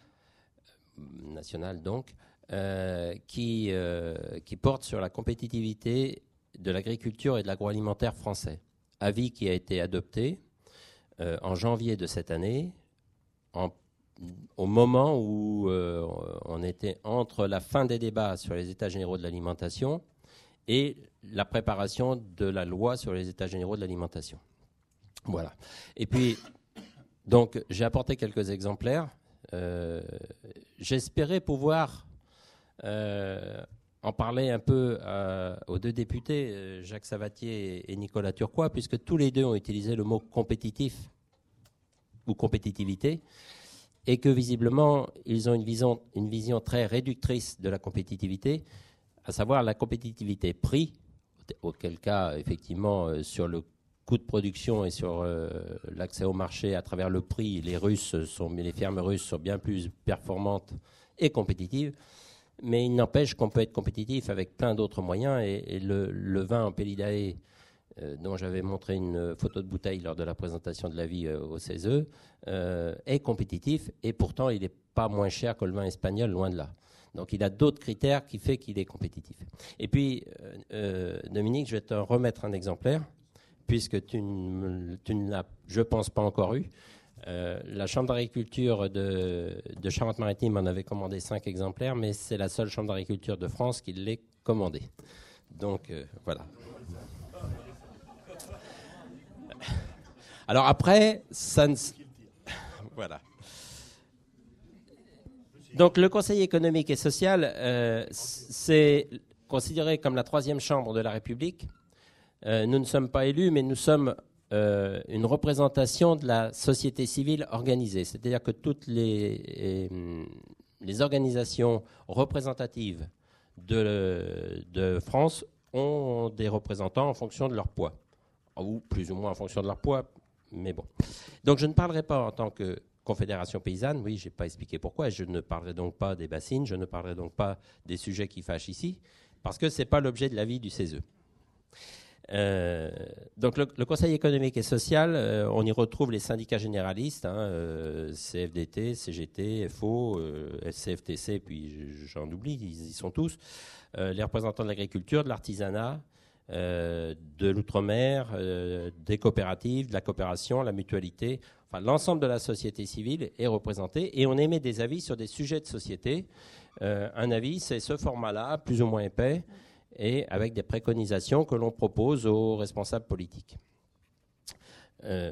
national donc, euh, qui, euh, qui porte sur la compétitivité de l'agriculture et de l'agroalimentaire français. Avis qui a été adopté euh, en janvier de cette année, En, au moment où euh, on était entre la fin des débats sur les états généraux de l'alimentation et la préparation de la loi sur les états généraux de l'alimentation. Voilà. Et puis, donc, j'ai apporté quelques exemplaires. Euh, j'espérais pouvoir euh, en parler un peu à, aux deux députés, Jacques Savatier et Nicolas Turquois, puisque tous les deux ont utilisé le mot compétitif ou compétitivité, et que visiblement, ils ont une vision, une vision très réductrice de la compétitivité, à savoir la compétitivité prix, auquel cas, effectivement, euh, sur le coût de production et sur euh, l'accès au marché à travers le prix, les Russes sont, les fermes russes sont bien plus performantes et compétitives, mais il n'empêche qu'on peut être compétitif avec plein d'autres moyens, et, et le, le vin en Pélidae, Euh, dont j'avais montré une photo de bouteille lors de la présentation de l'avis euh, au C E S E, euh, est compétitif, et pourtant il n'est pas moins cher que le vin espagnol, loin de là. Donc il a d'autres critères qui font qu'il est compétitif. Et puis, euh, euh, Dominique, je vais te remettre un exemplaire, puisque tu, tu ne l'as, je pense, pas encore eu. Euh, la Chambre d'agriculture de, de Charente-Maritime en avait commandé cinq exemplaires, mais c'est la seule Chambre d'agriculture de France qui l'ait commandé. Donc euh, voilà. Alors après, ça ne... Voilà. Donc le Conseil économique et social, euh, c'est considéré comme la troisième chambre de la République. Euh, nous ne sommes pas élus, mais nous sommes euh, une représentation de la société civile organisée. C'est-à-dire que toutes les, les organisations représentatives de, de France ont des représentants en fonction de leur poids, ou plus ou moins en fonction de leur poids. Mais bon. Donc je ne parlerai pas en tant que Confédération paysanne, oui, je n'ai pas expliqué pourquoi. Je ne parlerai donc pas des bassines, je ne parlerai donc pas des sujets qui fâchent ici, parce que ce n'est pas l'objet de l'avis du C E S E. Euh, donc le, le Conseil économique et social, euh, on y retrouve les syndicats généralistes, hein, euh, C F D T, C G T, F O, euh, S C F T C, puis j'en oublie, ils y sont tous, euh, les représentants de l'agriculture, de l'artisanat, euh, de l'outre-mer, euh, des coopératives, de la coopération, la mutualité, enfin l'ensemble de la société civile est représenté et on émet des avis sur des sujets de société. Euh, un avis, c'est ce format-là, plus ou moins épais, et avec des préconisations que l'on propose aux responsables politiques. Euh,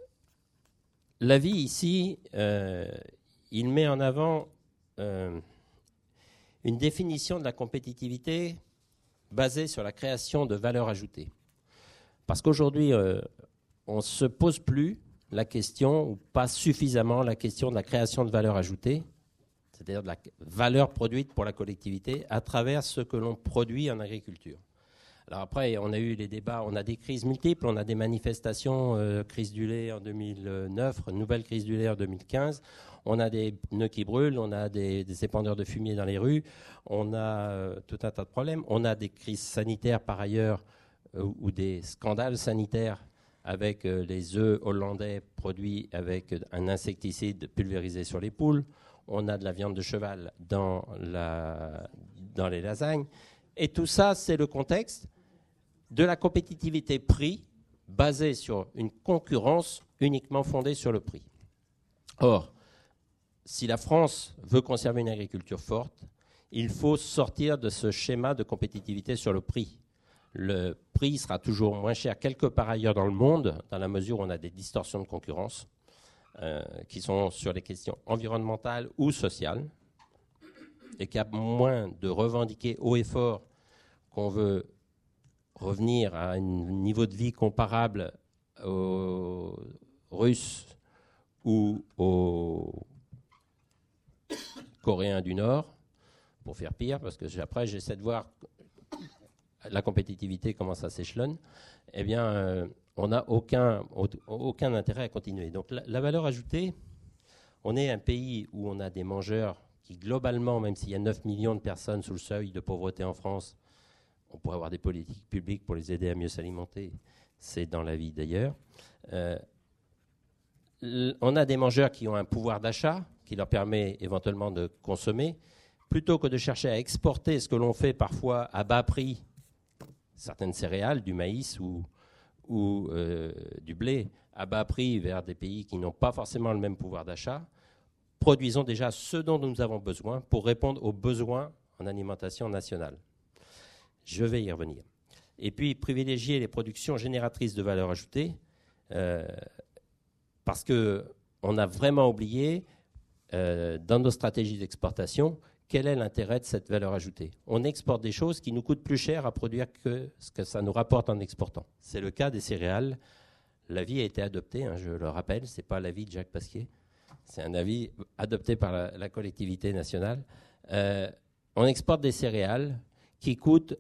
L'avis ici, euh, il met en avant euh, une définition de la compétitivité basée sur la création de valeur ajoutée. Parce qu'aujourd'hui, euh, on ne se pose plus la question, ou pas suffisamment la question de la création de valeur ajoutée, c'est-à-dire de la valeur produite pour la collectivité à travers ce que l'on produit en agriculture. Alors après, on a eu les débats, on a des crises multiples, on a des manifestations, euh, crise du lait en deux mille neuf, nouvelle crise du lait en deux mille quinze, on a des pneus qui brûlent, on a des, des épandeurs de fumier dans les rues, on a euh, tout un tas de problèmes, on a des crises sanitaires par ailleurs, euh, ou des scandales sanitaires avec euh, les œufs hollandais produits avec un insecticide pulvérisé sur les poules. On a de la viande de cheval dans, la, dans les lasagnes. Et tout ça, c'est le contexte de la compétitivité prix basée sur une concurrence uniquement fondée sur le prix. Or, si la France veut conserver une agriculture forte, il faut sortir de ce schéma de compétitivité sur le prix. Le prix sera toujours moins cher quelque part ailleurs dans le monde, dans la mesure où on a des distorsions de concurrence. Euh, qui sont sur les questions environnementales ou sociales, et qui a moins de revendiquer haut et fort qu'on veut revenir à un niveau de vie comparable aux Russes ou aux Coréens du Nord, pour faire pire, parce que après j'essaie de voir la compétitivité, comment ça s'échelonne, eh bien... Euh, on n'a aucun, aucun intérêt à continuer. Donc la, la valeur ajoutée, on est un pays où on a des mangeurs qui, globalement, même s'il y a neuf millions de personnes sous le seuil de pauvreté en France, on pourrait avoir des politiques publiques pour les aider à mieux s'alimenter. C'est dans la vie d'ailleurs. Euh, on a des mangeurs qui ont un pouvoir d'achat qui leur permet éventuellement de consommer. Plutôt que de chercher à exporter ce que l'on fait parfois à bas prix, certaines céréales, du maïs ou... ou euh, du blé à bas prix vers des pays qui n'ont pas forcément le même pouvoir d'achat, produisons déjà ce dont nous avons besoin pour répondre aux besoins en alimentation nationale. Je vais y revenir. Et puis, privilégier les productions génératrices de valeur ajoutée, euh, parce qu'on a vraiment oublié, euh, dans nos stratégies d'exportation, quel est l'intérêt de cette valeur ajoutée? On exporte des choses qui nous coûtent plus cher à produire que ce que ça nous rapporte en exportant. C'est le cas des céréales. L'avis a été adopté, hein, je le rappelle, ce n'est pas l'avis de Jacques Pasquier, c'est un avis adopté par la, la collectivité nationale. Euh, on exporte des céréales qui coûtent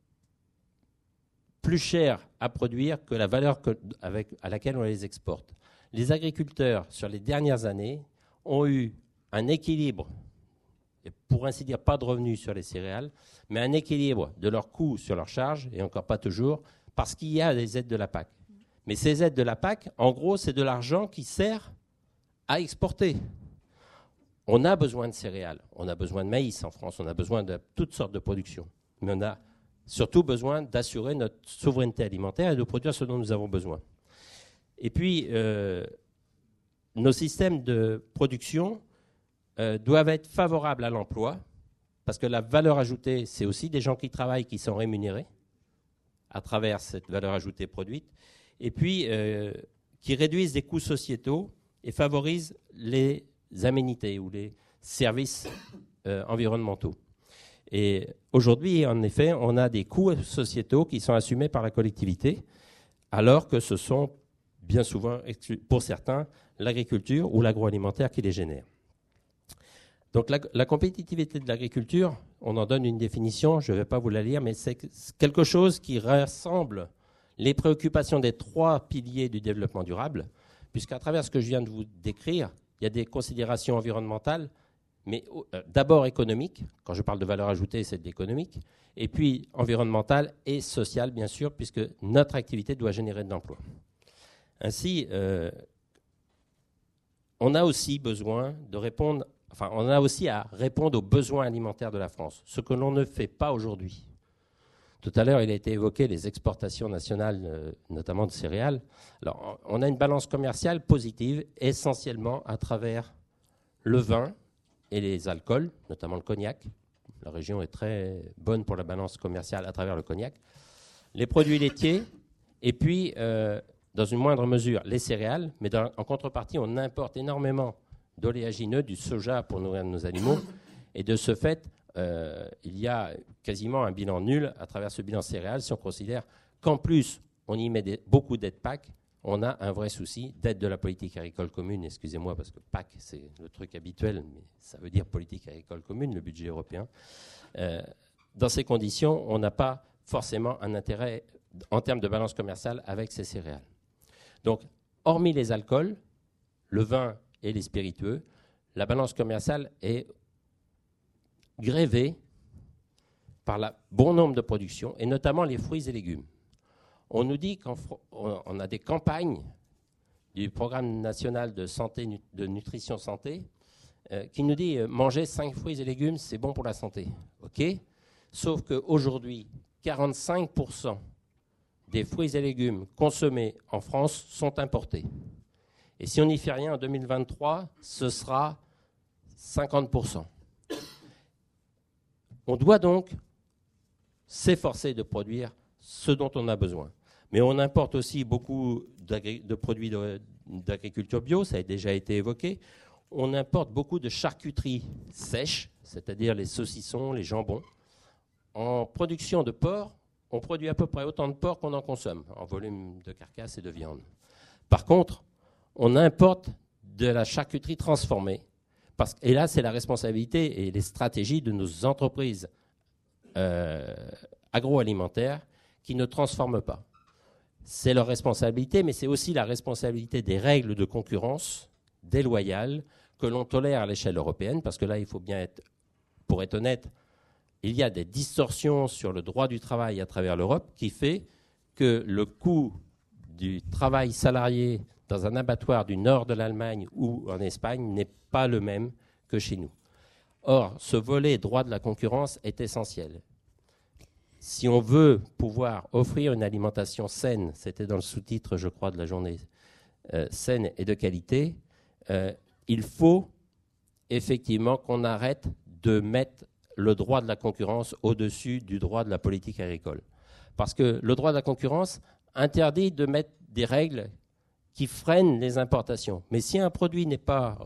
plus cher à produire que la valeur que, avec, à laquelle on les exporte. Les agriculteurs, sur les dernières années, ont eu un équilibre, et pour ainsi dire pas de revenus sur les céréales, mais un équilibre de leurs coûts sur leurs charges, et encore pas toujours, parce qu'il y a des aides de la P A C. Mais ces aides de la P A C, en gros, c'est de l'argent qui sert à exporter. On a besoin de céréales, on a besoin de maïs en France, on a besoin de toutes sortes de productions, mais on a surtout besoin d'assurer notre souveraineté alimentaire et de produire ce dont nous avons besoin. Et puis, euh, nos systèmes de production euh, doivent être favorables à l'emploi, parce que la valeur ajoutée, c'est aussi des gens qui travaillent, qui sont rémunérés à travers cette valeur ajoutée produite, et puis euh, qui réduisent des coûts sociétaux et favorisent les aménités ou les services euh, environnementaux. Et aujourd'hui, en effet, on a des coûts sociétaux qui sont assumés par la collectivité, alors que ce sont bien souvent, pour certains, l'agriculture ou l'agroalimentaire qui les génère. Donc la, la compétitivité de l'agriculture, on en donne une définition, je ne vais pas vous la lire, mais c'est quelque chose qui rassemble les préoccupations des trois piliers du développement durable, puisqu'à travers ce que je viens de vous décrire, il y a des considérations environnementales, mais euh, d'abord économiques. Quand je parle de valeur ajoutée, c'est de l'économique. Et puis environnementale et sociale, bien sûr, puisque notre activité doit générer de l'emploi. Ainsi, euh, on a aussi besoin de répondre, enfin, on a aussi à répondre aux besoins alimentaires de la France, ce que l'on ne fait pas aujourd'hui. Tout à l'heure, il a été évoqué les exportations nationales, euh, notamment de céréales. Alors, on a une balance commerciale positive, essentiellement à travers le vin et les alcools, notamment le cognac. La région est très bonne pour la balance commerciale à travers le cognac. Les produits laitiers, et puis, euh, dans une moindre mesure, les céréales. Mais dans, en contrepartie, on importe énormément d'oléagineux, du soja pour nourrir nos animaux. Et de ce fait, euh, il y a quasiment un bilan nul à travers ce bilan céréales si on considère qu'en plus, on y met des, beaucoup d'aides P A C. On a un vrai souci d'aide de la politique agricole commune. Excusez-moi, parce que P A C, c'est le truc habituel, mais ça veut dire politique agricole commune, le budget européen. Euh, dans ces conditions, on n'a pas forcément un intérêt en termes de balance commerciale avec ces céréales. Donc, hormis les alcools, le vin et les spiritueux, la balance commerciale est grévée par le bon nombre de productions, et notamment les fruits et légumes. On nous dit qu'on a des campagnes du programme national de, santé, de nutrition santé euh, qui nous dit euh, manger cinq fruits et légumes, c'est bon pour la santé. Ok. Sauf qu'aujourd'hui, quarante-cinq pour cent des fruits et légumes consommés en France sont importés. Et si on n'y fait rien en deux mille vingt-trois, ce sera cinquante pour cent. On doit donc s'efforcer de produire ce dont on a besoin. Mais on importe aussi beaucoup de produits d'agriculture bio, ça a déjà été évoqué. On importe beaucoup de charcuterie sèche, c'est-à-dire les saucissons, les jambons. En production de porc, on produit à peu près autant de porc qu'on en consomme, en volume de carcasse et de viande. Par contre, on importe de la charcuterie transformée. Parce, et là, c'est la responsabilité et les stratégies de nos entreprises euh, agroalimentaires qui ne transforment pas. C'est leur responsabilité, mais c'est aussi la responsabilité des règles de concurrence déloyales que l'on tolère à l'échelle européenne, parce que là, il faut bien être, pour être honnête, il y a des distorsions sur le droit du travail à travers l'Europe qui fait que le coût du travail salarié dans un abattoir du nord de l'Allemagne ou en Espagne n'est pas le même que chez nous. Or, ce volet droit de la concurrence est essentiel. Si on veut pouvoir offrir une alimentation saine, c'était dans le sous-titre, je crois, de la journée, euh, saine et de qualité, euh, il faut effectivement qu'on arrête de mettre le droit de la concurrence au-dessus du droit de la politique agricole. Parce que le droit de la concurrence interdit de mettre des règles qui freinent les importations. Mais si un produit n'est pas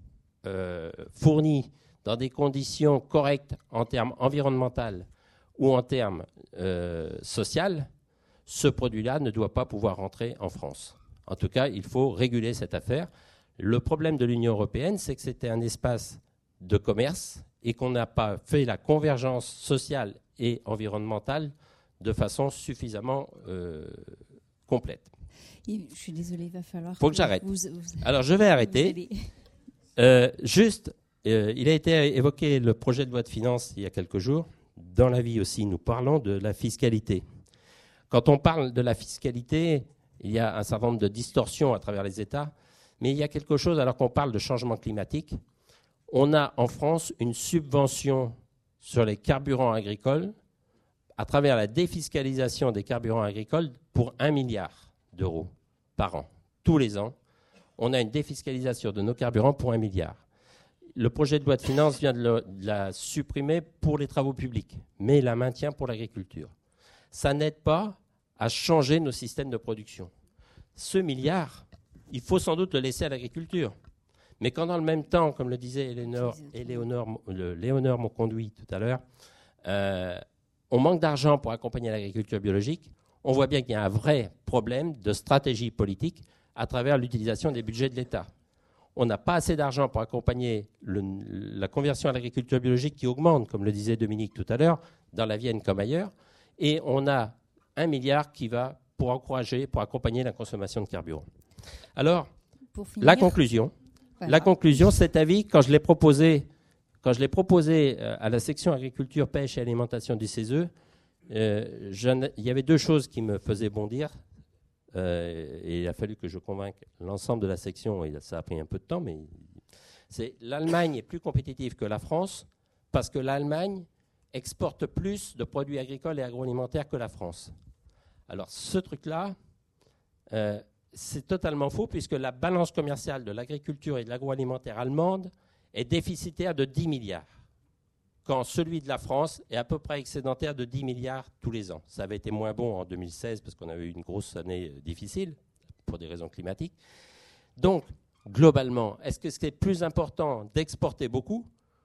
euh, fourni dans des conditions correctes en termes environnementaux ou en termes euh, sociaux, ce produit-là ne doit pas pouvoir rentrer en France. En tout cas, il faut réguler cette affaire. Le problème de l'Union européenne, c'est que c'était un espace de commerce et qu'on n'a pas fait la convergence sociale et environnementale de façon suffisamment euh, complète. Je suis désolée, il va falloir... Il faut que j'arrête. Vous, vous, Alors, je vais arrêter. Euh, juste, euh, il a été évoqué le projet de loi de finances il y a quelques jours. Dans la vie aussi, nous parlons de la fiscalité. Quand on parle de la fiscalité, il y a un certain nombre de distorsions à travers les États, mais il y a quelque chose, alors qu'on parle de changement climatique, on a en France une subvention sur les carburants agricoles à travers la défiscalisation des carburants agricoles pour un milliard d'euros par an. Tous les ans, on a une défiscalisation de nos carburants pour un milliard. Le projet de loi de finances vient de, le, de la supprimer pour les travaux publics, mais il la maintient pour l'agriculture. Ça n'aide pas à changer nos systèmes de production. Ce milliard, il faut sans doute le laisser à l'agriculture. Mais quand dans le même temps, comme le disait Éléonore, Éléonore, le, Léonore Monconduit tout à l'heure, euh, on manque d'argent pour accompagner l'agriculture biologique, on voit bien qu'il y a un vrai problème de stratégie politique à travers l'utilisation des budgets de l'État. On n'a pas assez d'argent pour accompagner le, la conversion à l'agriculture biologique qui augmente, comme le disait Dominique tout à l'heure, dans la Vienne comme ailleurs, et on a un milliard qui va pour encourager, pour accompagner la consommation de carburant. Alors, la conclusion, La conclusion, cet avis, quand je l'ai proposé, quand je l'ai proposé à la section agriculture, pêche et alimentation du C E S E, euh, je, il y avait deux choses qui me faisaient bondir. Euh, et il a fallu que je convainque l'ensemble de la section, et ça a pris un peu de temps, mais c'est l'Allemagne est plus compétitive que la France parce que l'Allemagne exporte plus de produits agricoles et agroalimentaires que la France. Alors ce truc-là, euh, c'est totalement faux puisque la balance commerciale de l'agriculture et de l'agroalimentaire allemande est déficitaire de dix milliards, quand celui de la France est à peu près excédentaire de dix milliards tous les ans. Ça avait été moins bon en deux mille seize parce qu'on avait eu une grosse année difficile pour des raisons climatiques. Donc, globalement, est-ce que c'est plus important d'exporter beaucoup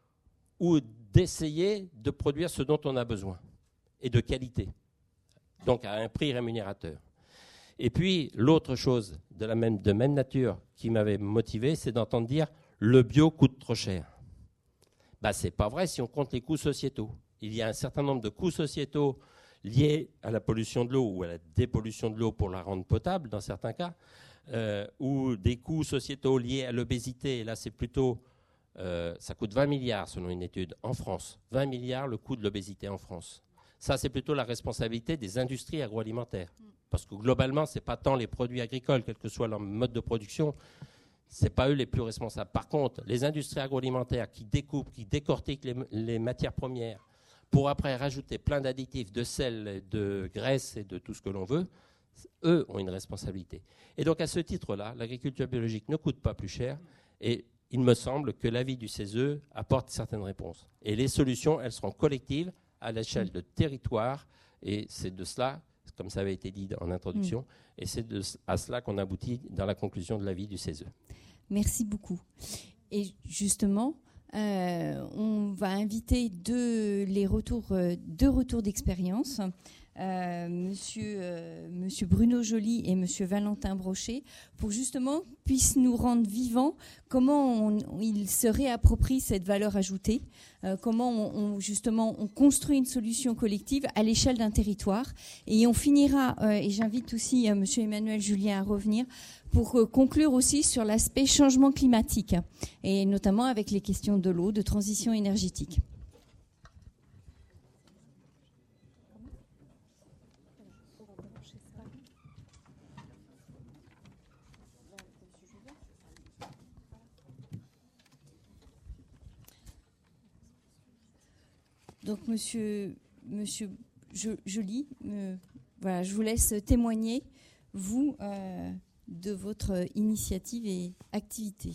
ou d'essayer de produire ce dont on a besoin et de qualité, donc à un prix rémunérateur? Et puis, l'autre chose de, la même, de même nature qui m'avait motivé, c'est d'entendre dire « le bio coûte trop cher ». Ben, ce n'est pas vrai si on compte les coûts sociétaux. Il y a un certain nombre de coûts sociétaux liés à la pollution de l'eau ou à la dépollution de l'eau pour la rendre potable, dans certains cas, euh, ou des coûts sociétaux liés à l'obésité. Et là, c'est plutôt, euh, ça coûte vingt milliards selon une étude en France. vingt milliards le coût de l'obésité en France. Ça, c'est plutôt la responsabilité des industries agroalimentaires. Parce que globalement, ce n'est pas tant les produits agricoles, quel que soit leur mode de production, ce n'est pas eux les plus responsables. Par contre, les industries agroalimentaires qui découpent, qui décortiquent les, les matières premières pour après rajouter plein d'additifs, de sel, de graisse et de tout ce que l'on veut, eux ont une responsabilité. Et donc à ce titre-là, l'agriculture biologique ne coûte pas plus cher et il me semble que l'avis du C E S E apporte certaines réponses. Et les solutions, elles seront collectives à l'échelle de territoire et c'est de cela, comme ça avait été dit en introduction, mmh. et c'est de, à cela qu'on aboutit dans la conclusion de l'avis du C E S E. Merci beaucoup. Et justement, euh, on va inviter deux, les retours, euh, deux retours d'expérience. Euh, monsieur, euh, monsieur Bruno Joly et monsieur Valentin Brochet, pour justement puissent nous rendre vivants comment on, on, ils se réapproprient cette valeur ajoutée, euh, comment on, on, justement on construit une solution collective à l'échelle d'un territoire. Et on finira, euh, et j'invite aussi euh, monsieur Emmanuel Julien à revenir, pour euh, conclure aussi sur l'aspect changement climatique, et notamment avec les questions de l'eau, de transition énergétique. Donc, monsieur, monsieur Joly, euh, voilà, je vous laisse témoigner, vous, euh, de votre initiative et activité.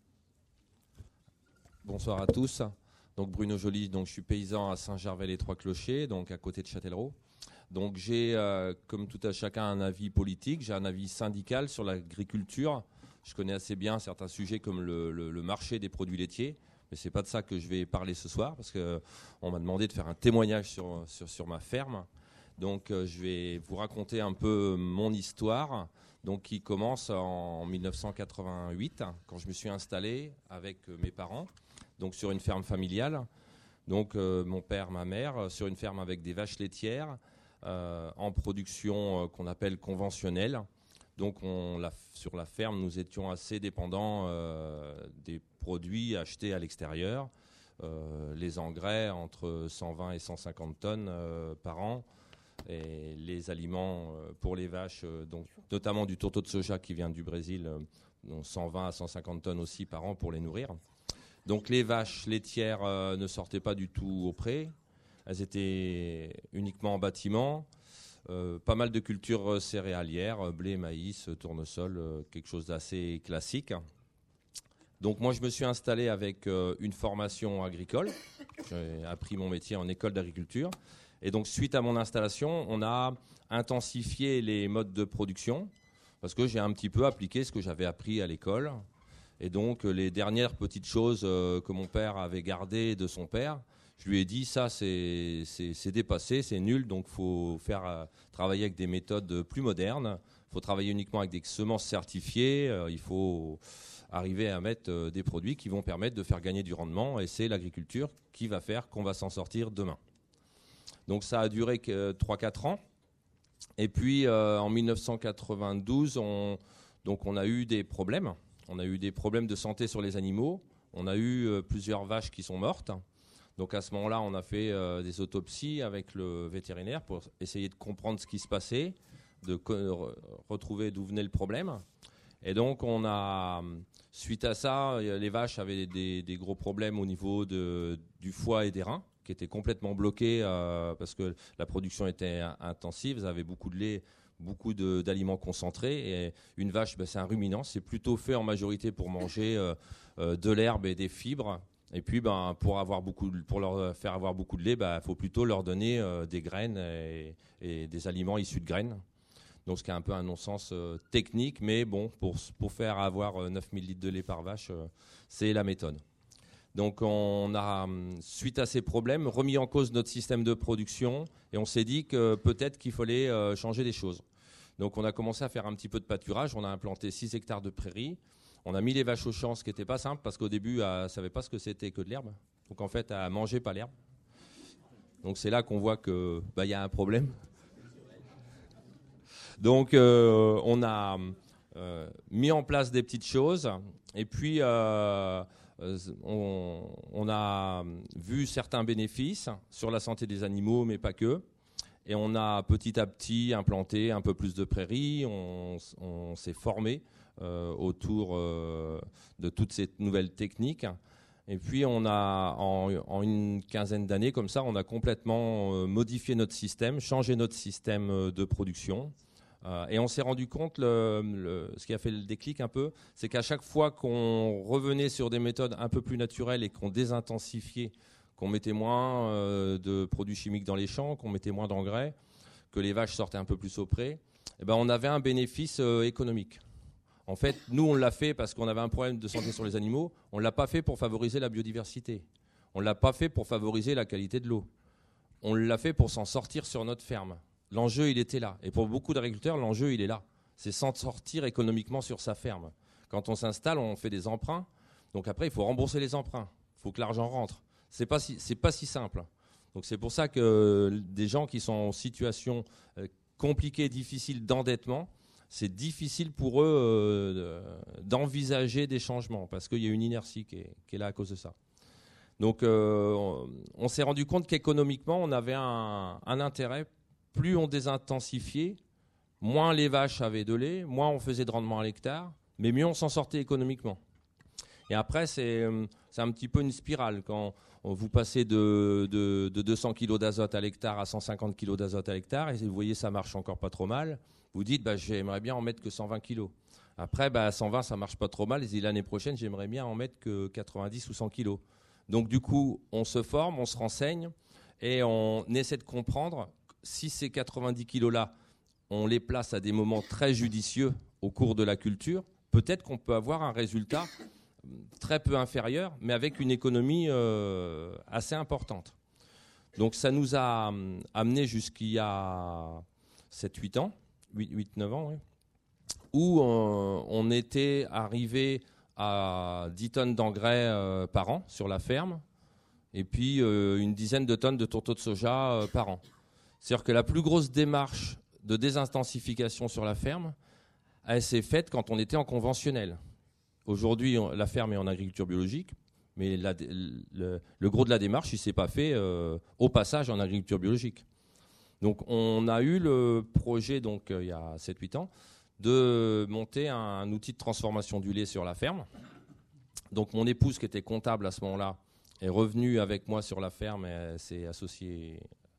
Bonsoir à tous. Donc, Bruno Joly, donc, je suis paysan à Saint-Gervais-les-Trois-Clochers, donc à côté de Châtellerault. Donc, j'ai, euh, comme tout à chacun, un avis politique, j'ai un avis syndical sur l'agriculture. Je connais assez bien certains sujets comme le, le, le marché des produits laitiers. Mais ce n'est pas de ça que je vais parler ce soir, parce qu'on m'a demandé de faire un témoignage sur, sur, sur ma ferme. Donc euh, je vais vous raconter un peu mon histoire, donc, qui commence en mille neuf cent quatre-vingt-huit, quand je me suis installé avec mes parents, donc sur une ferme familiale. Donc euh, mon père, ma mère, sur une ferme avec des vaches laitières, euh, en production euh, qu'on appelle conventionnelle. Donc on, la, sur la ferme, nous étions assez dépendants euh, des produits achetés à l'extérieur. Euh, les engrais entre cent vingt et cent cinquante tonnes euh, par an. Et les aliments euh, pour les vaches, euh, donc, notamment du tourteau de soja qui vient du Brésil, euh, donc cent vingt à cent cinquante tonnes aussi par an pour les nourrir. Donc les vaches laitières euh, ne sortaient pas du tout au pré. Elles étaient uniquement en bâtiment. Euh, pas mal de cultures céréalières, blé, maïs, tournesol, euh, quelque chose d'assez classique. Donc moi je me suis installé avec euh, une formation agricole. J'ai appris mon métier en école d'agriculture. Et donc suite à mon installation, on a intensifié les modes de production parce que j'ai un petit peu appliqué ce que j'avais appris à l'école. Et donc les dernières petites choses euh, que mon père avait gardées de son père, je lui ai dit, ça, c'est, c'est, c'est dépassé, c'est nul, donc il faut faire euh, travailler avec des méthodes plus modernes. Il faut travailler uniquement avec des semences certifiées. Euh, il faut arriver à mettre euh, des produits qui vont permettre de faire gagner du rendement. Et c'est l'agriculture qui va faire qu'on va s'en sortir demain. Donc ça a duré que trois à quatre ans. Et puis, euh, en mille neuf cent quatre-vingt-douze, on, donc on a eu des problèmes. on a eu des problèmes de santé sur les animaux. On a eu euh, plusieurs vaches qui sont mortes. Donc à ce moment-là, on a fait euh, des autopsies avec le vétérinaire pour essayer de comprendre ce qui se passait, de co- re- retrouver d'où venait le problème. Et donc on a, suite à ça, les vaches avaient des, des gros problèmes au niveau de, du foie et des reins, qui étaient complètement bloqués euh, parce que la production était intensive. Elles avaient beaucoup de lait, beaucoup de, d'aliments concentrés. Et une vache, ben, c'est un ruminant. C'est plutôt fait en majorité pour manger euh, euh, de l'herbe et des fibres. Et puis, ben, pour, avoir beaucoup de, pour leur faire avoir beaucoup de lait, il ben, faut plutôt leur donner euh, des graines et, et des aliments issus de graines. Donc, ce qui est un peu un non-sens euh, technique, mais bon, pour, pour faire avoir euh, neuf mille litres de lait par vache, euh, c'est la méthode. Donc, on a, suite à ces problèmes, remis en cause notre système de production et on s'est dit que peut-être qu'il fallait euh, changer des choses. Donc, on a commencé à faire un petit peu de pâturage. On a implanté six hectares de prairies. On a mis les vaches au champ, ce qui n'était pas simple parce qu'au début, elles ne savaient pas ce que c'était que de l'herbe. Donc, en fait, elles ne mangeaient pas l'herbe. Donc, c'est là qu'on voit qu'il bah, y a un problème. Donc, euh, on a euh, mis en place des petites choses et puis euh, on, on a vu certains bénéfices sur la santé des animaux, mais pas que. Et on a petit à petit implanté un peu plus de prairies, on, on s'est formé euh, autour euh, de toutes ces nouvelles techniques. Et puis, on a, en, en une quinzaine d'années, comme ça, on a complètement euh, modifié notre système, changé notre système de production. Euh, et on s'est rendu compte, le, le, ce qui a fait le déclic un peu, c'est qu'à chaque fois qu'on revenait sur des méthodes un peu plus naturelles et qu'on désintensifiait, qu'on mettait moins euh, de produits chimiques dans les champs, qu'on mettait moins d'engrais, que les vaches sortaient un peu plus au pré, eh ben on avait un bénéfice euh, économique. En fait, nous, on l'a fait parce qu'on avait un problème de santé sur les animaux. On ne l'a pas fait pour favoriser la biodiversité. On ne l'a pas fait pour favoriser la qualité de l'eau. On l'a fait pour s'en sortir sur notre ferme. L'enjeu, il était là. Et pour beaucoup d'agriculteurs, l'enjeu, il est là. C'est s'en sortir économiquement sur sa ferme. Quand on s'installe, on fait des emprunts. Donc après, il faut rembourser les emprunts. Il faut que l'argent rentre. C'est pas si, c'est pas si simple. Donc c'est pour ça que des gens qui sont en situation euh, compliquée, difficile d'endettement, c'est difficile pour eux euh, d'envisager des changements parce qu'il y a une inertie qui est, qui est là à cause de ça. Donc euh, on, on s'est rendu compte qu'économiquement, on avait un, un intérêt. Plus on désintensifiait, moins les vaches avaient de lait, moins on faisait de rendement à l'hectare, mais mieux on s'en sortait économiquement. Et après, c'est, c'est un petit peu une spirale. Quand vous passez de, de, de deux cents kilos d'azote à l'hectare à cent cinquante kilos d'azote à l'hectare, et vous voyez, ça marche encore pas trop mal, vous dites, bah, j'aimerais bien en mettre que cent vingt kilos. Après, bah, cent vingt, ça marche pas trop mal, et l'année prochaine, j'aimerais bien en mettre que quatre-vingt-dix ou cent kilos. Donc du coup, on se forme, on se renseigne, et on essaie de comprendre si ces quatre-vingt-dix kilos-là, on les place à des moments très judicieux au cours de la culture, peut-être qu'on peut avoir un résultat très peu inférieur, mais avec une économie euh, assez importante. Donc ça nous a amené jusqu'il y a sept huit ans, huit neuf ans, oui, où on, on était arrivé à dix tonnes d'engrais euh, par an sur la ferme, et puis euh, une dizaine de tonnes de tourteaux de soja euh, par an. C'est-à-dire que la plus grosse démarche de désintensification sur la ferme, elle s'est faite quand on était en conventionnel. Aujourd'hui, on, la ferme est en agriculture biologique, mais la, le, le gros de la démarche, il ne s'est pas fait euh, au passage en agriculture biologique. Donc on a eu le projet, donc, euh, il y a sept huit ans, de monter un, un outil de transformation du lait sur la ferme. Donc mon épouse, qui était comptable à ce moment-là, est revenue avec moi sur la ferme et elle s'est associée.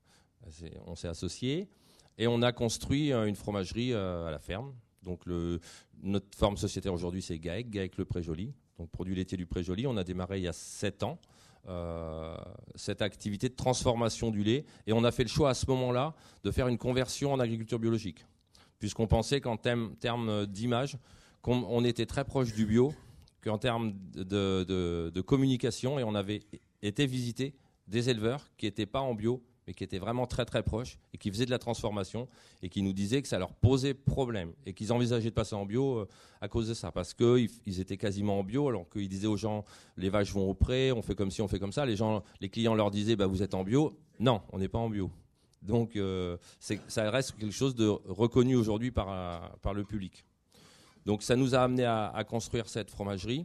On s'est associés et on a construit une fromagerie à la ferme. Donc le, notre forme sociétaire aujourd'hui, c'est GAEC, GAEC Le Pré-Joli, donc produit laitier du Pré-Joli. On a démarré il y a sept ans euh, cette activité de transformation du lait et on a fait le choix à ce moment-là de faire une conversion en agriculture biologique, puisqu'on pensait qu'en termes, termes d'image, qu'on on était très proche du bio, qu'en termes de, de, de communication, et on avait été visiter des éleveurs qui n'étaient pas en bio, mais qui étaient vraiment très très proches et qui faisaient de la transformation et qui nous disaient que ça leur posait problème et qu'ils envisageaient de passer en bio euh, à cause de ça, parce qu'ils ils étaient quasiment en bio alors qu'ils disaient aux gens les vaches vont au pré, on fait comme ci, on fait comme ça. Les gens, les clients leur disaient bah, vous êtes en bio. Non, on n'est pas en bio. Donc euh, c'est, ça reste quelque chose de reconnu aujourd'hui par, par le public. Donc ça nous a amené à, à construire cette fromagerie.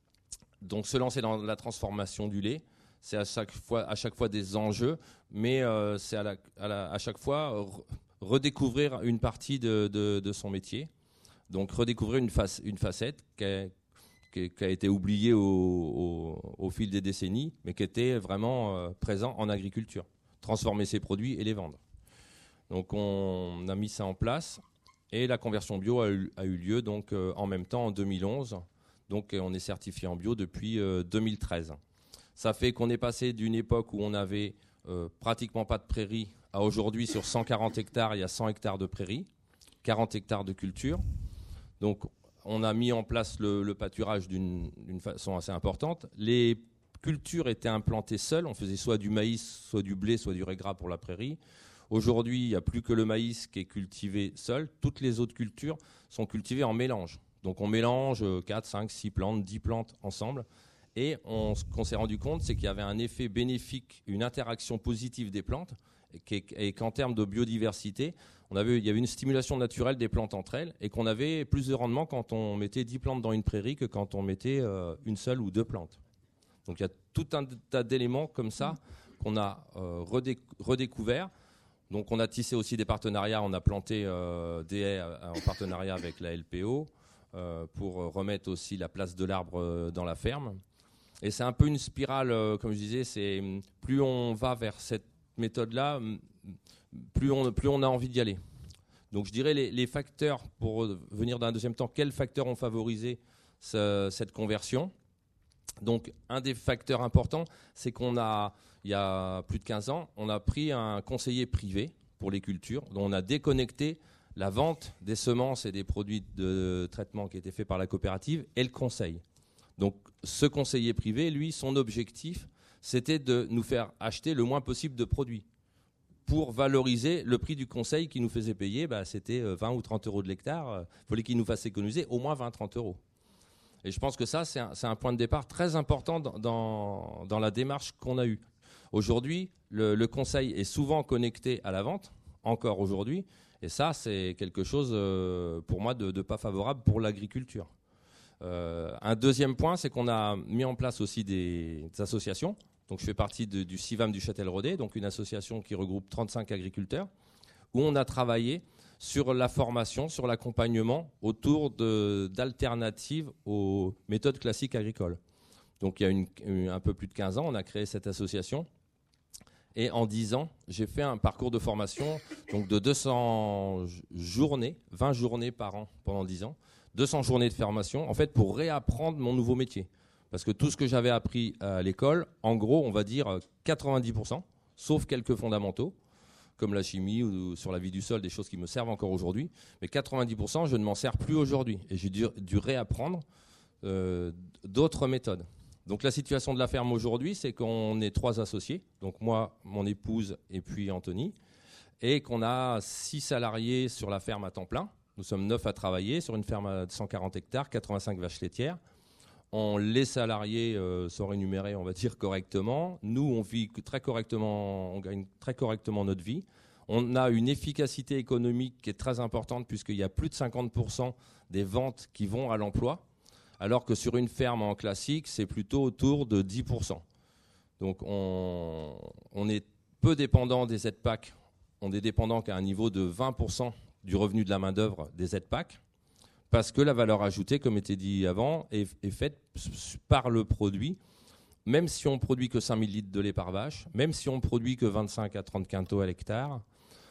Donc se lancer dans la transformation du lait, c'est à chaque fois, à chaque fois des enjeux, mais euh, c'est à, la, à, la, à chaque fois re- redécouvrir une partie de, de, de son métier. Donc redécouvrir une, face, une facette qui a, qui, qui a été oubliée au, au, au fil des décennies, mais qui était vraiment euh, présent en agriculture. Transformer ses produits et les vendre. Donc on a mis ça en place et la conversion bio a eu, a eu lieu donc, euh, en même temps en deux mille onze. Donc on est certifié en bio depuis euh, deux mille treize. Ça fait qu'on est passé d'une époque où on avait euh, pratiquement pas de prairies à aujourd'hui sur cent quarante hectares, il y a cent hectares de prairies, quarante hectares de culture. Donc on a mis en place le, le pâturage d'une, d'une façon assez importante. Les cultures étaient implantées seules, on faisait soit du maïs, soit du blé, soit du riz gras pour la prairie. Aujourd'hui, il n'y a plus que le maïs qui est cultivé seul. Toutes les autres cultures sont cultivées en mélange. Donc on mélange quatre, cinq, six plantes, dix plantes ensemble. Et on, ce qu'on s'est rendu compte, c'est qu'il y avait un effet bénéfique, une interaction positive des plantes, et, et qu'en termes de biodiversité, on avait, il y avait une stimulation naturelle des plantes entre elles, et qu'on avait plus de rendement quand on mettait dix plantes dans une prairie que quand on mettait euh, une seule ou deux plantes. Donc il y a tout un tas d'éléments comme ça qu'on a euh, redéc- redécouvert. Donc on a tissé aussi des partenariats, on a planté euh, des haies en partenariat avec la L P O euh, pour remettre aussi la place de l'arbre euh, dans la ferme. Et c'est un peu une spirale, euh, comme je disais, c'est plus on va vers cette méthode-là, plus on, plus on a envie d'y aller. Donc je dirais les, les facteurs, pour venir dans un deuxième temps, quels facteurs ont favorisé ce, cette conversion ? Donc un des facteurs importants, c'est qu'on a, il y a plus de quinze ans, on a pris un conseiller privé pour les cultures, dont on a déconnecté la vente des semences et des produits de traitement qui étaient faits par la coopérative et le conseil. Donc ce conseiller privé, lui, son objectif, c'était de nous faire acheter le moins possible de produits. Pour valoriser le prix du conseil qu'il nous faisait payer, bah, c'était vingt ou trente euros de l'hectare. Il fallait qu'il nous fasse économiser au moins vingt à trente euros. Et je pense que ça, c'est un, c'est un point de départ très important dans, dans, dans la démarche qu'on a eue. Aujourd'hui, le, le conseil est souvent connecté à la vente, encore aujourd'hui. Et ça, c'est quelque chose, euh, pour moi, de, de pas favorable pour l'agriculture. Euh, un deuxième point, c'est qu'on a mis en place aussi des, des associations. Donc, je fais partie de, du CIVAM du Châtel-Rodet, donc une association qui regroupe trente-cinq agriculteurs, où on a travaillé sur la formation, sur l'accompagnement autour de, d'alternatives aux méthodes classiques agricoles. Donc il y a une, une, un peu plus de quinze ans, on a créé cette association. Et en dix ans, j'ai fait un parcours de formation donc de deux cents journées, vingt journées par an pendant dix ans, deux cents journées de formation, en fait pour réapprendre mon nouveau métier. Parce que tout ce que j'avais appris à l'école, en gros, on va dire quatre-vingt-dix pour cent, sauf quelques fondamentaux, comme la chimie ou sur la vie du sol, des choses qui me servent encore aujourd'hui. Mais quatre-vingt-dix pour cent, je ne m'en sers plus aujourd'hui. Et j'ai dû, dû réapprendre euh, d'autres méthodes. Donc la situation de la ferme aujourd'hui, c'est qu'on est trois associés. Donc moi, mon épouse et puis Anthony. Et qu'on a six salariés sur la ferme à temps plein. Nous sommes neuf à travailler sur une ferme de cent quarante hectares, quatre-vingt-cinq vaches laitières. On, les salariés euh, sont rémunérés, on va dire, correctement. Nous, on vit très correctement, on gagne très correctement notre vie. On a une efficacité économique qui est très importante puisqu'il y a plus de cinquante pour cent des ventes qui vont à l'emploi, alors que sur une ferme en classique, c'est plutôt autour de dix pour cent. Donc on, on est peu dépendant des aides P A C. On est dépendant qu'à un niveau de vingt pour cent du revenu de la main-d'œuvre des aides P A C. Parce que la valeur ajoutée, comme était dit avant, est, est faite par le produit. Même si on produit que cinq mille litres de lait par vache, même si on produit que vingt-cinq à trente quintaux à l'hectare,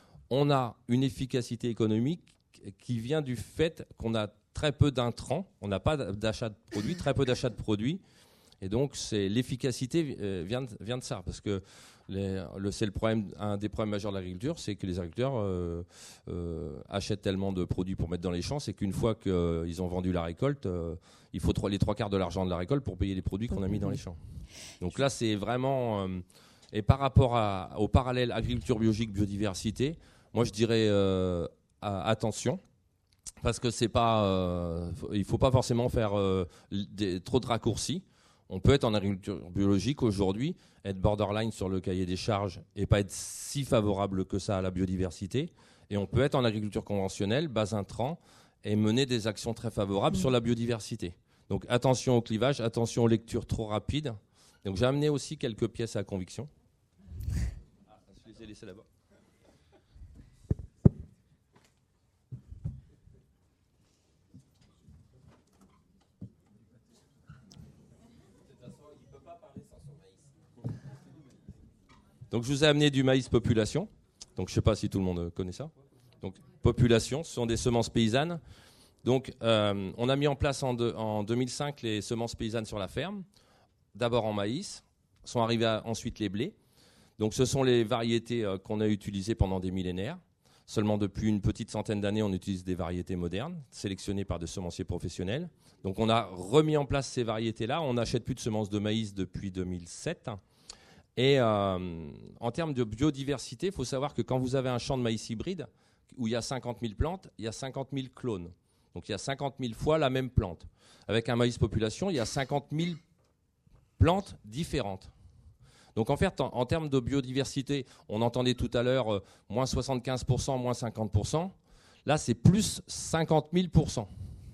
on a une efficacité économique qui vient du fait qu'on a très peu d'intrants, on n'a pas d'achat de produits, très peu d'achat de produits. Et donc, c'est, l'efficacité euh, vient, de, vient de ça. Parce que les, le, c'est le problème, un des problèmes majeurs de l'agriculture, c'est que les agriculteurs euh, euh, achètent tellement de produits pour mettre dans les champs, c'est qu'une fois qu'ils euh, ont vendu la récolte, euh, il faut trois, les trois quarts de l'argent de la récolte pour payer les produits qu'on a mis dans les champs. Donc là, c'est vraiment... Euh, et par rapport à, au parallèle agriculture biologique, biodiversité, moi, je dirais euh, à, attention. Parce que c'est pas, euh, il ne faut pas forcément faire euh, des, trop de raccourcis. On peut être en agriculture biologique aujourd'hui, être borderline sur le cahier des charges et pas être si favorable que ça à la biodiversité. Et on peut être en agriculture conventionnelle, bas intrants, et mener des actions très favorables mmh. sur la biodiversité. Donc attention au clivage, attention aux lectures trop rapides. Donc j'ai amené aussi quelques pièces à conviction. Ah, je les ai laissées là-bas. Donc je vous ai amené du maïs population. Donc je ne sais pas si tout le monde connaît ça. Donc population, ce sont des semences paysannes. Donc euh, on a mis en place en, de, en deux mille cinq les semences paysannes sur la ferme. D'abord en maïs, sont arrivés à, ensuite les blés. Donc ce sont les variétés euh, qu'on a utilisées pendant des millénaires. Seulement depuis une petite centaine d'années, on utilise des variétés modernes, sélectionnées par des semenciers professionnels. Donc on a remis en place ces variétés-là. On n'achète plus de semences de maïs depuis deux mille sept. Et euh, en termes de biodiversité, il faut savoir que quand vous avez un champ de maïs hybride, où il y a cinquante mille plantes, il y a cinquante mille clones. Donc il y a cinquante mille fois la même plante. Avec un maïs population, il y a cinquante mille plantes différentes. Donc en fait, en, en termes de biodiversité, on entendait tout à l'heure euh, moins soixante-quinze pour cent, moins cinquante pour cent. Là, c'est plus cinquante mille pour cent.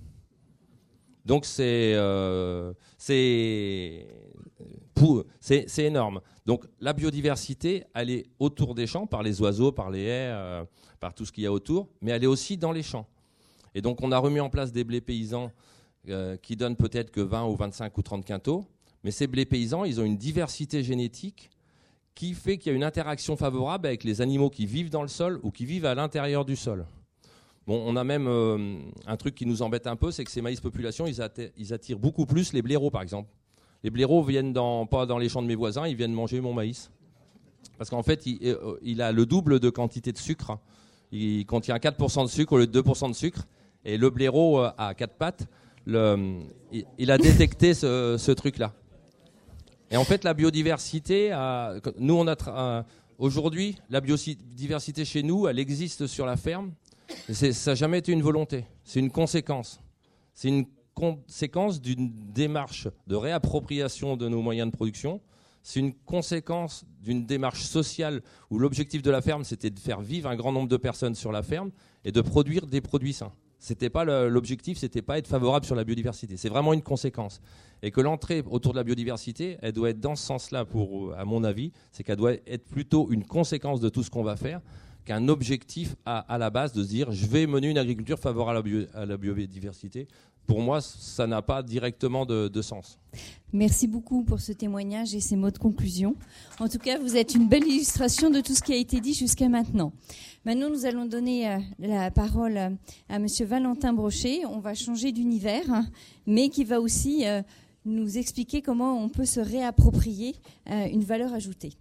Donc c'est euh, c'est c'est c'est énorme. Donc la biodiversité, elle est autour des champs, par les oiseaux, par les haies, euh, par tout ce qu'il y a autour, mais elle est aussi dans les champs. Et donc on a remis en place des blés paysans euh, qui donnent peut-être que vingt ou vingt-cinq ou trente quintaux, mais ces blés paysans, ils ont une diversité génétique qui fait qu'il y a une interaction favorable avec les animaux qui vivent dans le sol ou qui vivent à l'intérieur du sol. Bon, on a même euh, un truc qui nous embête un peu, c'est que ces maïs populations, ils, atti- ils attirent beaucoup plus les blaireaux, par exemple. Les blaireaux viennent dans, pas dans les champs de mes voisins, ils viennent manger mon maïs. Parce qu'en fait, il, euh, il a le double de quantité de sucre. Il contient quatre pour cent de sucre au lieu de deux pour cent de sucre. Et le blaireau euh, à quatre pattes, le, il, il a détecté ce, ce truc-là. Et en fait, la biodiversité, euh, nous, on a tra- euh, aujourd'hui, la biodiversité chez nous, elle existe sur la ferme. C'est, ça n'a jamais été une volonté, c'est une conséquence. C'est une conséquence d'une démarche de réappropriation de nos moyens de production. C'est une conséquence d'une démarche sociale où l'objectif de la ferme, c'était de faire vivre un grand nombre de personnes sur la ferme et de produire des produits sains. C'était pas le, l'objectif, c'était pas être favorable sur la biodiversité. C'est vraiment une conséquence. Et que l'entrée autour de la biodiversité, elle doit être dans ce sens-là, pour, à mon avis, c'est qu'elle doit être plutôt une conséquence de tout ce qu'on va faire, qu'un objectif à, à la base de se dire je vais mener une agriculture favorable à la, bio, à la biodiversité. Pour moi, ça n'a pas directement de, de sens. Merci beaucoup pour ce témoignage et ces mots de conclusion. En tout cas, vous êtes une belle illustration de tout ce qui a été dit jusqu'à maintenant. Maintenant, nous allons donner euh, la parole euh, à Monsieur Valentin Brochet. On va changer d'univers, hein, mais qui va aussi euh, nous expliquer comment on peut se réapproprier euh, une valeur ajoutée.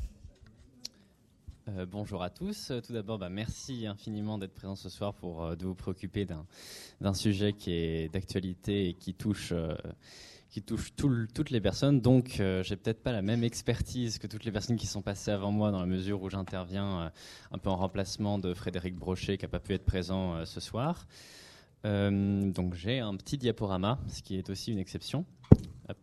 Euh, bonjour à tous. Tout d'abord, bah, merci infiniment d'être présent ce soir pour euh, de vous préoccuper d'un, d'un sujet qui est d'actualité et qui touche, euh, qui touche tout le, toutes les personnes. Donc, euh, j'ai peut-être pas la même expertise que toutes les personnes qui sont passées avant moi, dans la mesure où j'interviens euh, un peu en remplacement de Frédéric Brochet, qui n'a pas pu être présent euh, ce soir. Euh, donc, j'ai un petit diaporama, ce qui est aussi une exception. Hop.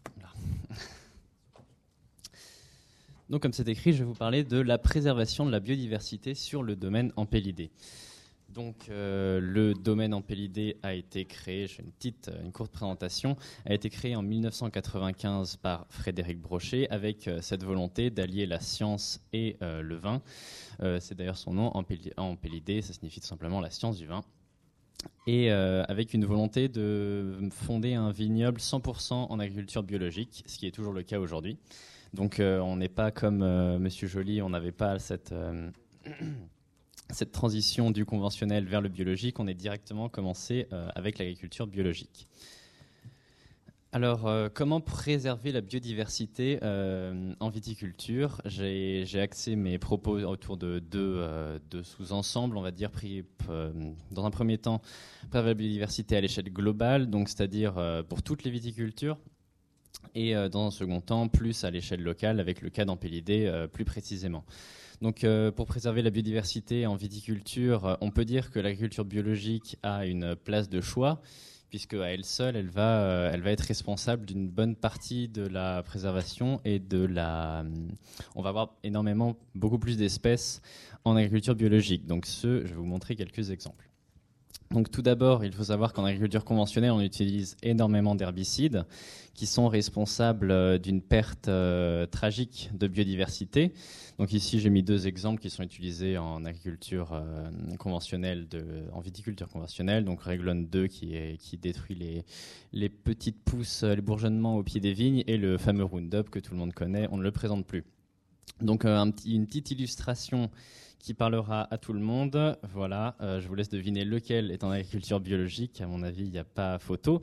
Donc, comme c'est écrit, je vais vous parler de la préservation de la biodiversité sur le domaine Ampélidé. Donc, euh, le domaine Ampélidé a été créé, j'ai une petite, une courte présentation, a été créé en mille neuf cent quatre-vingt-quinze par Frédéric Brochet avec euh, cette volonté d'allier la science et euh, le vin. Euh, c'est d'ailleurs son nom, Ampélidé, ça signifie tout simplement la science du vin. Et euh, avec une volonté de fonder un vignoble cent pour cent en agriculture biologique, ce qui est toujours le cas aujourd'hui. Donc euh, on n'est pas comme euh, Monsieur Joly, on n'avait pas cette, euh, cette transition du conventionnel vers le biologique, on est directement commencé euh, avec l'agriculture biologique. Alors, euh, comment préserver la biodiversité euh, en viticulture ? J'ai, j'ai axé mes propos autour de deux, euh, deux sous-ensembles, on va dire, pris, euh, dans un premier temps, préserver la biodiversité à l'échelle globale, donc c'est-à-dire euh, pour toutes les viticultures, et euh, dans un second temps, plus à l'échelle locale, avec le cas d'Ampélidé euh, plus précisément. Donc, euh, pour préserver la biodiversité en viticulture, euh, on peut dire que l'agriculture biologique a une place de choix, puisque à elle seule, elle va, euh, elle va être responsable d'une bonne partie de la préservation et de la... On va avoir énormément, beaucoup plus d'espèces en agriculture biologique. Donc, ce, je vais vous montrer quelques exemples. Donc tout d'abord, il faut savoir qu'en agriculture conventionnelle, on utilise énormément d'herbicides qui sont responsables euh, d'une perte euh, tragique de biodiversité. Donc ici, j'ai mis deux exemples qui sont utilisés en agriculture euh, conventionnelle, de, en viticulture conventionnelle. Donc Réglone deux qui, est, qui détruit les, les petites pousses, les bourgeonnements au pied des vignes, et le fameux Roundup que tout le monde connaît, on ne le présente plus. Donc euh, un petit, une petite illustration qui parlera à tout le monde. Voilà, euh, je vous laisse deviner lequel est en agriculture biologique. À mon avis, il n'y a pas photo.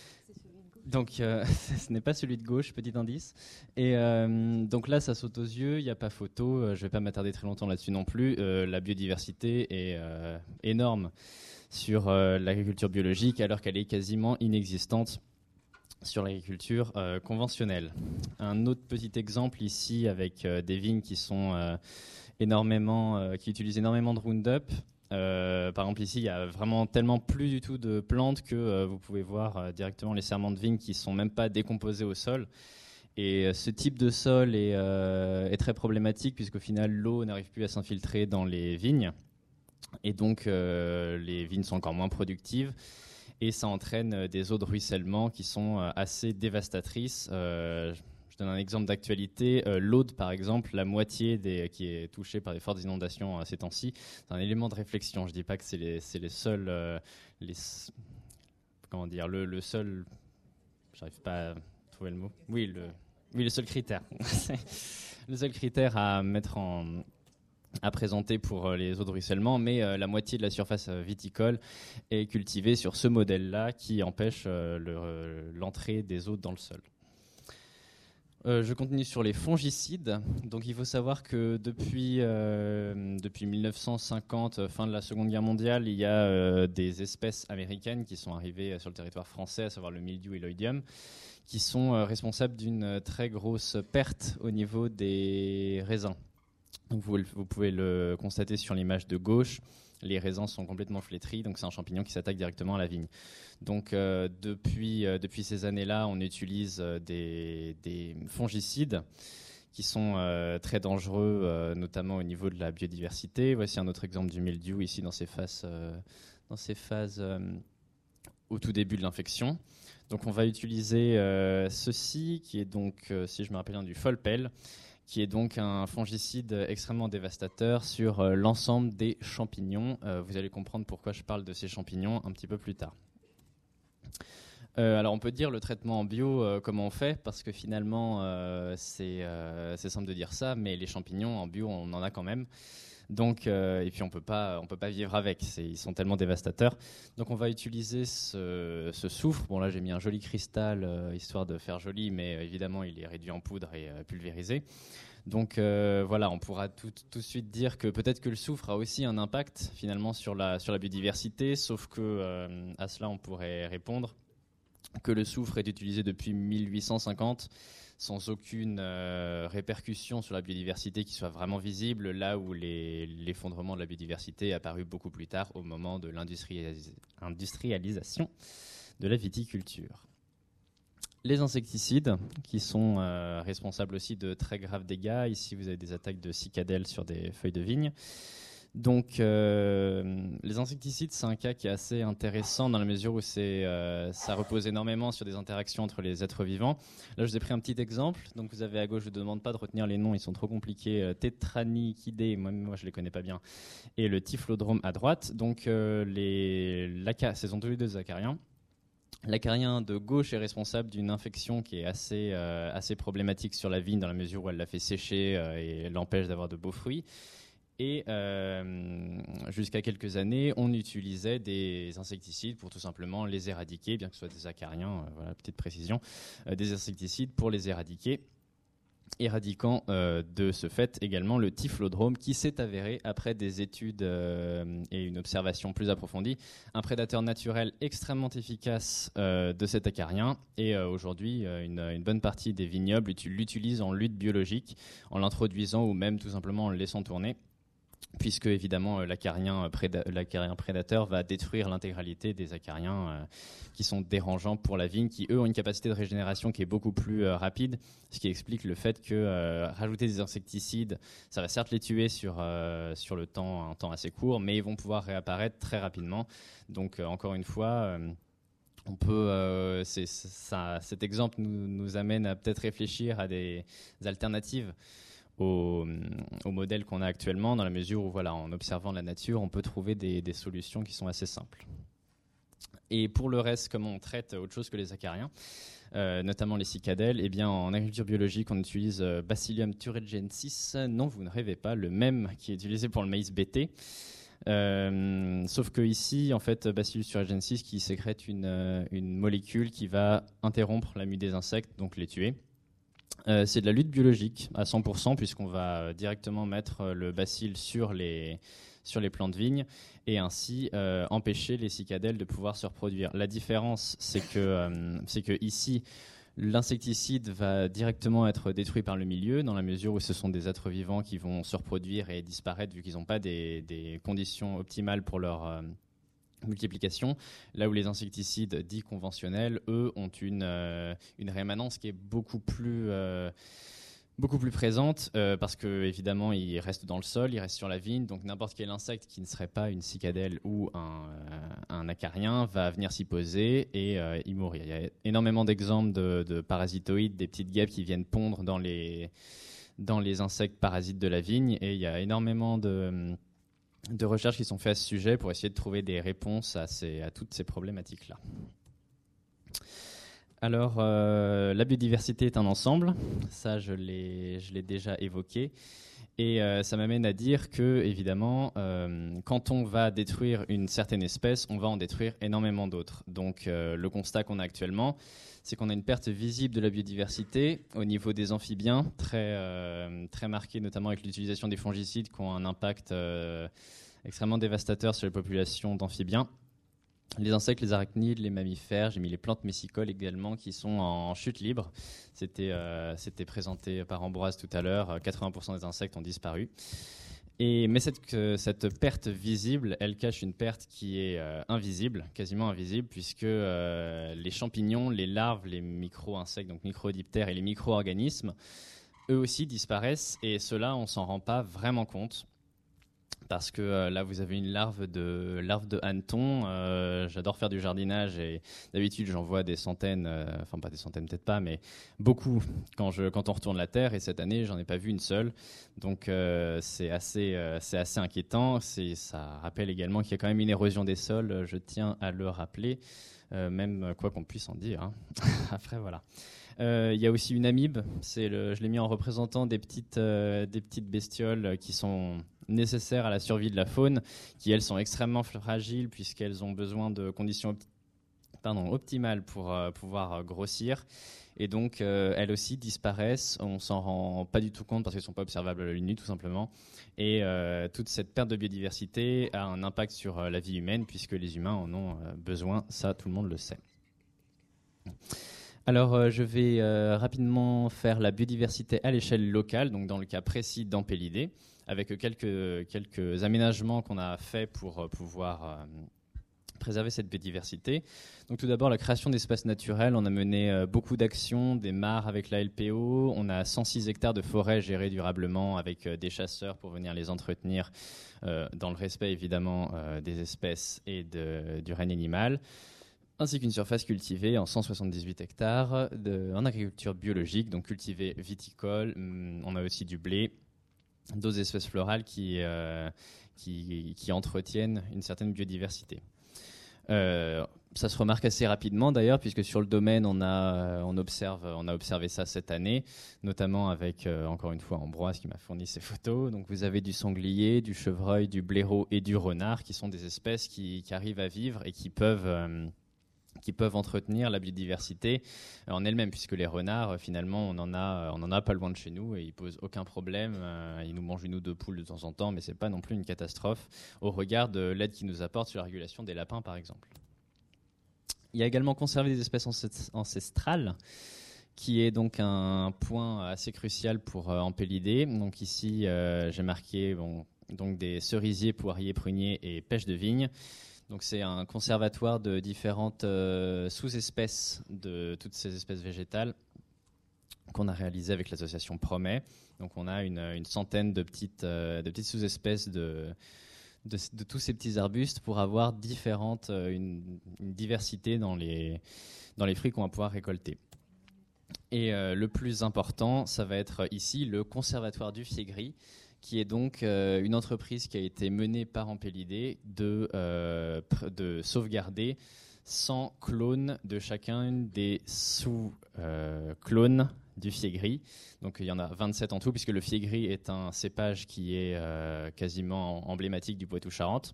Donc, euh, ce n'est pas celui de gauche, petit indice. Et euh, donc là, ça saute aux yeux, il n'y a pas photo. Euh, je ne vais pas m'attarder très longtemps là-dessus non plus. Euh, la biodiversité est euh, énorme sur euh, l'agriculture biologique, alors qu'elle est quasiment inexistante sur l'agriculture euh, conventionnelle. Un autre petit exemple ici avec euh, des vignes qui sont euh, énormément, euh, qui utilisent énormément de Roundup. Euh, par exemple ici, il y a vraiment tellement plus du tout de plantes que euh, vous pouvez voir euh, directement les serments de vigne qui sont même pas décomposés au sol. Et euh, ce type de sol est, euh, est très problématique puisqu'au final l'eau n'arrive plus à s'infiltrer dans les vignes et donc euh, les vignes sont encore moins productives. Et ça entraîne des eaux de ruissellement qui sont assez dévastatrices. Euh, je donne un exemple d'actualité. Euh, L'Aude, par exemple, la moitié des, qui est touchée par des fortes inondations euh, ces temps-ci, c'est un élément de réflexion. Je ne dis pas que c'est les, c'est les seuls... Euh, les, comment dire, le, le seul... J'arrive pas à trouver le mot. Oui, le, oui, le seul critère. Le seul critère à mettre en... à présenter pour les eaux de ruissellement, mais euh, la moitié de la surface viticole est cultivée sur ce modèle-là qui empêche euh, le, euh, l'entrée des eaux dans le sol. Euh, je continue sur les fongicides. Donc il faut savoir que depuis, euh, depuis mille neuf cent cinquante, fin de la Seconde Guerre mondiale, il y a euh, des espèces américaines qui sont arrivées sur le territoire français, à savoir le mildiou et l'oïdium, qui sont euh, responsables d'une très grosse perte au niveau des raisins. Donc vous, vous pouvez le constater sur l'image de gauche, les raisins sont complètement flétris, donc c'est un champignon qui s'attaque directement à la vigne. Donc euh, depuis, euh, depuis ces années-là, on utilise euh, des, des fongicides qui sont euh, très dangereux, euh, notamment au niveau de la biodiversité. Voici un autre exemple du mildiou ici dans ces phases, euh, dans ces phases euh, au tout début de l'infection. Donc on va utiliser euh, ceci, qui est donc, euh, si je me rappelle bien, du Folpel, qui est donc un fongicide extrêmement dévastateur sur euh, l'ensemble des champignons. Euh, vous allez comprendre pourquoi je parle de ces champignons un petit peu plus tard. Euh, alors on peut dire le traitement en bio, euh, comment on fait, parce que finalement euh, c'est, euh, c'est simple de dire ça, mais les champignons en bio on en a quand même. Donc, euh, et puis on peut pas, on peut pas vivre avec, c'est, ils sont tellement dévastateurs. Donc on va utiliser ce, ce soufre. Bon là j'ai mis un joli cristal, euh, histoire de faire joli, mais euh, évidemment il est réduit en poudre et euh, pulvérisé. Donc euh, voilà, on pourra tout, tout de suite dire que peut-être que le soufre a aussi un impact finalement sur la, sur la biodiversité, sauf que euh, à cela on pourrait répondre que le soufre est utilisé depuis mille huit cent cinquante sans aucune euh, répercussion sur la biodiversité qui soit vraiment visible, là où les, l'effondrement de la biodiversité est apparu beaucoup plus tard au moment de l'industrialis- l'industrialisation de la viticulture. Les insecticides, qui sont euh, responsables aussi de très graves dégâts. Ici, vous avez des attaques de cicadelles sur des feuilles de vigne. Donc, euh, les insecticides, c'est un cas qui est assez intéressant dans la mesure où c'est, euh, ça repose énormément sur des interactions entre les êtres vivants. Là, je vous ai pris un petit exemple. Donc, vous avez à gauche, je ne vous demande pas de retenir les noms, ils sont trop compliqués. Euh, Tétranichidés, moi, moi je ne les connais pas bien, et le Typhlodrome à droite. Donc, euh, les, l'aca- ce sont tous les deux des acariens. L'acarien de gauche est responsable d'une infection qui est assez, euh, assez problématique sur la vigne dans la mesure où elle la fait sécher euh, et l'empêche d'avoir de beaux fruits. Et euh, jusqu'à quelques années, on utilisait des insecticides pour tout simplement les éradiquer, bien que ce soit des acariens, euh, voilà, petite précision, euh, des insecticides pour les éradiquer, éradiquant euh, de ce fait également le typhlodrome qui s'est avéré, après des études euh, et une observation plus approfondie, un prédateur naturel extrêmement efficace euh, de cet acarien. Et euh, aujourd'hui, euh, une, une bonne partie des vignobles l'utilisent en lutte biologique, en l'introduisant ou même tout simplement en le laissant tourner. puisque évidemment l'acarien, préda- l'acarien prédateur va détruire l'intégralité des acariens euh, qui sont dérangeants pour la vigne, qui eux ont une capacité de régénération qui est beaucoup plus euh, rapide, ce qui explique le fait que euh, rajouter des insecticides, ça va certes les tuer sur, euh, sur le temps, un temps assez court, mais ils vont pouvoir réapparaître très rapidement. Donc euh, encore une fois, euh, on peut, euh, c'est, ça, cet exemple nous, nous amène à peut-être réfléchir à des alternatives Au, au modèle qu'on a actuellement, dans la mesure où, voilà, en observant la nature, on peut trouver des, des solutions qui sont assez simples. Et pour le reste, comment on traite autre chose que les acariens, euh, notamment les cicadelles, eh bien, en agriculture biologique, on utilise euh, Bacillium thuringiensis. Non, vous ne rêvez pas, le même qui est utilisé pour le maïs B T. Euh, sauf que ici, en fait, Bacillus thuringiensis qui sécrète une, euh, une molécule qui va interrompre la mue des insectes, donc les tuer. Euh, c'est de la lutte biologique à cent pour cent puisqu'on va directement mettre le bacille sur les, sur les plants de vigne et ainsi euh, empêcher les cicadelles de pouvoir se reproduire. La différence, c'est que, euh, c'est que ici, l'insecticide va directement être détruit par le milieu dans la mesure où ce sont des êtres vivants qui vont se reproduire et disparaître vu qu'ils n'ont pas des, des conditions optimales pour leur euh, multiplication, là où les insecticides dits conventionnels, eux, ont une, euh, une rémanence qui est beaucoup plus, euh, beaucoup plus présente euh, parce que évidemment, ils restent dans le sol, ils restent sur la vigne, donc n'importe quel insecte qui ne serait pas une cicadelle ou un, euh, un acarien va venir s'y poser et euh, y mourir. Il y a énormément d'exemples de, de parasitoïdes, des petites guêpes qui viennent pondre dans les, dans les insectes parasites de la vigne et il y a énormément de de recherches qui sont faites à ce sujet pour essayer de trouver des réponses à, ces, à toutes ces problématiques-là. Alors, euh, la biodiversité est un ensemble, ça je l'ai, je l'ai déjà évoqué, et euh, ça m'amène à dire que, évidemment, euh, quand on va détruire une certaine espèce, on va en détruire énormément d'autres. Donc, euh, le constat qu'on a actuellement, c'est qu'on a une perte visible de la biodiversité au niveau des amphibiens, très, euh, très marquée notamment avec l'utilisation des fongicides qui ont un impact euh, extrêmement dévastateur sur les populations d'amphibiens. Les insectes, les arachnides, les mammifères, j'ai mis les plantes messicoles également qui sont en chute libre. C'était, euh, c'était présenté par Ambroise tout à l'heure, quatre-vingts pour cent des insectes ont disparu. Et, mais cette, euh, cette perte visible, elle cache une perte qui est euh, invisible, quasiment invisible, puisque euh, les champignons, les larves, les micro-insectes, donc micro-diptères et les micro-organismes, eux aussi disparaissent, et cela, on s'en rend pas vraiment compte. Parce que euh, là, vous avez une larve de, larve de hanneton. Euh, j'adore faire du jardinage et d'habitude, j'en vois des centaines, euh, enfin pas des centaines, peut-être pas, mais beaucoup quand, je, quand on retourne la terre. Et cette année, j'en ai pas vu une seule. Donc, euh, c'est assez, euh, c'est assez inquiétant. C'est, ça rappelle également qu'il y a quand même une érosion des sols. Je tiens à le rappeler, euh, même quoi qu'on puisse en dire. Hein. Après, voilà. Il euh, y a aussi une amibe. C'est le, je l'ai mis en représentant des petites, euh, des petites bestioles qui sont nécessaires à la survie de la faune, qui elles sont extrêmement fragiles puisqu'elles ont besoin de conditions opti- pardon, optimales pour euh, pouvoir euh, grossir. Et donc, euh, elles aussi disparaissent. On s'en rend pas du tout compte parce qu'elles ne sont pas observables à l'œil nu, tout simplement. Et euh, toute cette perte de biodiversité a un impact sur euh, la vie humaine puisque les humains en ont euh, besoin. Ça, tout le monde le sait. Alors, euh, je vais euh, rapidement faire la biodiversité à l'échelle locale, donc dans le cas précis d'Ampélidé, avec quelques, quelques aménagements qu'on a faits pour euh, pouvoir euh, préserver cette biodiversité. Donc, tout d'abord, la création d'espaces naturels. On a mené euh, beaucoup d'actions, des mares avec la L P O. On a cent six hectares de forêt gérés durablement avec euh, des chasseurs pour venir les entretenir euh, dans le respect, évidemment, euh, des espèces et de, du règne animal, ainsi qu'une surface cultivée en cent soixante-dix-huit hectares de, en agriculture biologique, donc cultivée viticole. On a aussi du blé, d'autres espèces florales qui, euh, qui, qui entretiennent une certaine biodiversité. Euh, ça se remarque assez rapidement d'ailleurs, puisque sur le domaine, on a, on observe, on a observé ça cette année, notamment avec, euh, encore une fois, Ambroise qui m'a fourni ces photos. Donc vous avez du sanglier, du chevreuil, du blaireau et du renard, qui sont des espèces qui, qui arrivent à vivre et qui peuvent... Euh, qui peuvent entretenir la biodiversité en elle-même, puisque les renards, finalement, on en a, on en a pas loin de chez nous et ils posent aucun problème. Ils nous mangent une ou deux poules de temps en temps, mais c'est pas non plus une catastrophe au regard de l'aide qu'ils nous apportent sur la régulation des lapins, par exemple. Il y a également conservé des espèces ancestrales, qui est donc un point assez crucial pour euh, Ampélidé. Donc ici, euh, j'ai marqué... Bon, donc des cerisiers, poiriers, pruniers et pêche de vigne. Donc c'est un conservatoire de différentes euh, sous-espèces de toutes ces espèces végétales qu'on a réalisé avec l'association Promet. Donc on a une, une centaine de petites, euh, de petites sous-espèces de, de, de tous ces petits arbustes pour avoir différentes, euh, une, une diversité dans les, dans les fruits qu'on va pouvoir récolter. Et euh, le plus important, ça va être ici le Conservatoire du Fiégris, qui est donc euh, une entreprise qui a été menée par Ampélidé de, euh, de sauvegarder cent clones de chacun des sous-clones euh, du fiégris. Donc il y en a vingt-sept en tout, puisque le fiégris est un cépage qui est euh, quasiment emblématique du Poitou-Charentes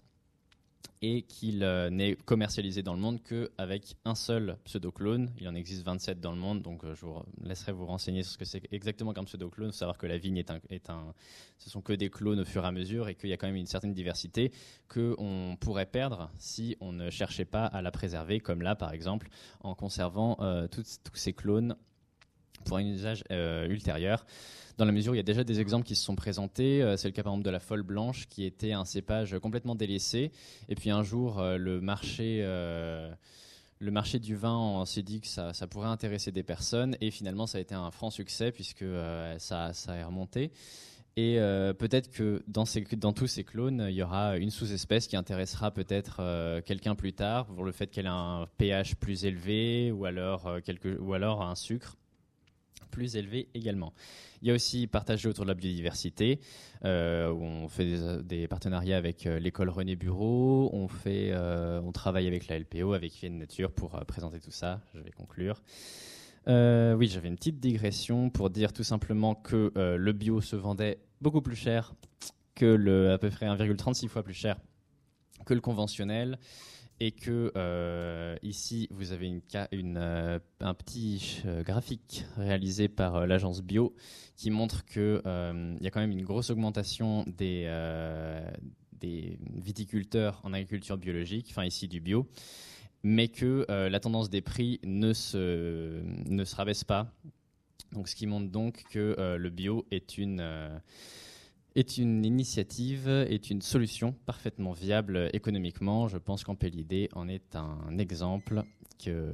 et qu'il euh, n'est commercialisé dans le monde qu'avec un seul pseudo-clone. Il en existe vingt-sept dans le monde, donc euh, je vous laisserai vous renseigner sur ce que c'est exactement qu'un pseudo-clone. Il faut savoir que la vigne est un, est un, ce sont que des clones au fur et à mesure et qu'il y a quand même une certaine diversité qu'on pourrait perdre si on ne cherchait pas à la préserver, comme là par exemple, en conservant euh, tous ces clones pour un usage euh, ultérieur. Dans la mesure où il y a déjà des exemples qui se sont présentés. Euh, c'est le cas par exemple de la folle blanche qui était un cépage complètement délaissé. Et puis un jour, euh, le, marché, euh, le marché du vin, on s'est dit que ça, ça pourrait intéresser des personnes. Et finalement, ça a été un franc succès puisque euh, ça, ça est remonté. Et euh, peut-être que dans, ces, dans tous ces clones, il y aura une sous-espèce qui intéressera peut-être euh, quelqu'un plus tard pour le fait qu'elle a un pH plus élevé ou alors, euh, quelque, ou alors un sucre plus élevé également. Il y a aussi partagé autour de la biodiversité, euh, où on fait des, des partenariats avec euh, l'école René Bureau, on, fait, euh, on travaille avec la L P O, avec Vienne Nature pour euh, présenter tout ça. Je vais conclure. Euh, oui, j'avais une petite digression pour dire tout simplement que euh, le bio se vendait beaucoup plus cher que le, à peu près un virgule trente-six fois plus cher que le conventionnel. Et que euh, ici vous avez une, une, euh, un petit euh, graphique réalisé par euh, l'agence Bio qui montre qu'il euh, y a quand même une grosse augmentation des, euh, des viticulteurs en agriculture biologique, enfin ici du bio, mais que euh, la tendance des prix ne se, ne se rabaisse pas. Donc, ce qui montre donc que euh, le bio est une... Euh, est une initiative, est une solution parfaitement viable économiquement. Je pense qu'Ampélidé en est un exemple que,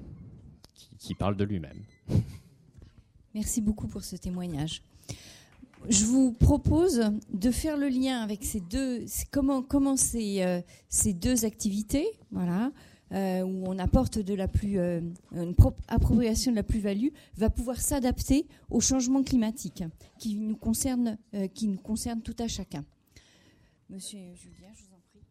qui, qui parle de lui-même. Merci beaucoup pour ce témoignage. Je vous propose de faire le lien avec ces deux, comment, comment ces, euh, ces deux activités, voilà, euh, où on apporte de la plus, euh, une appropriation de la plus-value, va pouvoir s'adapter au changement climatique qui nous concerne, euh, qui nous concerne tout à chacun. Monsieur Julien, je vous en prie.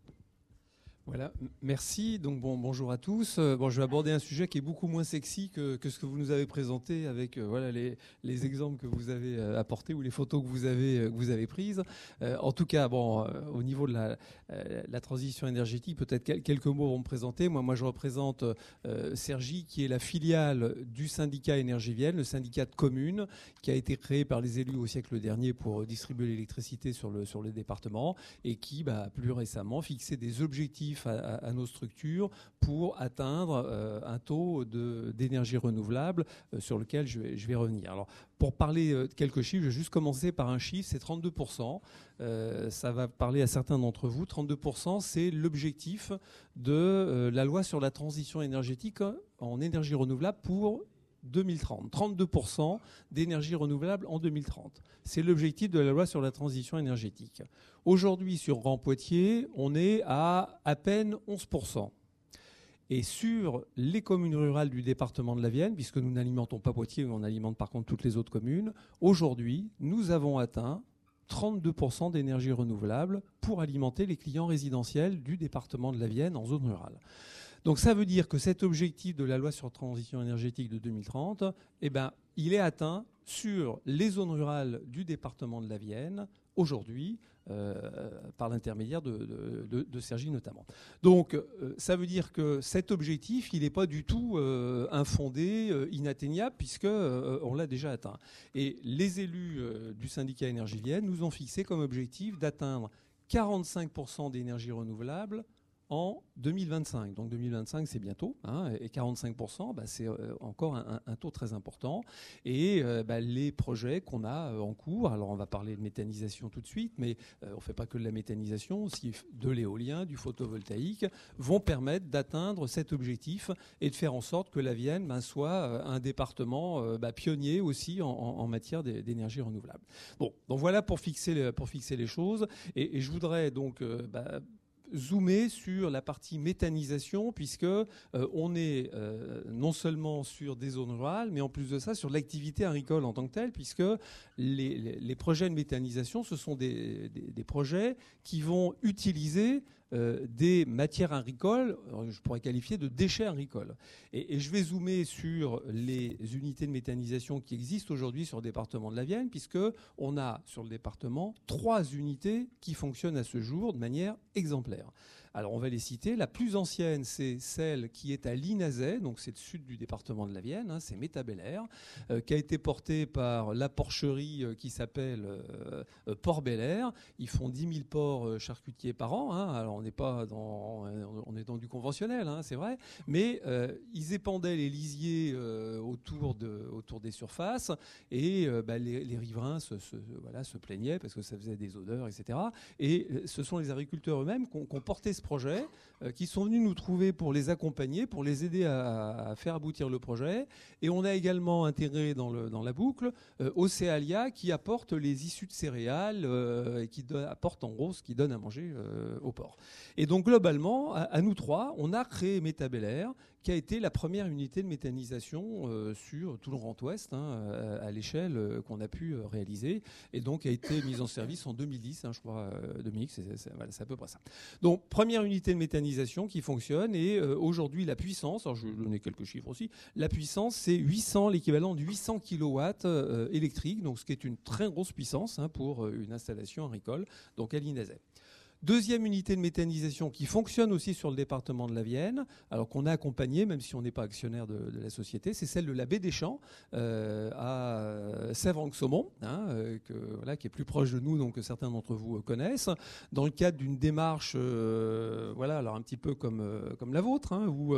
Voilà, merci. Donc bon, bonjour à tous. Euh, bon, je vais aborder un sujet qui est beaucoup moins sexy que, que ce que vous nous avez présenté avec euh, voilà les, les exemples que vous avez euh, apportés ou les photos que vous avez euh, que vous avez prises. Euh, en tout cas, bon, euh, au niveau de la, euh, la transition énergétique, peut-être quel, quelques mots vont me présenter. Moi, moi, je représente euh, Cergy, qui est la filiale du syndicat Énergie-Vienne, le syndicat de communes, qui a été créé par les élus au siècle dernier pour distribuer l'électricité sur le sur les départements et qui, bah, plus récemment, fixait des objectifs À, à, à nos structures pour atteindre euh, un taux de, d'énergie renouvelable euh, sur lequel je vais, je vais revenir. Alors, pour parler euh, de quelques chiffres, je vais juste commencer par un chiffre, c'est trente-deux pour cent. Euh, ça va parler à certains d'entre vous. trente-deux pour cent, c'est l'objectif de euh, la loi sur la transition énergétique en énergie renouvelable pour deux mille trente. trente-deux pour cent d'énergie renouvelable en deux mille trente. C'est l'objectif de la loi sur la transition énergétique. Aujourd'hui, sur Grand Poitiers, on est à à peine onze pour cent. Et sur les communes rurales du département de la Vienne, puisque nous n'alimentons pas Poitiers, mais on alimente par contre toutes les autres communes, aujourd'hui, nous avons atteint trente-deux pour cent d'énergie renouvelable pour alimenter les clients résidentiels du département de la Vienne en zone rurale. Donc ça veut dire que cet objectif de la loi sur la transition énergétique de deux mille trente, eh ben, il est atteint sur les zones rurales du département de la Vienne aujourd'hui, euh, par l'intermédiaire de, de, de, de Cergy notamment. Donc euh, ça veut dire que cet objectif, il n'est pas du tout euh, infondé, euh, inatteignable, puisque euh, on l'a déjà atteint. Et les élus euh, du syndicat Énergie Vienne nous ont fixé comme objectif d'atteindre quarante-cinq pour cent d'énergie renouvelable en deux mille vingt-cinq. Donc deux mille vingt-cinq, c'est bientôt, hein, et quarante-cinq pour cent, bah, c'est euh, encore un, un taux très important. Et euh, bah, les projets qu'on a euh, en cours, alors on va parler de méthanisation tout de suite, mais euh, on ne fait pas que de la méthanisation, aussi de l'éolien, du photovoltaïque, vont permettre d'atteindre cet objectif et de faire en sorte que la Vienne bah, soit euh, un département euh, bah, pionnier aussi en, en, en matière d'énergie renouvelable. Bon, donc voilà pour fixer les, pour fixer les choses. Et, et je voudrais donc euh, bah, zoomer sur la partie méthanisation, puisque euh, on est euh, non seulement sur des zones rurales, mais en plus de ça sur l'activité agricole en tant que telle, puisque les, les, les projets de méthanisation, ce sont des, des, des projets qui vont utiliser Euh, des matières agricoles, je pourrais qualifier de déchets agricoles. Et, et je vais zoomer sur les unités de méthanisation qui existent aujourd'hui sur le département de la Vienne, puisqu'on a sur le département trois unités qui fonctionnent à ce jour de manière exemplaire. Alors on va les citer. La plus ancienne, c'est celle qui est à Linazet, donc c'est le sud du département de la Vienne, hein, c'est Métabel-Air, euh, qui a été portée par la porcherie euh, qui s'appelle euh, euh, Port Bel-Air. Ils font dix mille porcs euh, charcutiers par an. Hein. Alors on n'est pas dans, on est dans du conventionnel, hein, c'est vrai, mais euh, ils épandaient les lisiers euh, autour, de, autour des surfaces et euh, bah, les, les riverains se, se, voilà, se plaignaient parce que ça faisait des odeurs, et cetera. Et euh, ce sont les agriculteurs eux-mêmes qui ont, qui ont porté ce projet, euh, qui sont venus nous trouver pour les accompagner, pour les aider à, à faire aboutir le projet. Et on a également intégré dans, le, dans la boucle euh, Océalia qui apporte les issues de céréales euh, et qui donne, apporte en gros ce qui donne à manger euh, au porc. Et donc globalement, à, à nous trois, on a créé Métabel-Air, qui a été la première unité de méthanisation euh, sur tout le Grand Ouest, hein, à, à l'échelle euh, qu'on a pu euh, réaliser, et donc a été mise en service en deux mille dix, hein, je crois, euh, Dominique, c'est, c'est, voilà, c'est à peu près ça. Donc première unité de méthanisation qui fonctionne, et euh, aujourd'hui la puissance, alors je vais donner quelques chiffres aussi, la puissance c'est huit cents, l'équivalent de huit cents kilowatts euh, électriques, donc ce qui est une très grosse puissance hein, pour euh, une installation agricole, donc à Linazet. Deuxième unité de méthanisation qui fonctionne aussi sur le département de la Vienne, alors qu'on a accompagné, même si on n'est pas actionnaire de, de la société, c'est celle de la Baie des Champs euh, à Sèvres-en-Saumon, hein, euh, que, voilà, qui est plus proche de nous, donc que certains d'entre vous euh, connaissent, dans le cadre d'une démarche, euh, voilà, alors un petit peu comme euh, comme la vôtre, hein, où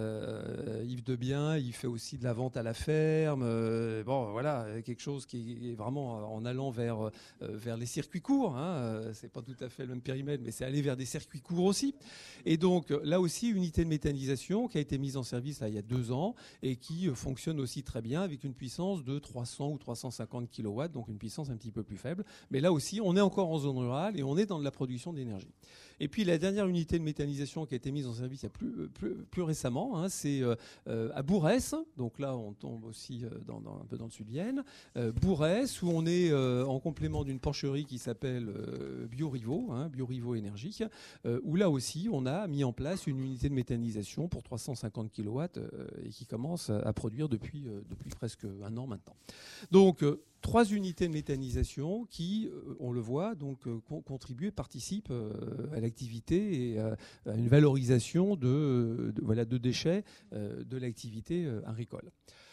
euh, Yves Debien, il fait aussi de la vente à la ferme, euh, bon, voilà, quelque chose qui est vraiment en allant vers euh, vers les circuits courts, hein, c'est pas tout à fait le même périmètre, mais c'est aller vers des circuits courts aussi. Et donc là aussi, unité de méthanisation qui a été mise en service là, il y a deux ans et qui fonctionne aussi très bien avec une puissance de trois cents ou trois cent cinquante kilowatts, donc une puissance un petit peu plus faible. Mais là aussi, on est encore en zone rurale et on est dans de la production d'énergie. Et puis la dernière unité de méthanisation qui a été mise en service il y a plus, plus, plus récemment, hein, c'est euh, à Bourrès. Donc là, on tombe aussi euh, dans, dans, un peu dans le sud-Vienne. Euh, Bourrès, où on est euh, en complément d'une porcherie qui s'appelle euh, Biorivo, hein, Biorivo Énergie, euh, où là aussi, on a mis en place une unité de méthanisation pour trois cent cinquante kilowatts euh, et qui commence à produire depuis, euh, depuis presque un an maintenant. Donc, euh, trois unités de méthanisation qui, euh, on le voit, donc euh, con- contribuent, participent euh, à l'activité et euh, à une valorisation de, de, voilà, de déchets euh, de l'activité euh, agricole.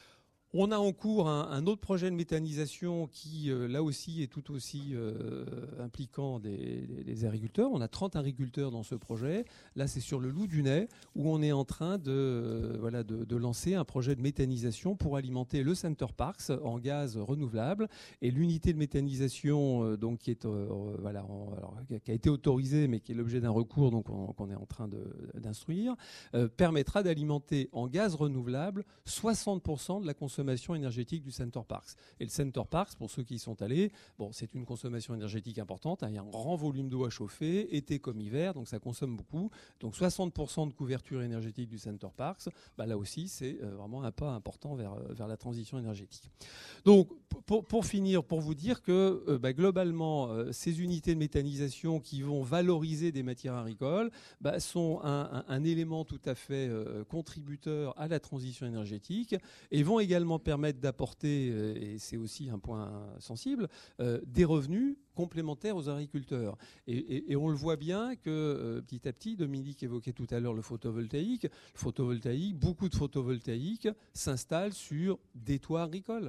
On a en cours un, un autre projet de méthanisation qui, euh, là aussi, est tout aussi euh, impliquant des, des, des agriculteurs. On a trente agriculteurs dans ce projet. Là, c'est sur le Loup du Nez, où on est en train de, euh, voilà, de, de lancer un projet de méthanisation pour alimenter le Center Parcs en gaz renouvelable. Et l'unité de méthanisation, euh, donc, qui, est, euh, voilà, en, alors, qui a été autorisée, mais qui est l'objet d'un recours donc, on, qu'on est en train de, d'instruire, euh, permettra d'alimenter en gaz renouvelable soixante pour cent de la consommation énergétique du Center Parcs. Et le Center Parcs, pour ceux qui y sont allés, bon, c'est une consommation énergétique importante, hein, il y a un grand volume d'eau à chauffer, été comme hiver, donc ça consomme beaucoup. Donc soixante pour cent de couverture énergétique du Center Parcs, bah, là aussi c'est euh, vraiment un pas important vers, vers la transition énergétique. Donc pour, pour finir, pour vous dire que euh, bah, globalement, euh, ces unités de méthanisation qui vont valoriser des matières agricoles bah, sont un, un, un élément tout à fait euh, contributeur à la transition énergétique et vont également permettre d'apporter, et c'est aussi un point sensible, euh, des revenus complémentaires aux agriculteurs. Et, et, et on le voit bien que euh, petit à petit, Dominique évoquait tout à l'heure le photovoltaïque, le photovoltaïque, beaucoup de photovoltaïque s'installent sur des toits agricoles.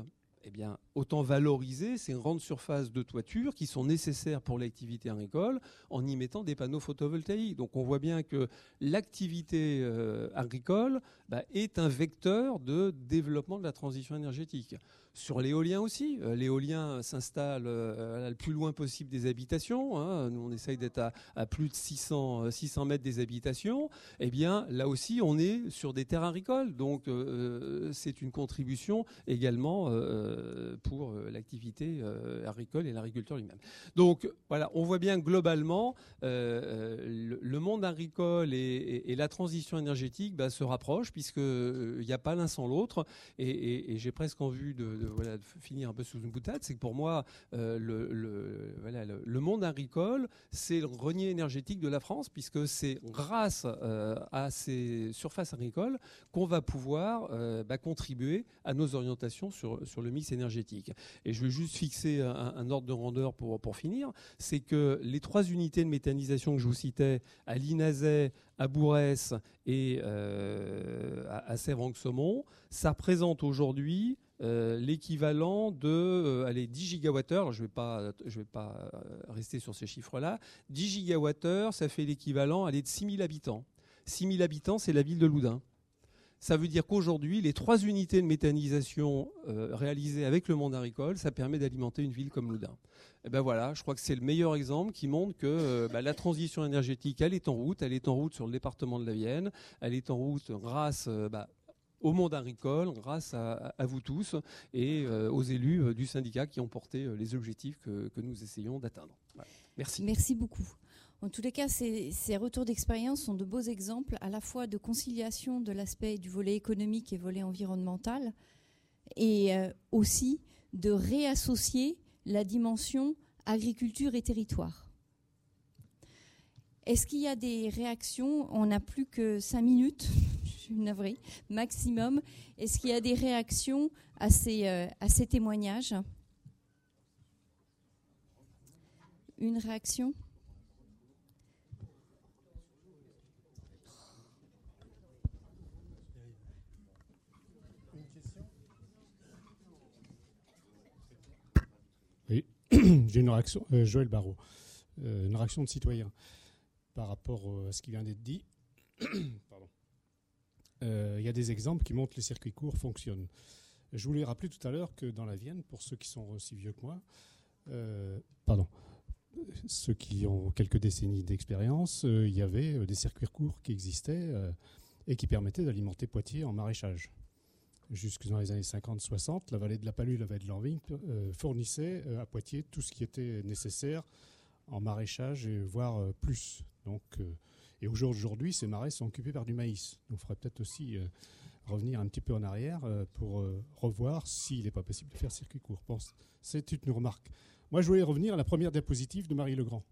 eh bien, autant valoriser ces grandes surfaces de toiture qui sont nécessaires pour l'activité agricole en y mettant des panneaux photovoltaïques. Donc on voit bien que l'activité euh, agricole bah, est un vecteur de développement de la transition énergétique. Sur l'éolien aussi, euh, l'éolien s'installe euh, le plus loin possible des habitations. Hein. Nous, on essaye d'être à, à plus de six cents, six cents mètres des habitations. Eh bien, là aussi, on est sur des terres agricoles. Donc, euh, c'est une contribution également euh, pour euh, l'activité euh, agricole et l'agriculteur lui-même. Donc, voilà, on voit bien globalement, euh, le, le monde agricole et, et, et la transition énergétique bah, se rapprochent puisqu'il n'y a pas l'un sans l'autre. Et, et, et j'ai presque envie de, de, voilà, de finir un peu sous une boutade. C'est que pour moi, euh, le, le, voilà, le, le monde agricole, c'est le grenier énergétique de la France puisque c'est grâce euh, à ces surfaces agricoles qu'on va pouvoir euh, bah, contribuer à nos orientations sur, sur le mix énergétique. Et je vais juste fixer un, un ordre de grandeur pour, pour finir. C'est que les trois unités de méthanisation que je vous citais, à Linazet, à Bourès et euh, à, à Sèvres-Anxaumont, ça représente aujourd'hui euh, l'équivalent de euh, allez, dix gigawattheures. Je ne vais pas, je vais pas rester sur ces chiffres-là. dix gigawattheures, ça fait l'équivalent allez, de six mille habitants. six mille habitants, c'est la ville de Loudun. Ça veut dire qu'aujourd'hui, les trois unités de méthanisation euh, réalisées avec le monde agricole, ça permet d'alimenter une ville comme Loudun. Et ben voilà, je crois que c'est le meilleur exemple qui montre que euh, bah, la transition énergétique, elle est en route. Elle est en route sur le département de la Vienne. Elle est en route grâce euh, bah, au monde agricole, grâce à, à vous tous et euh, aux élus euh, du syndicat qui ont porté euh, les objectifs que, que nous essayons d'atteindre. Voilà. Merci. Merci beaucoup. En tous les cas, ces, ces retours d'expérience sont de beaux exemples à la fois de conciliation de l'aspect du volet économique et volet environnemental et euh, aussi de réassocier la dimension agriculture et territoire. Est-ce qu'il y a des réactions ? On n'a plus que cinq minutes, je suis navrée, maximum. Est-ce qu'il y a des réactions à ces, euh, à ces témoignages ? Une réaction ? Oui, j'ai une réaction, euh, Joël Barraud, euh, une réaction de citoyen par rapport à ce qui vient d'être dit. Pardon. Euh, il y a des exemples qui montrent que les circuits courts fonctionnent. Je voulais rappeler tout à l'heure que dans la Vienne, pour ceux qui sont aussi vieux que moi, euh, pardon, ceux qui ont quelques décennies d'expérience, euh, il y avait des circuits courts qui existaient euh, et qui permettaient d'alimenter Poitiers en maraîchage. Jusque dans les années cinquante soixante, la vallée de la Palue, la vallée de l'Anving euh, fournissait euh, à Poitiers tout ce qui était nécessaire en maraîchage, et voire euh, plus. Donc, euh, et aujourd'hui, ces marais sont occupés par du maïs. Donc, il faudrait peut-être aussi euh, revenir un petit peu en arrière euh, pour euh, revoir s'il n'est pas possible de faire circuit court. Bon, c'est une remarque. Moi, je voulais revenir à la première diapositive de Marie Legrand.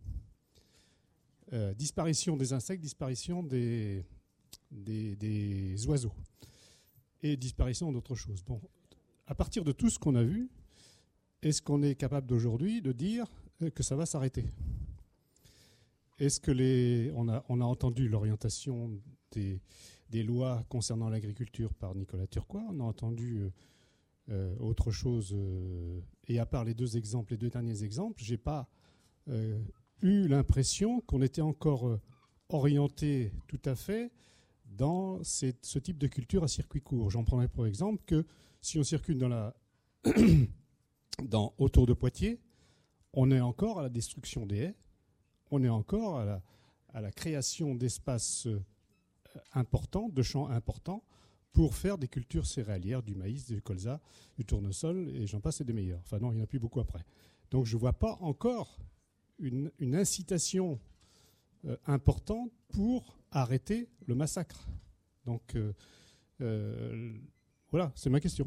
Euh, disparition des insectes, disparition des, des, des oiseaux. Et disparition d'autres choses. Bon, à partir de tout ce qu'on a vu, est-ce qu'on est capable d'aujourd'hui de dire que ça va s'arrêter ? Est-ce que les, on a, on a entendu l'orientation des, des lois concernant l'agriculture par Nicolas Turquois, on a entendu euh, autre chose, euh, et à part les deux exemples, les deux derniers exemples, j'ai pas euh, eu l'impression qu'on était encore euh, orienté tout à fait dans ces, ce type de culture à circuit court. J'en prendrai pour exemple que si on circule dans la dans, autour de Poitiers, on est encore à la destruction des haies, on est encore à la, à la création d'espaces euh, importants, de champs importants, pour faire des cultures céréalières, du maïs, du colza, du tournesol, et j'en passe et des meilleurs. Enfin non, il n'y en a plus beaucoup après. Donc je ne vois pas encore une, une incitation euh, importante pour arrêter le massacre. Donc euh, euh, voilà, c'est ma question.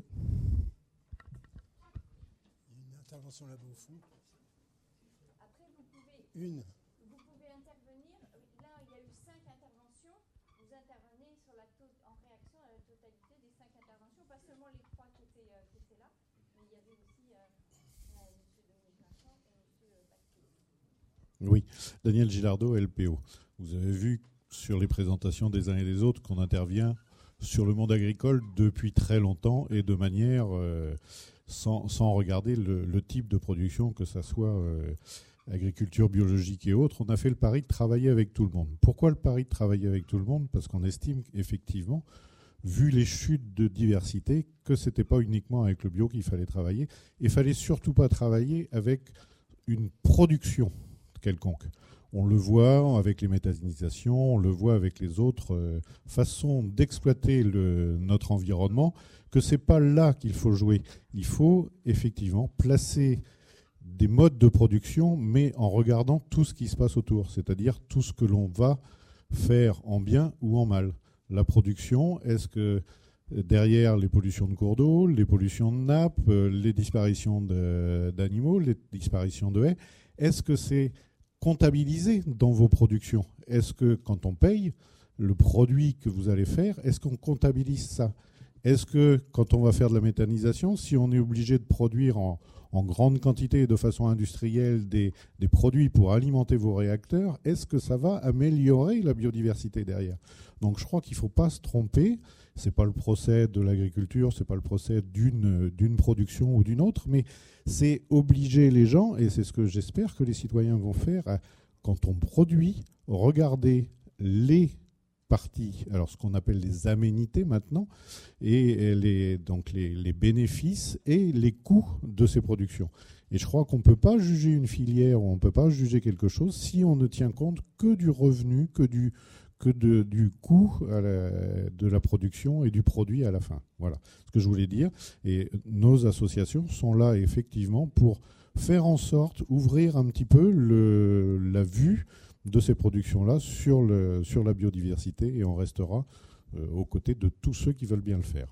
Il y a une intervention là-bas au fond. Après, vous pouvez, Une. vous pouvez intervenir. Là, il y a eu cinq interventions. Vous intervenez sur la to- en réaction à la totalité des cinq interventions, pas seulement les trois qui étaient, euh, qui étaient là, mais il y avait aussi euh, euh, M. Dominique Vincent et M. Pasquier. Oui, Daniel Gilardo, L P O. Vous avez vu sur les présentations des uns et des autres qu'on intervient sur le monde agricole depuis très longtemps et de manière euh, sans, sans regarder le, le type de production, que ça soit euh, agriculture biologique et autres. On a fait le pari de travailler avec tout le monde. Pourquoi le pari de travailler avec tout le monde? Parce qu'on estime effectivement, vu les chutes de diversité, que ce n'était pas uniquement avec le bio qu'il fallait travailler. Et il ne fallait surtout pas travailler avec une production quelconque. On le voit avec les méthanisations, on le voit avec les autres euh, façons d'exploiter le, notre environnement, que ce n'est pas là qu'il faut jouer. Il faut effectivement placer des modes de production, mais en regardant tout ce qui se passe autour, c'est-à-dire tout ce que l'on va faire en bien ou en mal. La production, est-ce que derrière les pollutions de cours d'eau, les pollutions de nappes, les disparitions de, d'animaux, les disparitions de haies, est-ce que c'est comptabilisé dans vos productions? Est-ce que quand on paye le produit que vous allez faire, est-ce qu'on comptabilise ça? Est-ce que quand on va faire de la méthanisation, si on est obligé de produire en, en grande quantité et de façon industrielle des, des produits pour alimenter vos réacteurs, est-ce que ça va améliorer la biodiversité derrière? Donc je crois qu'il ne faut pas se tromper. Ce n'est pas le procès de l'agriculture, ce n'est pas le procès d'une, d'une production ou d'une autre, mais c'est obliger les gens, et c'est ce que j'espère que les citoyens vont faire, à, quand on produit, regarder les parties, alors ce qu'on appelle les aménités maintenant, et les, donc les, les bénéfices et les coûts de ces productions. Et je crois qu'on ne peut pas juger une filière, ou on ne peut pas juger quelque chose si on ne tient compte que du revenu, que du, que de, du coût à la, de la production et du produit à la fin. Voilà ce que je voulais dire. Et nos associations sont là effectivement pour faire en sorte, ouvrir un petit peu le, la vue de ces productions-là sur, le, sur la biodiversité, et on restera euh, aux côtés de tous ceux qui veulent bien le faire.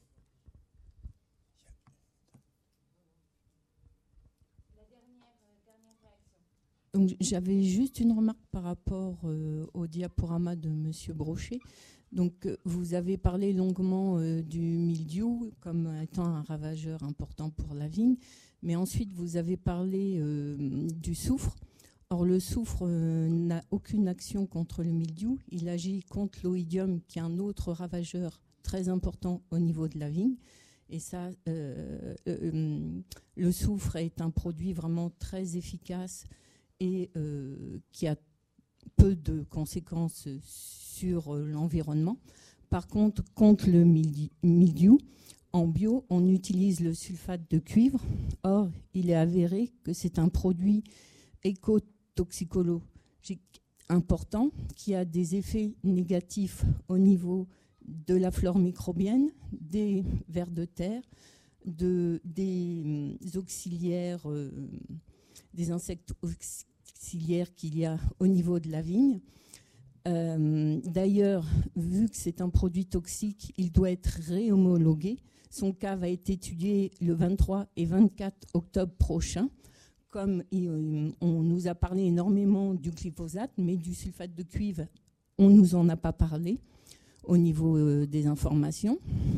Donc, j'avais juste une remarque par rapport euh, au diaporama de Monsieur Brochet. Donc, euh, vous avez parlé longuement euh, du mildiou comme étant un ravageur important pour la vigne, mais ensuite vous avez parlé euh, du soufre. Or, le soufre euh, n'a aucune action contre le mildiou. Il agit contre l'oïdium, qui est un autre ravageur très important au niveau de la vigne. Et ça, euh, euh, le soufre est un produit vraiment très efficace et euh, qui a peu de conséquences sur euh, l'environnement. Par contre, contre le mildiou, en bio, on utilise le sulfate de cuivre. Or, il est avéré que c'est un produit écotoxicologique important qui a des effets négatifs au niveau de la flore microbienne, des vers de terre, de, des auxiliaires, euh, des insectes auxiliaires qu'il y a au niveau de la vigne. Euh, d'ailleurs, vu que c'est un produit toxique, il doit être réhomologué. Son cas va être étudié le vingt-trois et vingt-quatre octobre prochain. Comme il, on nous a parlé énormément du glyphosate, mais du sulfate de cuivre, on ne nous en a pas parlé au niveau euh, des informations.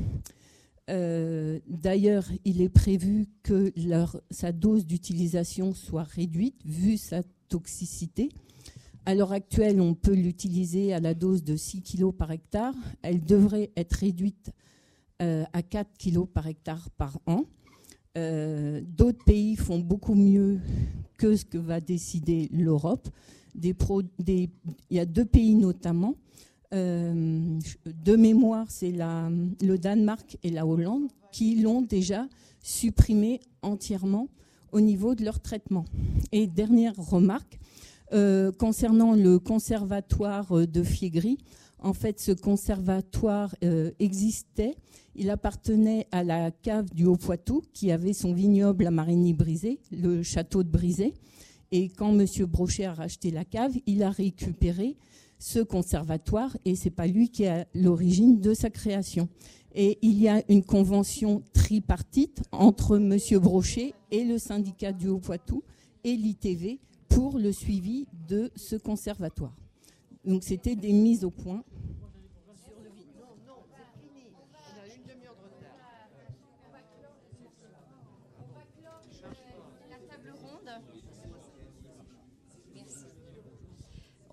Euh, d'ailleurs, il est prévu que leur, sa dose d'utilisation soit réduite, vu sa toxicité. À l'heure actuelle, on peut l'utiliser à la dose de six kilos par hectare. Elle devrait être réduite euh, à quatre kilos par hectare par an. Euh, d'autres pays font beaucoup mieux que ce que va décider l'Europe. Des pro, des, il y a deux pays notamment. Euh, de mémoire, c'est la, le Danemark et la Hollande qui l'ont déjà supprimé entièrement au niveau de leur traitement. Et dernière remarque, euh, concernant le conservatoire de Fiégry, en fait, ce conservatoire euh, existait. Il appartenait à la cave du Haut-Poitou, qui avait son vignoble à Marigny-Brisé, le château de Brisé. Et quand M. Brochet a racheté la cave, il a récupéré ce conservatoire, et ce n'est pas lui qui est à l'origine de sa création. Et il y a une convention tripartite entre M. Brochet et le syndicat du Haut-Poitou et l'I T V pour le suivi de ce conservatoire. Donc c'était des mises au point.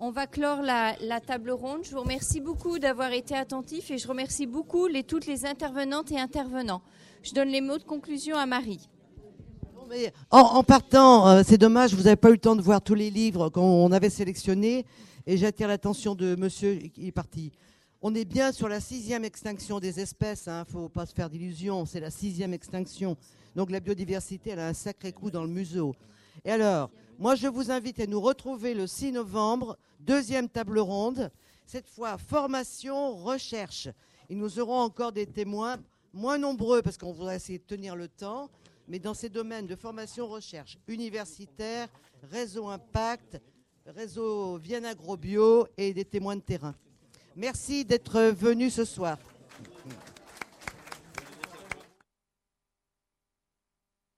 on va clore la, la table ronde. Je vous remercie beaucoup d'avoir été attentifs et je remercie beaucoup les, toutes les intervenantes et intervenants. Je donne les mots de conclusion à Marie. En, en partant, euh, c'est dommage, vous n'avez pas eu le temps de voir tous les livres qu'on avait sélectionnés. Et j'attire l'attention de monsieur qui est parti. On est bien sur la sixième extinction des espèces. Il hein, ne faut pas se faire d'illusions. C'est la sixième extinction. Donc la biodiversité, elle a un sacré coup dans le museau. Et alors, moi, je vous invite à nous retrouver le six novembre, deuxième table ronde. Cette fois, formation, recherche. Et nous aurons encore des témoins moins nombreux parce qu'on voudrait essayer de tenir le temps. Mais dans ces domaines de formation, recherche, universitaire, réseau impact, réseau Vienne Agrobio et des témoins de terrain. Merci d'être venus ce soir.